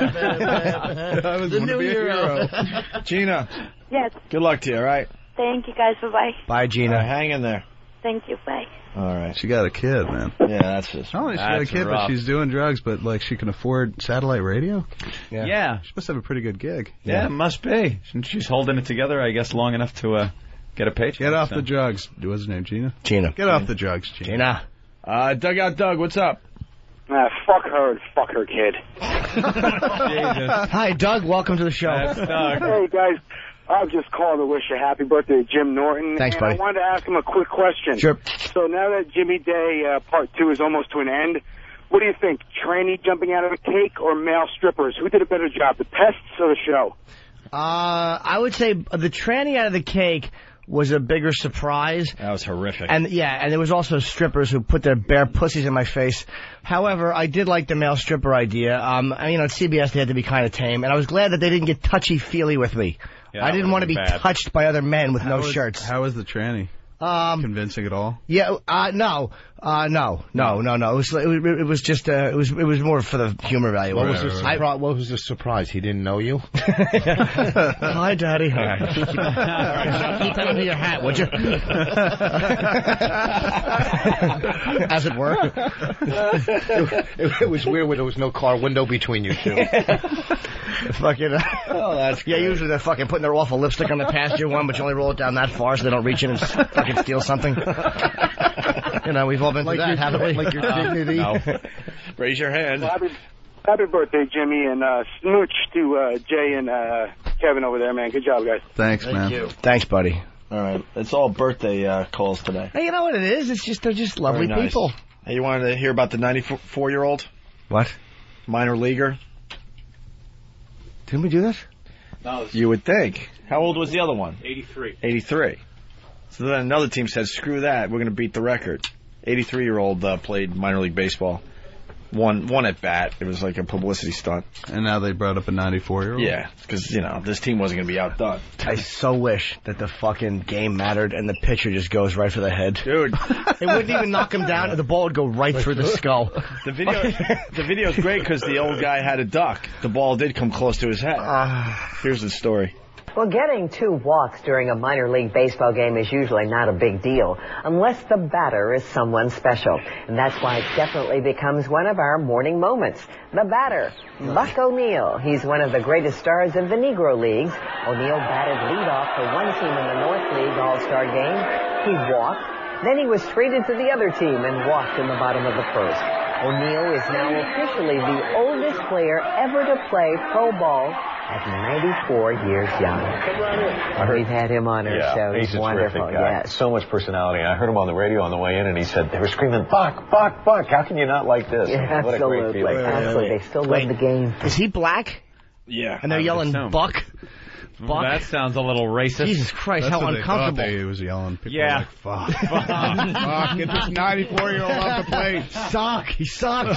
I was The going to new be a hero. Gina, Yes. good luck to you, all right? Thank you guys. Bye-bye. Bye, Gina. Hang in there. Thank you. Bye. All right. She got a kid, man. Yeah, that's just. Not only she got a kid, but she's doing drugs, but she can afford satellite radio. Yeah. She must have a pretty good gig. Yeah, it must be. She's holding it together, I guess, long enough to get a paycheck. Get off the drugs. What's her name, Gina? Gina. Get off the drugs, Gina. Dugout Doug, what's up? Fuck her and fuck her kid. Jesus. Hi, Doug. Welcome to the show. That's Doug. Hey, guys. I'm just calling to wish a happy birthday to Jim Norton. Thanks, buddy. I wanted to ask him a quick question. Sure. So now that Jimmy Day Part 2 is almost to an end, what do you think? Tranny jumping out of a cake or male strippers? Who did a better job, the pests or the show? I would say the tranny out of the cake was a bigger surprise. That was horrific. And there was also strippers who put their bare pussies in my face. However, I did like the male stripper idea. at CBS they had to be kind of tame, and I was glad that they didn't get touchy-feely with me. Yeah, I didn't want to be bad. touched by other men with no shirts. How was the tranny? convincing at all? Yeah, no. It was just it was more for the humor value. What was the surprise? He didn't know you? Hi, Daddy. Keep that under your hat, would you? As it were. It was weird when there was no car window between you two. Fucking. Usually they're fucking putting their awful lipstick on the passenger one, but you only roll it down that far so they don't reach in and fucking steal something. You know, we've all been through that, haven't we? Like your dignity. No. Raise your hand. Well, happy birthday, Jimmy, and smooch to Jay and Kevin over there, man. Good job, guys. Thanks, man. Thank you. Thanks, buddy. All right. It's all birthday calls today. Hey, you know what it is? It's just, they're just lovely Very nice. people. Hey, you wanted to hear about the 94-year-old? What? Minor leaguer? Didn't we do this? No. You would think. How old was the other one? 83. 83. So then another team said, screw that, we're going to beat the record. 83-year-old played minor league baseball. One at bat. It was like a publicity stunt. And now they brought up a 94-year-old? Yeah, because, this team wasn't going to be outdone. I so wish that the fucking game mattered and the pitcher just goes right for the head. Dude. It wouldn't even knock him down. The ball would go right through the skull. The video's great because the old guy had a duck. The ball did come close to his head. Here's the story. Well, getting 2 walks during a minor league baseball game is usually not a big deal, unless the batter is someone special. And that's why it definitely becomes one of our morning moments. The batter, Buck O'Neil. He's one of the greatest stars of the Negro Leagues. O'Neil batted leadoff for one team in the North League All-Star game. He walked. Then he was traded to the other team and walked in the bottom of the first. O'Neil is now officially the oldest player ever to play pro ball at 94 years young. We've had him on our show. He's a wonderful. terrific guy. Yes. So much personality. I heard him on the radio on the way in, and he said they were screaming, "Buck, Buck, Buck! How can you not like this?" Yeah, what a great feeling. Absolutely. They still love the game. Is he black? Yeah. And they're yelling Buck? Buck? That sounds a little racist. Jesus Christ, That's how what uncomfortable. They thought he was yelling. People Yeah. were like, fuck. Fuck. Get this 94-year-old off the plate. Suck. He sucks.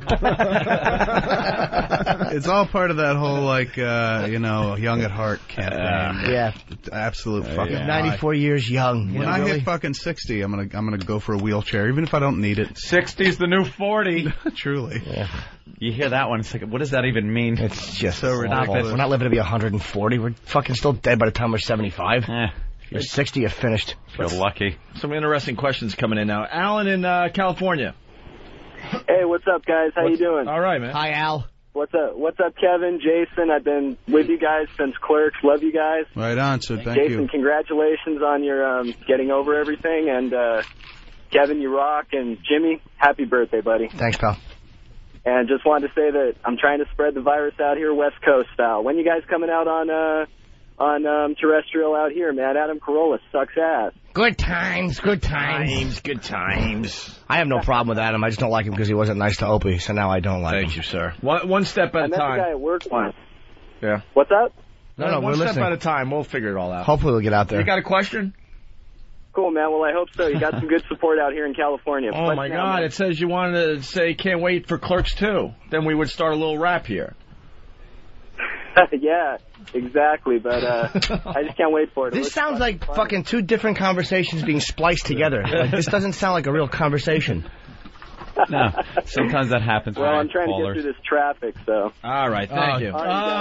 It's all part of that whole, young at heart campaign. Yeah. Absolute fucking lie. 94 years young. When I hit fucking 60, I'm gonna go for a wheelchair, even if I don't need it. 60's the new 40. Truly. Yeah. You hear that one, it's like, what does that even mean? It's just so ridiculous. We're not living to be 140. We're fucking still dead by the time we're 75. If you're 60, you're finished. You're lucky. Some interesting questions coming in now. Alan in California. Hey, what's up, guys? How you doing? All right, man. Hi, Al. What's up, Kevin, Jason? I've been with you guys since Clerks. Love you guys. Right on, so thank Jason, you. congratulations on your getting over everything. And Kevin, you rock. And Jimmy, happy birthday, buddy. Thanks, pal. And just wanted to say that I'm trying to spread the virus out here West Coast style. When you guys coming out on terrestrial out here, man? Adam Carolla sucks ass. Good times, good times. Good times. I have no problem with Adam. I just don't like him because he wasn't nice to Opie, so now I don't like him. Thank you, sir. One step at I a met the time. guy at work once. Yeah. What's up? No, one we're step listening. at a time. We'll figure it all out. Hopefully we'll get out there. You got a question? Cool, man. Well, I hope so. You got some good support out here in California. Oh, my God. It says you wanted to say can't wait for Clerks 2. Then we would start a little rap here. Yeah, exactly. But I just can't wait for it. This sounds like fucking 2 different conversations being spliced together. Like, this doesn't sound like a real conversation. No, sometimes that happens. Well, I'm trying to get through this traffic, so. All right, thank you.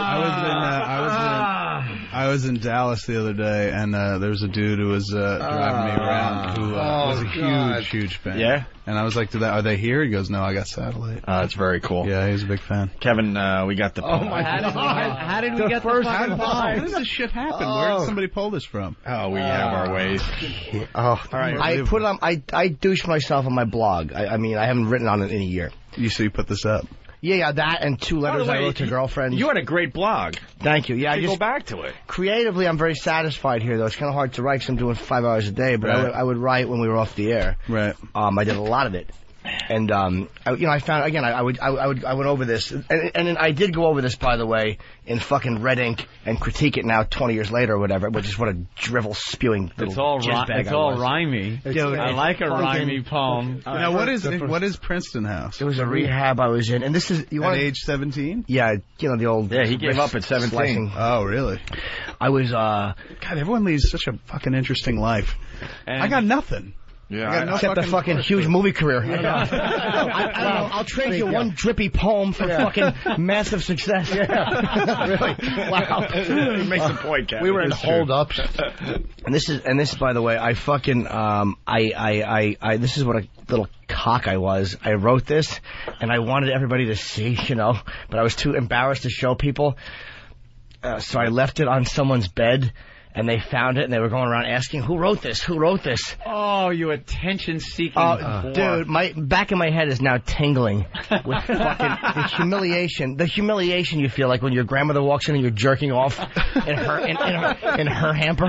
I was in Dallas the other day, and there was a dude who was driving me around who was a huge fan. Yeah? And I was like, are they here? He goes, no, I got satellite. That's very cool. Yeah, he's a big fan. Kevin, we got the... Oh, my God. How did we get the first How did this shit happen? Where did somebody pull this from? Oh, we have our ways. All right. I put it on. I douche myself on my blog. I mean, I haven't written on it in a year. You put this up? Yeah, that and 2 letters I wrote to girlfriends. You had a great blog. Thank you. Yeah, I just go back to it. Creatively, I'm very satisfied here, though. It's kind of hard to write because I'm doing 5 hours a day, but I would write when we were off the air. Right. I did a lot of it. And I found again. I went over this, and I did go over this, by the way, in fucking red ink and critique it now 20 years later or whatever. Which is what a drivel spewing little It's all rhymey. Dude, I like a rhymey poem. Now, what is Princeton House? It was a rehab I was in, and this is at age 17. Yeah, the old. Yeah, he gave up at 17. Slicing. Oh, really? I was. God, everyone leads such a fucking interesting life. And I got nothing. Yeah, I got no except a fucking huge movie career. I don't know. I'll trade you one drippy poem for fucking massive success. Yeah, really. Wow, he makes a point, Kevin. We were in hold-ups, and this, by the way, I fucking this is what a little cock I was. I wrote this, and I wanted everybody to see, but I was too embarrassed to show people, so I left it on someone's bed. And they found it, and they were going around asking, "Who wrote this? Who wrote this?" Oh, you attention-seeking dude, my back of my head is now tingling with fucking the humiliation. The humiliation you feel like when your grandmother walks in and you're jerking off in her hamper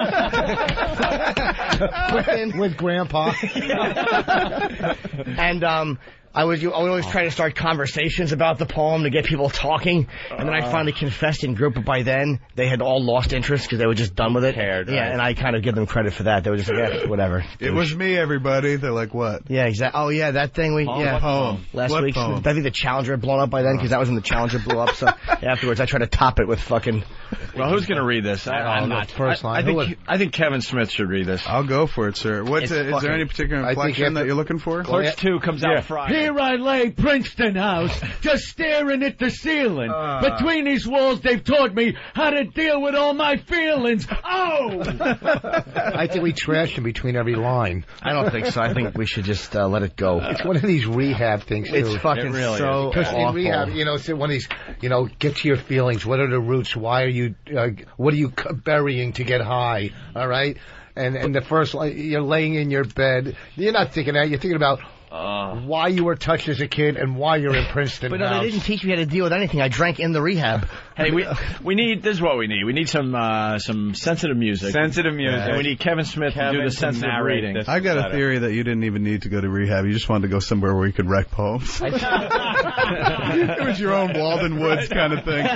with Grandpa. And I would always try to start conversations about the poem to get people talking, and then I finally confessed in group, but by then they had all lost interest because they were just done with it. Cared, right? Yeah, and I kind of give them credit for that. They were just like, yeah, whatever. It was me, everybody. They're like, what? Yeah, exactly. Oh, yeah, that thing poem. Last week. I think the Challenger had blown up by then because that was when the Challenger blew up. So afterwards, I tried to top it with fucking. Well, who's going to read this? I'm not. First line. I think Kevin Smith should read this. I'll go for it, sir. Is there any particular inflection that you're looking for? Clerks 2 comes out Friday. Here I lay, Princeton House, just staring at the ceiling. Between these walls, they've taught me how to deal with all my feelings. Oh! I think we trashed him between every line. I don't think so. I think we should just let it go. It's one of these rehab things, too. It's fucking really so Because in rehab, it's one of these, get to your feelings. What are the roots? Why are you, what are you burying to get high? All right? And the first, you're laying in your bed. You're not thinking that. You're thinking about why you were touched as a kid and why you're in Princeton. But no, they didn't teach me how to deal with anything. I drank in the rehab. Hey, we need, this is what we need. We need some sensitive music. Sensitive music. And we need Kevin Smith to do the sensitive reading. I got a theory that you didn't even need to go to rehab. You just wanted to go somewhere where you could write poems. It was your own Walden Woods kind of thing.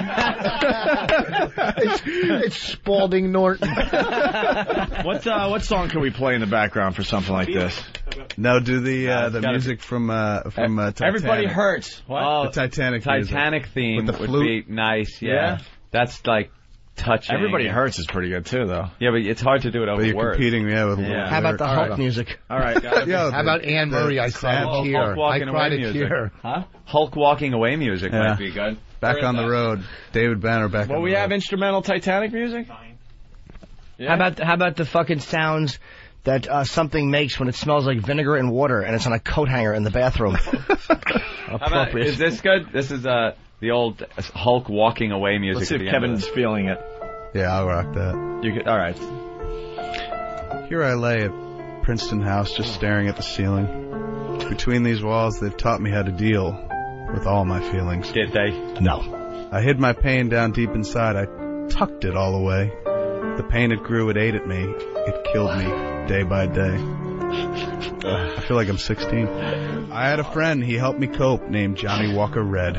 It's Spalding Norton. What song can we play in the background for something like this? No, do the music from Titanic. Everybody Hurts. What? Oh, the Titanic theme with the would flute. be nice. Yeah. That's like touching. Everybody Hurts is pretty good too, though. Yeah, but it's hard to do it over but you're words. Competing, with words. How about the Hulk music? All right. How about Anne Murray? I cried a tear. I cried a tear. Huh? Hulk walking away music might be good. Back on the road. David Banner back on the road. Well, we have instrumental Titanic music? Yeah. How about the fucking sounds that something makes when it smells like vinegar and water and it's on a coat hanger in the bathroom? Appropriate. Is this good? This is the old Hulk walking away music. Let's see if Kevin's feeling it. Yeah, I'll rock that. All right. Here I lay at Princeton House just staring at the ceiling. Between these walls, they've taught me how to deal with all my feelings. Did they? No. I hid my pain down deep inside. I tucked it all away. The pain it grew, it ate at me. It killed me day by day. I feel like I'm 16. I had a friend, he helped me cope, named Johnny Walker Red.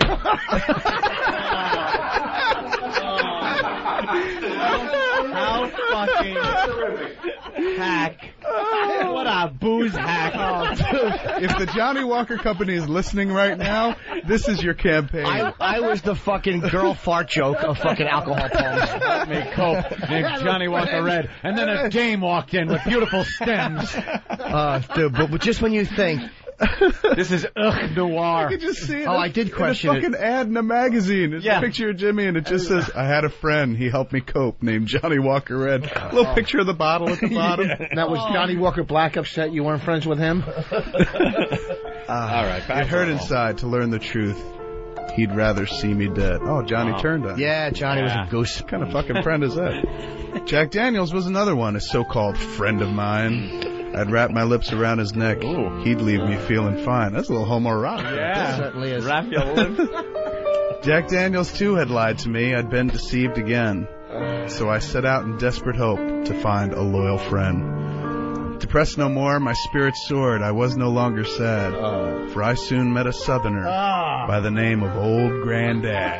How fucking hack. What a booze hack. Oh, dude. If the Johnny Walker Company is listening right now, this is your campaign. I was the fucking girl fart joke of fucking alcohol poems. Let me cope, named Johnny Walker Red. And then a dame walked in with beautiful stems. Dude, but just when you think... This is noir. I could just see it. Oh, I did question it. Fucking ad in a magazine. It's a picture of Jimmy, and it just says, "I had a friend. He helped me cope." Named Johnny Walker Red. A little picture of the bottle at the bottom. That was Johnny Walker Black upset you weren't friends with him. All right. It hurt inside to learn the truth. He'd rather see me dead. Oh, Johnny turned on. Yeah, Johnny was a goose. What kind of fucking friend is that? Jack Daniels was another one, a so-called friend of mine. I'd wrap my lips around his neck. Ooh. He'd leave me feeling fine. That's a little homoerotic. Yeah, it certainly is. Wrap your lips. Jack Daniels, too, had lied to me. I'd been deceived again. So I set out in desperate hope to find a loyal friend. Depressed no more, my spirits soared. I was no longer sad, for I soon met a Southerner by the name of Old Granddad.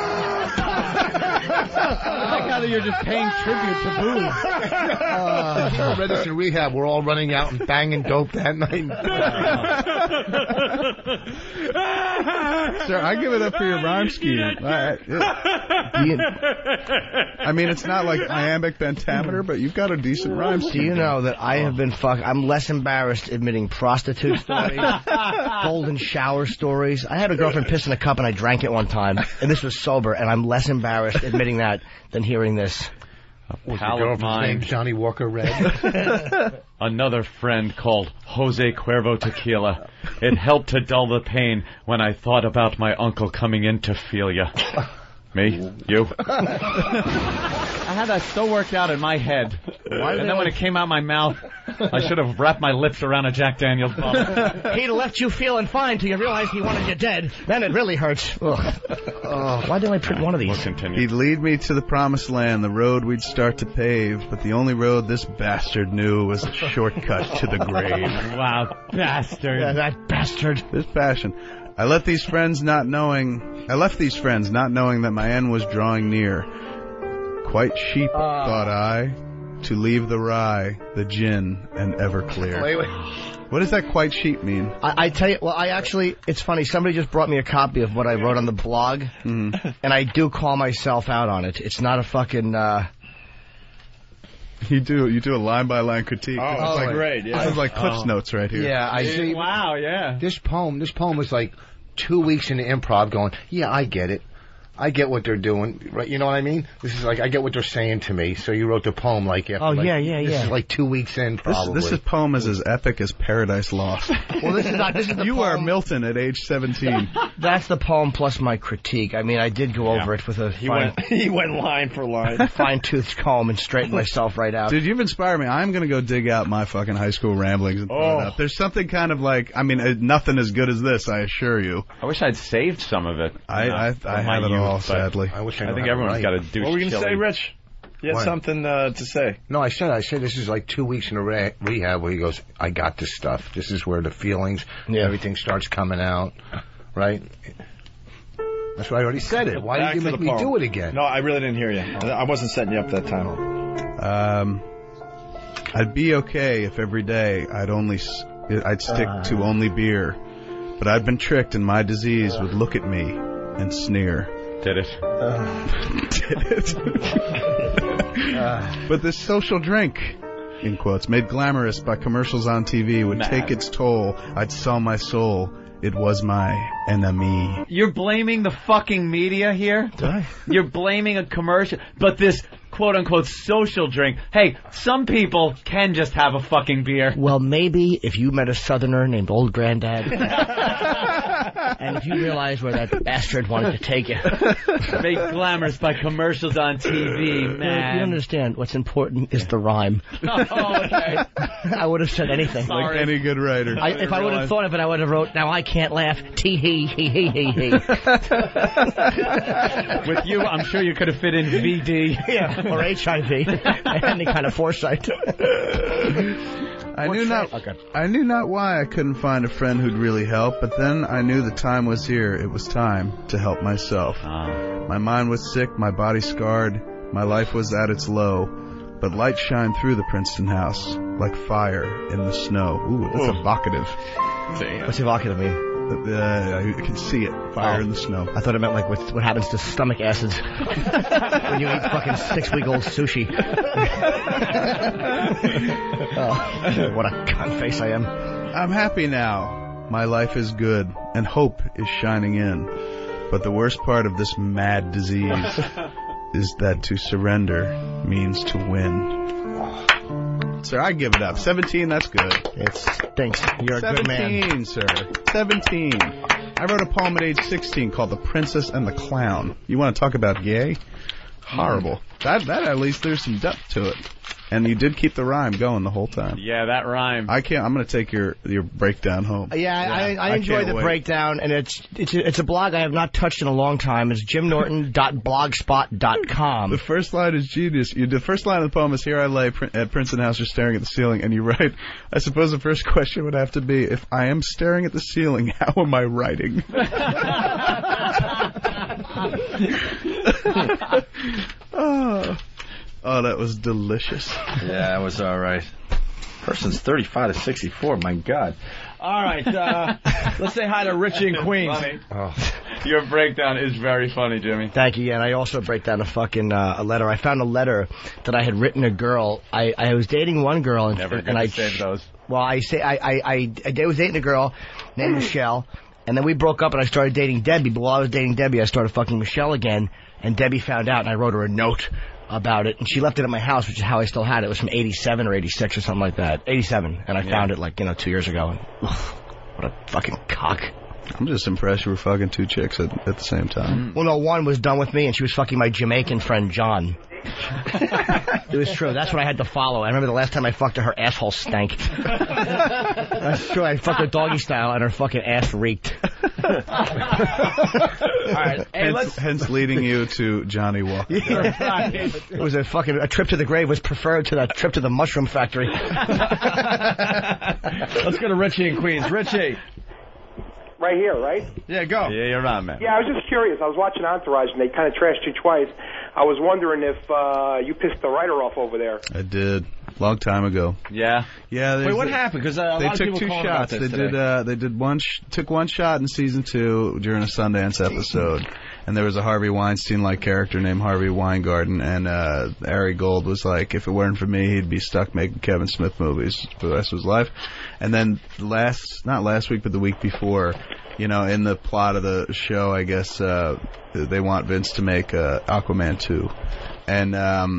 I like how you're just paying tribute to booze. Reddit's in rehab. We're all running out and banging dope that night. Sir, I give it up for your rhyme scheme. I mean, it's not like iambic pentameter, but you've got a decent rhyme scheme. Do you know that I have been I'm less embarrassed admitting prostitute stories, golden shower stories. I had a girlfriend piss in a cup and I drank it one time, and this was sober, and I'm less embarrassed admitting that than hearing this. Was your girlfriend's name Johnny Walker Red? Another friend called Jose Cuervo Tequila. It helped to dull the pain when I thought about my uncle coming in to feel ya. Me? You? I had that so worked out in my head. And then when it came out my mouth, I should have wrapped my lips around a Jack Daniels bottle. He'd have left you feeling fine till you realized he wanted you dead. Then it really hurts. Why didn't I print one of these? He'd lead me to the promised land, the road we'd start to pave, but the only road this bastard knew was a shortcut to the grave. Wow, bastard. Yeah, that bastard. This passion. I left these friends not knowing that my end was drawing near. Quite sheep, thought I, to leave the rye, the gin, and Everclear. Wait. What does that quite sheep mean? I tell you, it's funny, somebody just brought me a copy of what I wrote on the blog, and I do call myself out on it. It's not a fucking, You do a line-by-line critique. Oh, it's great. Yeah. This is like Cliff's Notes right here. Yeah, I see. Wow, yeah. This poem was like 2 weeks into improv going, yeah, I get it. I get what they're doing, right? You know what I mean? This is like, I get what they're saying to me. So you wrote the poem like after, This is like 2 weeks in, probably. This poem is as epic as Paradise Lost. Well, this is the You poem. are Milton at age 17. That's the poem plus my critique. I mean, I did go over it with a He went line for line. fine-toothed comb and straightened myself right out. Dude, you've inspired me. I'm going to go dig out my fucking high school ramblings and throw it up. There's something kind of like, I mean, nothing as good as this, I assure you. I wish I'd saved some of it. I have it all, sadly. I think everyone's got a douche. What were you going to say, Rich? You had something to say. No, I said this is like 2 weeks in a rehab where he goes, I got this stuff. This is where the feelings, everything starts coming out, right? That's why I already said it. Why did you make me do it again? No, I really didn't hear you. I wasn't setting you up that time. I'd be okay if every day I'd stick to only beer, but I'd been tricked and my disease would look at me and sneer. Did it? But this social drink, in quotes, made glamorous by commercials on TV, would take its toll. I'd sell my soul. It was my enemy. You're blaming the fucking media here? Did I? You're blaming a commercial, but this quote-unquote social drink. Hey, some people can just have a fucking beer. Well, maybe if you met a Southerner named Old Granddad, and if you realized where that bastard wanted to take you. Made glamorous by commercials on TV, man. You understand, what's important is the rhyme. Oh, okay. I would have said anything. Like any good writer. If I would have thought of it, I would have wrote, now I can't laugh, tee-hee-hee-hee-hee-hee. With you, I'm sure you could have fit in VD. Yeah. Or HIV, any kind of foresight. I knew not why I couldn't find a friend who'd really help, but then I knew the time was here. It was time to help myself. My mind was sick, my body scarred, my life was at its low, but light shined through the Princeton house like fire in the snow. Ooh, that's evocative. Damn. What's evocative mean? I can see it. Fire in the snow. I thought it meant like what happens to stomach acids when you eat fucking 6-week-old sushi. What a cunt face I am. I'm happy now. My life is good, and hope is shining in. But the worst part of this mad disease is that to surrender means to win. Sir, I give it up. 17, that's good. It stinks. You're a good man. 17, sir. 17. I wrote a poem at age 16 called The Princess and the Clown. You want to talk about gay? Horrible. That at least there's some depth to it. And you did keep the rhyme going the whole time. Yeah, that rhyme. I'm going to take your breakdown home. Yeah, I enjoy the breakdown, and it's a blog I have not touched in a long time. It's jimnorton.blogspot.com. The first line is genius. The first line of the poem is, "Here I lay at Princeton House, just staring at the ceiling," and you write, "I suppose the first question would have to be, if I am staring at the ceiling, how am I writing?" Oh, that was delicious. Yeah, that was all right. Person's 35 to 64. My God. All right, let's say hi to Richie in Queens. Oh. Your breakdown is very funny, Jimmy. Thank you. Yeah, and I also break down a letter. I found a letter that I had written a girl. I was dating one girl, and I saved those. Well, I was dating a girl named Michelle, and then we broke up, and I started dating Debbie. But while I was dating Debbie, I started fucking Michelle again, and Debbie found out, and I wrote her a note about it, and she left it at my house, which is how I still had it. It was from 87 or 86 or something like that. 87, and I found it 2 years ago. What a fucking cock. I'm just impressed you were fucking two chicks at the same time. Well, no, one was done with me, and she was fucking my Jamaican friend, John. It was true. That's what I had to follow. I remember the last time I fucked her, her asshole stank. That's true. I fucked her doggy style, and her fucking ass reeked. All right. Hey, hence leading you to Johnny Walker. Yeah. It was a trip to the grave was preferred to that trip to the mushroom factory. Let's go to Richie in Queens. Richie. Right here, right? Yeah, go. Yeah, you're on, man. Yeah, I was just curious. I was watching Entourage, and they kind of trashed you twice. I was wondering if you pissed the writer off over there. I did. Long time ago. Yeah? Yeah. Wait, what happened? Because they took two shots. They did took one shot in season 2 during a Sundance episode. And there was a Harvey Weinstein-like character named Harvey Weingarten, and Ari Gold was like, if it weren't for me, he'd be stuck making Kevin Smith movies for the rest of his life. And then not last week, but the week before, in the plot of the show, I guess they want Vince to make Aquaman 2. And,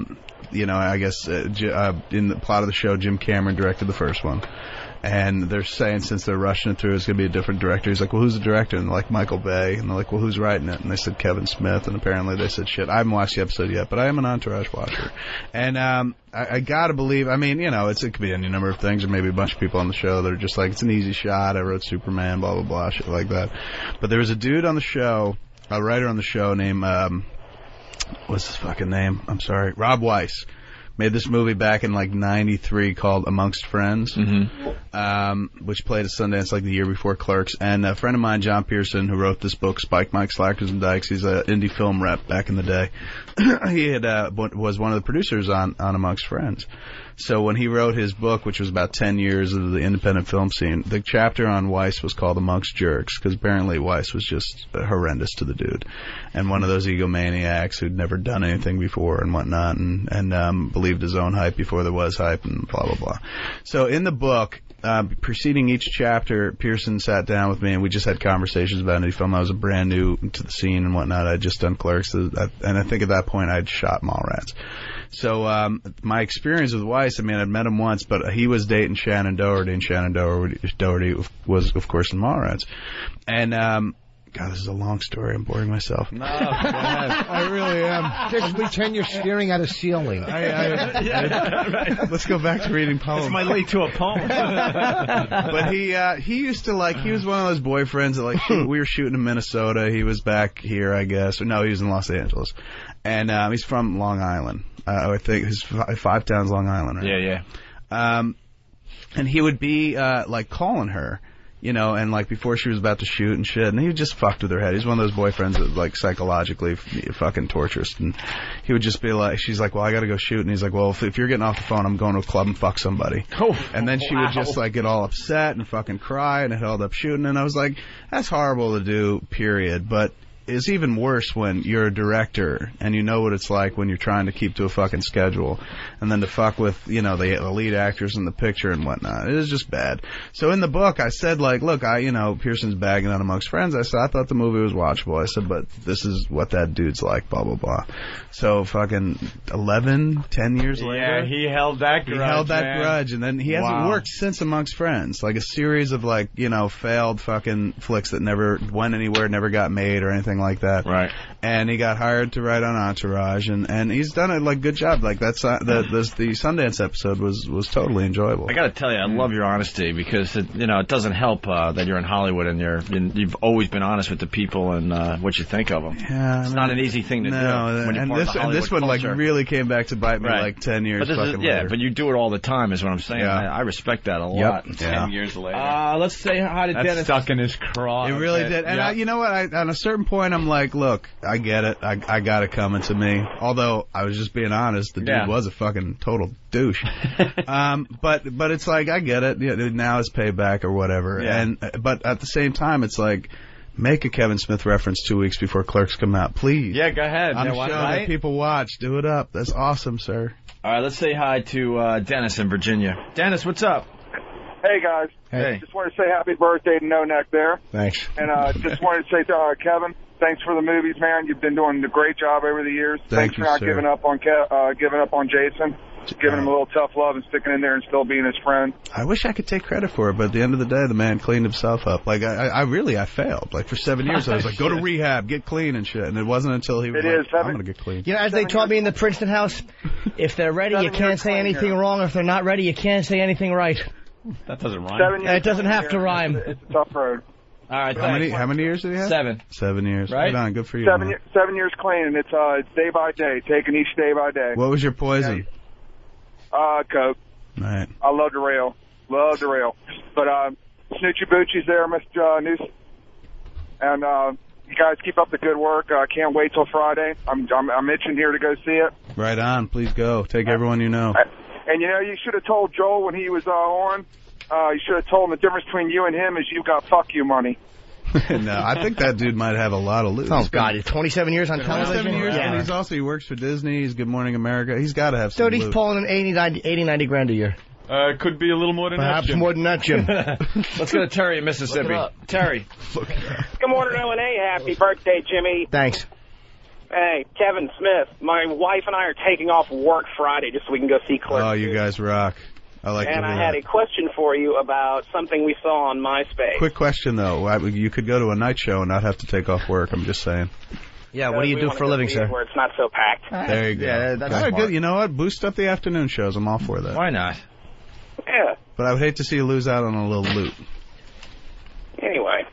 I guess in the plot of the show, Jim Cameron directed the first one. And they're saying, since they're rushing it through, it's going to be a different director. He's like, well, who's the director? And they're like, Michael Bay. And they're like, well, who's writing it? And they said, Kevin Smith. And apparently they said, shit, I haven't watched the episode yet, but I am an Entourage watcher. And I got to believe, it could be any number of things, or maybe a bunch of people on the show that are just like, it's an easy shot, I wrote Superman, blah, blah, blah, shit like that. But there was a dude on the show, a writer on the show named, what's his fucking name? I'm sorry, Rob Weiss. Made this movie back in 93 called Amongst Friends, which played at Sundance the year before Clerks. And a friend of mine, John Pearson, who wrote this book, Spike, Mike, Slackers, and Dykes, he's an indie film rep back in the day. He was one of the producers on Amongst Friends. So when he wrote his book, which was about 10 years of the independent film scene, the chapter on Weiss was called Amongst Jerks, because apparently Weiss was just horrendous to the dude. And one of those egomaniacs who'd never done anything before and whatnot, and believed his own hype before there was hype, and blah, blah, blah. So in the book, preceding each chapter, Pearson sat down with me, and we just had conversations about indie film. I was brand new to the scene and whatnot. I'd just done Clerks, and I think at that point I'd shot Mallrats. So my experience with Weiss, I'd met him once, but he was dating Shannon Doherty, and Shannon Doherty was, of course, in Mallrats. And God, this is a long story. I'm boring myself. No, go ahead. I really am. Just pretend you're staring at a ceiling. Let's go back to reading poems. This might lead to a poem. But he used to he was one of those boyfriends that we were shooting in Minnesota. He was back here, I guess. Or no, he was in Los Angeles. And he's from Long Island. I think his 5 towns, Long Island, right? Yeah. And he would be calling her, and before she was about to shoot and shit, and he just fucked with her head. He's one of those boyfriends that psychologically fucking torturous. And he would just be like, she's like, well, I gotta go shoot, and he's like, well, if you're getting off the phone, I'm going to a club and fuck somebody. Oh, and then she would just get all upset and fucking cry, and it held up shooting, and I was like, that's horrible to do, period. But it's even worse when you're a director and you know what it's like when you're trying to keep to a fucking schedule, and then to fuck with, the lead actors in the picture and whatnot. It is just bad. So in the book, I said, look, Pearson's bagging on Amongst Friends. I said, I thought the movie was watchable. I said, but this is what that dude's like, blah, blah, blah. So fucking 10 years later. Yeah, he held that grudge. And then he hasn't worked since Amongst Friends. A series of, failed fucking flicks that never went anywhere, never got made or anything anything like that. Right. And he got hired to write on Entourage, and he's done a good job. Like the Sundance episode was totally enjoyable. I got to tell you, I love your honesty because it doesn't help that you're in Hollywood and you've always been honest with the people and what you think of them. Yeah, it's not an easy thing to do. And this one like really came back to bite me like 10 years. But but you do it all the time, is what I'm saying. Yeah. I respect that a lot. 10 years later. Let's say hi to Dennis. Stuck in his craw. It really did. And you know what? On a certain point, I'm like, look, I get it. I got it coming to me. Although I was just being honest, the dude was a fucking total douche. But it's like I get it. Now it's payback or whatever. Yeah. But at the same time, it's like, make a Kevin Smith reference 2 weeks before Clerks come out, please. Yeah, go ahead. I'm sure that people watch. Do it up. That's awesome, sir. All right, let's say hi to Dennis in Virginia. Dennis, what's up? Hey, guys. Hey. Just wanted to say happy birthday to No Neck there. Thanks. And just wanted to say to Kevin, thanks for the movies, man. You've been doing a great job over the years. Thanks for not giving up on Jason. Giving him a little tough love and sticking in there and still being his friend. I wish I could take credit for it, but at the end of the day, the man cleaned himself up. Like, I failed. Like, for 7 years, I was like, go to rehab, get clean and shit. And it wasn't until he was I'm going to get clean. You know, as they taught me in the Princeton house, if they're ready, you can't say anything wrong. If they're not ready, you can't say anything right. That doesn't rhyme. It doesn't have to rhyme. It's a tough road. All right, how many years did he have? 7. 7 years. Right on, good for you. 7 years clean, and it's day by day, taking each day by day. What was your poison? Coke. Right. I love the rail. But Snoochie Boochie's there, Mr. Noose. And you guys keep up the good work. I can't wait till Friday. I'm itching here to go see it. Right on. Please go. Take everyone you know. And you should have told Joel when he was on. You should have told him the difference between you and him is you got fuck you money. No, I think that dude might have a lot of loot. Oh, God. 27 years on television? 27 years, and he works for Disney. He's Good Morning America. He's got to have some he's pulling in 80, 90 grand a year. Could be a little more than Perhaps that, Jim. more than that, Jim. Let's go to Terry in Mississippi. Terry. Good morning, O&A. Happy birthday, Jimmy. Thanks. Hey, Kevin Smith. My wife and I are taking off work Friday just so we can go see Clerks. Oh, you guys rock. I like and to hear I had that. a question for you about something we saw on MySpace. Quick question, though. You could go to a night show and not have to take off work. I'm just saying. Yeah, what do you do for a living, sir? Where it's not so packed. There you go. Yeah, that's smart. Good. You know what? Boost up the afternoon shows. I'm all for that. Why not? Yeah. But I would hate to see you lose out on a little loot. Anyway.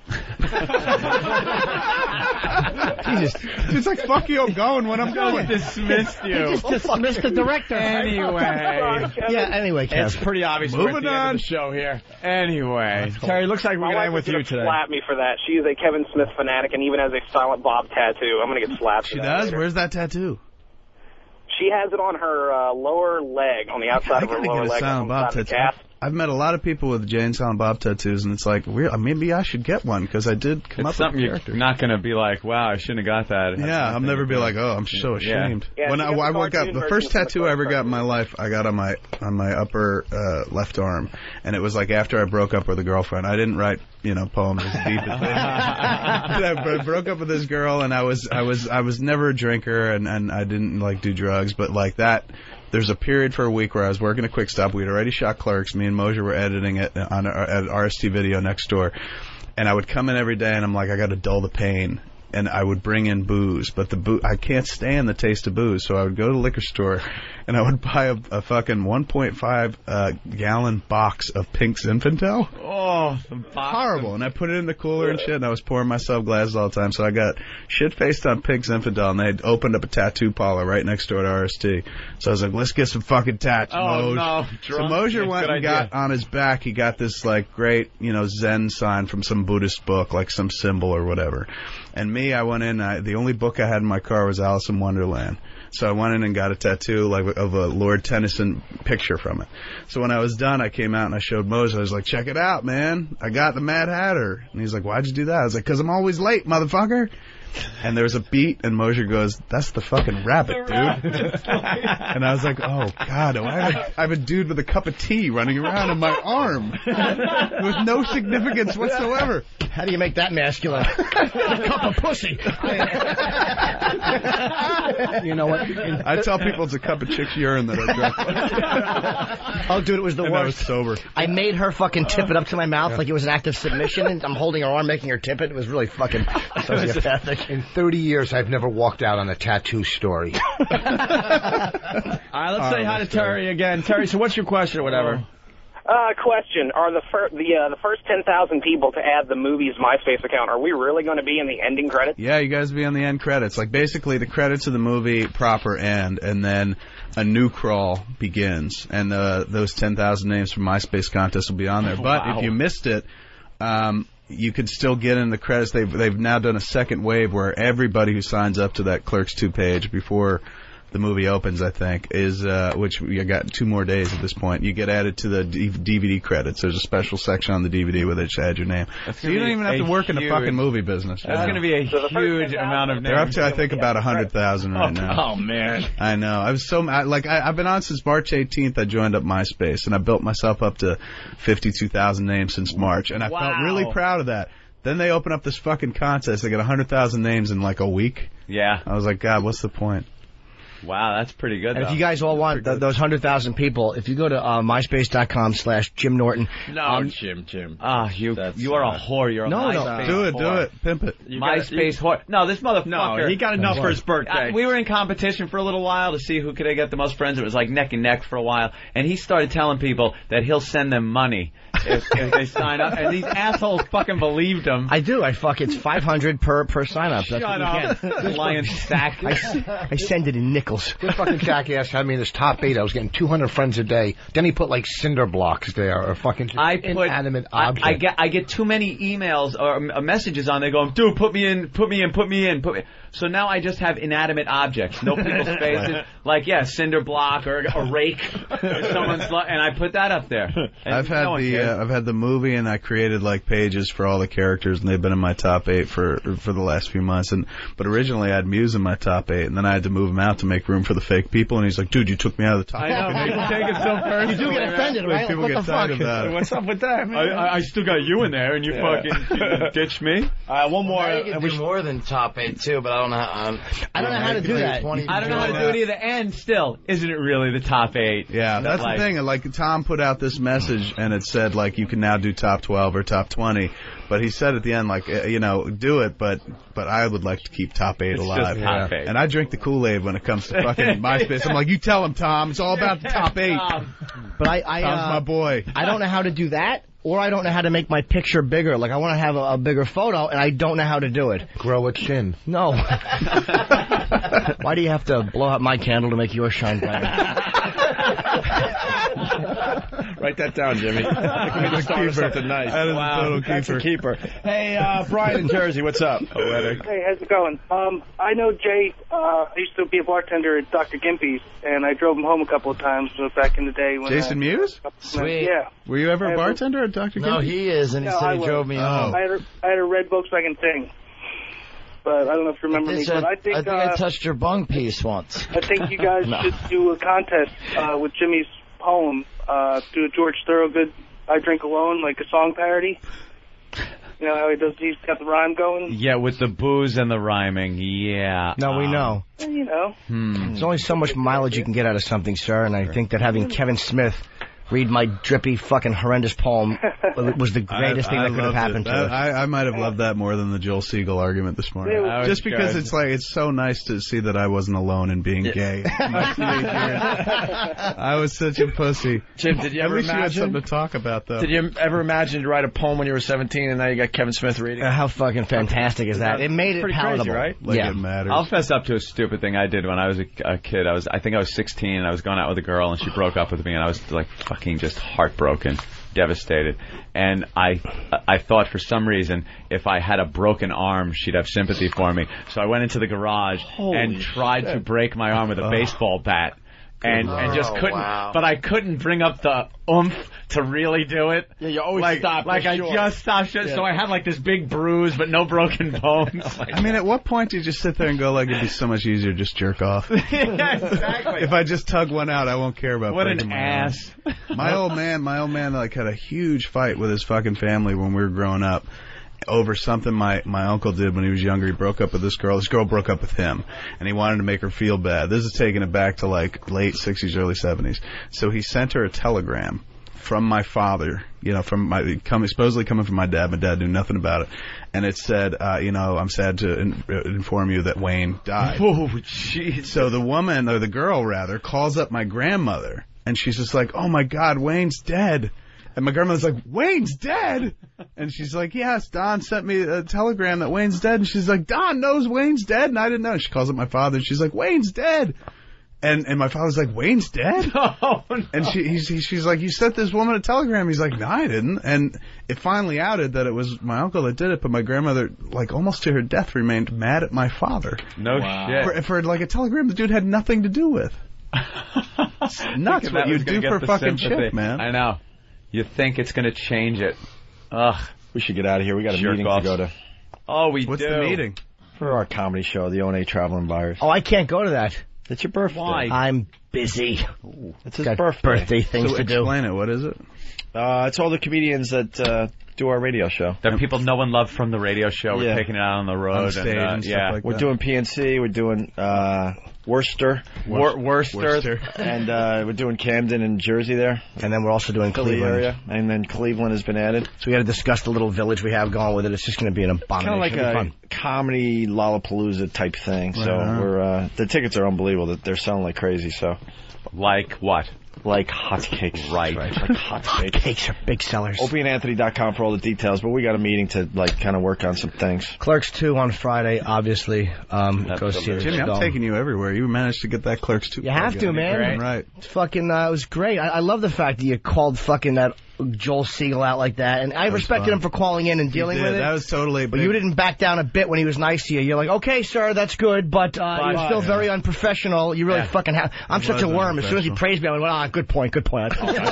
Jesus. It's like, fuck you, I'm going when I'm going. Dismissed you. He just dismissed the director. Anyway. Anyway, Kev. It's pretty obvious we're at the end of the show here. Anyway. Terry, looks like we're going to end with you today. Slap me for that. She is a Kevin Smith fanatic and even has a Silent Bob tattoo. I'm going to get slapped for She that does? later. Where's that tattoo? She has it on her lower leg, on the outside of her lower leg. Silent Bob tattoo. I've met a lot of people with Jay and Silent Bob tattoos, and it's like, maybe I should get one, because I did come up with a character. You're not going to be like, wow, I shouldn't have got that. Yeah, I'll never be like, oh, I'm so ashamed. Yeah, when I woke up, the first tattoo I ever got in my life, I got on my upper left arm, and it was like after I broke up with a girlfriend. I didn't write, poems as deep as this. I broke up with this girl, and I was never a drinker, and I didn't do drugs, but like that. There's a period for a week where I was working at Quick Stop. We'd already shot Clerks. Me and Mosier were editing it at RST Video next door. And I would come in every day, and I'm like, I got to dull the pain. And I would bring in booze, but I can't stand the taste of booze. So I would go to the liquor store, and I would buy a fucking 1.5 gallon box of Pink Zinfandel. Oh, horrible! And I put it in the cooler and shit, and I was pouring myself glasses all the time. So I got shit faced on Pink Zinfandel, and they had opened up a tattoo parlor right next door to RST. So I was like, let's get some fucking tats, Oh, no. So Mosier went and got on his back. He got this great Zen sign from some Buddhist book, like some symbol or whatever. And me, I went in, the only book I had in my car was Alice in Wonderland. So I went in and got a tattoo of a Lord Tennyson picture from it. So when I was done, I came out and I showed Moses. I was like, check it out, man. I got the Mad Hatter. And he's like, why'd you do that? I was like, because I'm always late, motherfucker. And there was a beat, and Mosier goes, that's the fucking rabbit, dude. And I was like, oh, God, I have a dude with a cup of tea running around in my arm with no significance whatsoever. How do you make that masculine? A cup of pussy. You know what? I tell people it's a cup of chick's urine that I drank. Oh, dude, it was the and worst. I was sober. I made her fucking tip it up to my mouth like it was an act of submission, and I'm holding her arm, making her tip it. It was really fucking sociopathic. In 30 years, I've never walked out on a tattoo story. All right, let's say hi to Terry again. Terry, so what's your question or whatever? Question: Are the first 10,000 people to add the movie's MySpace account? Are we really going to be in the ending credits? Yeah, you guys will be on the end credits. Like basically the credits of the movie proper end, and then a new crawl begins, and those 10,000 names from MySpace contest will be on there. But if you missed it, you could still get in the credits. They've now done a second wave where everybody who signs up to that Clerks 2 page before the movie opens, I think, is which you got 2 more days at this point. You get added to the DVD credits. There's a special section on the DVD where they just add your name. So you don't even have to work in the fucking movie business. That's going to be a huge amount of names. They're up to, I think, about 100,000 right now. Oh, man. I know. I was so I've been on since March 18th. I joined up MySpace, and I built myself up to 52,000 names since March, and I felt really proud of that. Then they open up this fucking contest. They got 100,000 names in like a week. Yeah. I was like, God, what's the point? Wow, that's pretty good. And if you guys all want those 100,000 people, if you go to myspace.com/Jim Norton. No, Jim. Ah, you are a whore. You're a MySpace do whore. it, pimp it. MySpace whore. No, this motherfucker. No, he got enough for his birthday. We were in competition for a little while to see who could get the most friends. It was like neck and neck for a while, and he started telling people that he'll send them money if they sign up, and these assholes fucking believed him. I do. It's $500 per sign up. Shut up, lion sack. I send it in nickels. This fucking jackass had me in his top 8. I was getting 200 friends a day. Then he put like cinder blocks there, or fucking inanimate objects. I get too many emails or messages on there going, dude, put me in. So now I just have inanimate objects, no people's faces, like cinder block or a rake, or someone's, and I put that up there. And I've had the movie, and I created like pages for all the characters, and they've been in my top 8 for the last few months. But originally I had Muse in my top 8, and then I had to move him out to make room for the fake people. And he's like, dude, you took me out of the top. I know. People take it so personally. You do get offended, right? People What get the tired fuck? of that. What's up with that, man? I still got you in there, and you fucking ditched me. One more. You can do more than top 8 too, but I don't know how. I don't know how to do that. I don't know how to do it either. And still, isn't it really the top 8? Yeah, that's the thing. Like Tom put out this message, and it said like you can now do top 12 or top 20. But he said at the end, like, do it, but I would like to keep top 8 alive. Just top 8. And I drink the Kool-Aid when it comes to fucking MySpace. I'm like, you tell him, Tom. It's all about the top 8. But Tom's my boy. I don't know how to do that, or I don't know how to make my picture bigger. Like, I want to have a bigger photo, and I don't know how to do it. Grow a chin. No. Why do you have to blow out my candle to make yours shine brighter? Write that down, Jimmy. That could be the start of something nice. That is a total That's a keeper. Hey, Brian in Jersey, what's up? Hey, how's it going? I know Jay. I used to be a bartender at Dr. Gimpy's, and I drove him home a couple of times back in the day. When Jason Mewes? Sweet. Yeah. Were you ever a bartender at Dr. No, Gimpy? he is, and he said he drove me home. I had a red Volkswagen thing. But I don't know if you remember me. But I think I touched your bung piece once. I think you guys should do a contest with Jimmy's poem. Do a George Thorogood, I Drink Alone, like a song parody. You know how he's got the rhyme going? Yeah, with the booze and the rhyming, yeah. No, we know. Well, you know. There's only so much mileage you can get out of something, sir, and I think that having Kevin Smith read my drippy, fucking horrendous poem was the greatest thing that could have happened to us. I might have loved that more than the Joel Siegel argument this morning. Just because it's so nice to see that I wasn't alone in being gay. I was such a pussy. Jim, did you ever imagine? You had something to talk about, though. Did you ever imagine to write a poem when you were 17 and now you got Kevin Smith reading? How fucking fantastic is that? It made it palatable, crazy, right? Like it matters. I'll fess up to a stupid thing I did when I was a kid. I think I was 16 and I was going out with a girl and she broke up with me and I was like fucking just heartbroken, devastated. And I thought for some reason if I had a broken arm, she'd have sympathy for me. So I went into the garage and tried to break my arm with a baseball bat. And just couldn't, but I couldn't bring up the oomph to really do it. Yeah, you always stop. Like I just stopped, so I had like this big bruise, but no broken bones. I mean, at what point do you just sit there and go like, it'd be so much easier to just jerk off? Yeah, exactly. If I just tug one out, I won't care about. What an ass! My old man like had a huge fight with his fucking family when we were growing up. over something my uncle did when he was younger. He broke up with this girl. This girl broke up with him, and he wanted to make her feel bad. This is taking it back to like late 60s, early 70s. So he sent her a telegram from my father, supposedly coming from my dad. My dad knew nothing about it. And it said, I'm sad to inform you that Wayne died. Oh, jeez. So the woman, or the girl rather, calls up my grandmother, and she's just like, oh my God, Wayne's dead. And my grandmother's like, Wayne's dead? And she's like, yes, Don sent me a telegram that Wayne's dead. And she's like, Don knows Wayne's dead? And I didn't know. And she calls up my father, and she's like, Wayne's dead. And my father's like, Wayne's dead? Oh, no. And she's like, you sent this woman a telegram. He's like, no, I didn't. And it finally outed that it was my uncle that did it, but my grandmother, like almost to her death, remained mad at my father. No shit. For like a telegram the dude had nothing to do with. It's nuts what you do for a fucking chick, man. I know. You think it's going to change it. Ugh. We should get out of here. We got a meeting to go to. Oh, we What's do. the meeting? For our comedy show, the O&A Traveling Buyers. Oh, I can't go to that. It's your birthday. Why? I'm busy. It's his Got birthday things to do. Explain it. What is it? It's all the comedians that do our radio show. The people know and love from the radio show. We're taking it out on the road. On stage and stuff like we're that. doing PNC. We're doing Worcester. Worcester. And we're doing Camden and Jersey there. And then we're also doing Philly Cleveland. area. And then Cleveland has been added. So we got to discuss the little village we have going with it. It's just going to be an abomination. Kind of like a comedy Lollapalooza type thing. So we're the tickets are unbelievable. They're selling like crazy. So like what? Like hotcakes. Right. Like hotcakes. Hotcakes are big sellers. OpieandAnthony.com for all the details, but we got a meeting to like kind of work on some things. Clerks 2 on Friday, obviously. Go see it. Jimmy, I'm taking you everywhere. You managed to get that Clerks 2. You have to, man. Great. Right. It's fucking, it was great. I love the fact that you called fucking that Joel Siegel out like that, and I respected him for calling in and dealing with it. That was totally. But you didn't back down a bit when he was nice to you. You're like, okay, sir, that's good, but he was still very unprofessional. You really fucking have. I'm such a worm. As soon as he praised me, I went, good point, good point.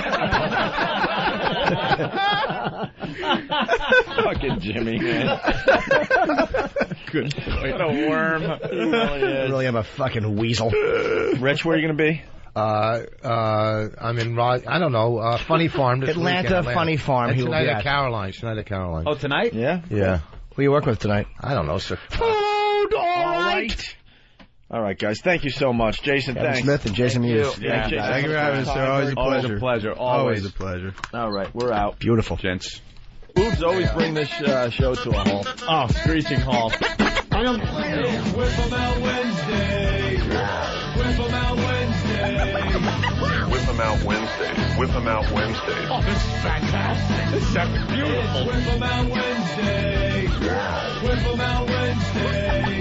Fucking Jimmy, man. Good point. What a worm. He really is. Really am a fucking weasel. Rich, where are you going to be? I'm in I don't know, Funny Farm this Atlanta, weekend. Funny Farm. And He will tonight be at at. Caroline's. Tonight at Caroline's. Oh, tonight? Yeah? Yeah. Who are you working with tonight? I don't know, sir. Food, all right. All right, guys. Thank you so much. Jason, Kevin thanks. Smith and Jason Mewes. Yeah, Yeah. Thank you for having us, sir. Always a pleasure. Always a pleasure. Always a pleasure. All right, we're out. Beautiful. Gents. Boobs always bring this show to a halt. Oh, screeching halt. Whip 'em out Wednesday. Whip 'em out Wednesday. Whip 'em out Wednesday. Whip 'em out Wednesday. Oh, this is fantastic. This sounds beautiful. Whip 'em out Wednesday. Whip 'em out Wednesday.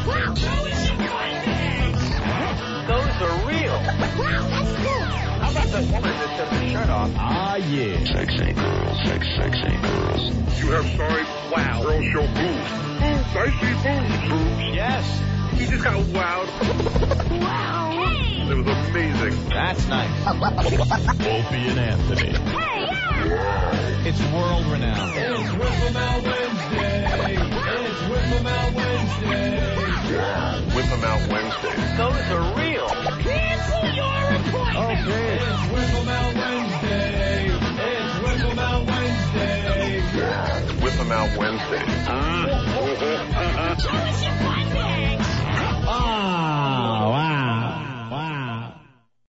Those are real. Wow, that's cool. How about the woman that took her shirt off? Ah, yeah. Sexy girls. Sexy girls. You have signed Wow Girl Show boobs. Boobs. I see boobs. Boobs. Yes. He just got wowed. Wow. Hey. It was amazing. That's nice. Opie and Anthony. Hey, yeah. It's world renowned. It's Whip 'em out Wednesday. It's Whip 'em out Wednesday. Whip 'em out Wednesday. Those are real. Cancel your appointment. It's Whip 'em out Wednesday. It's Whip 'em out Wednesday. Whip 'em out Wednesday.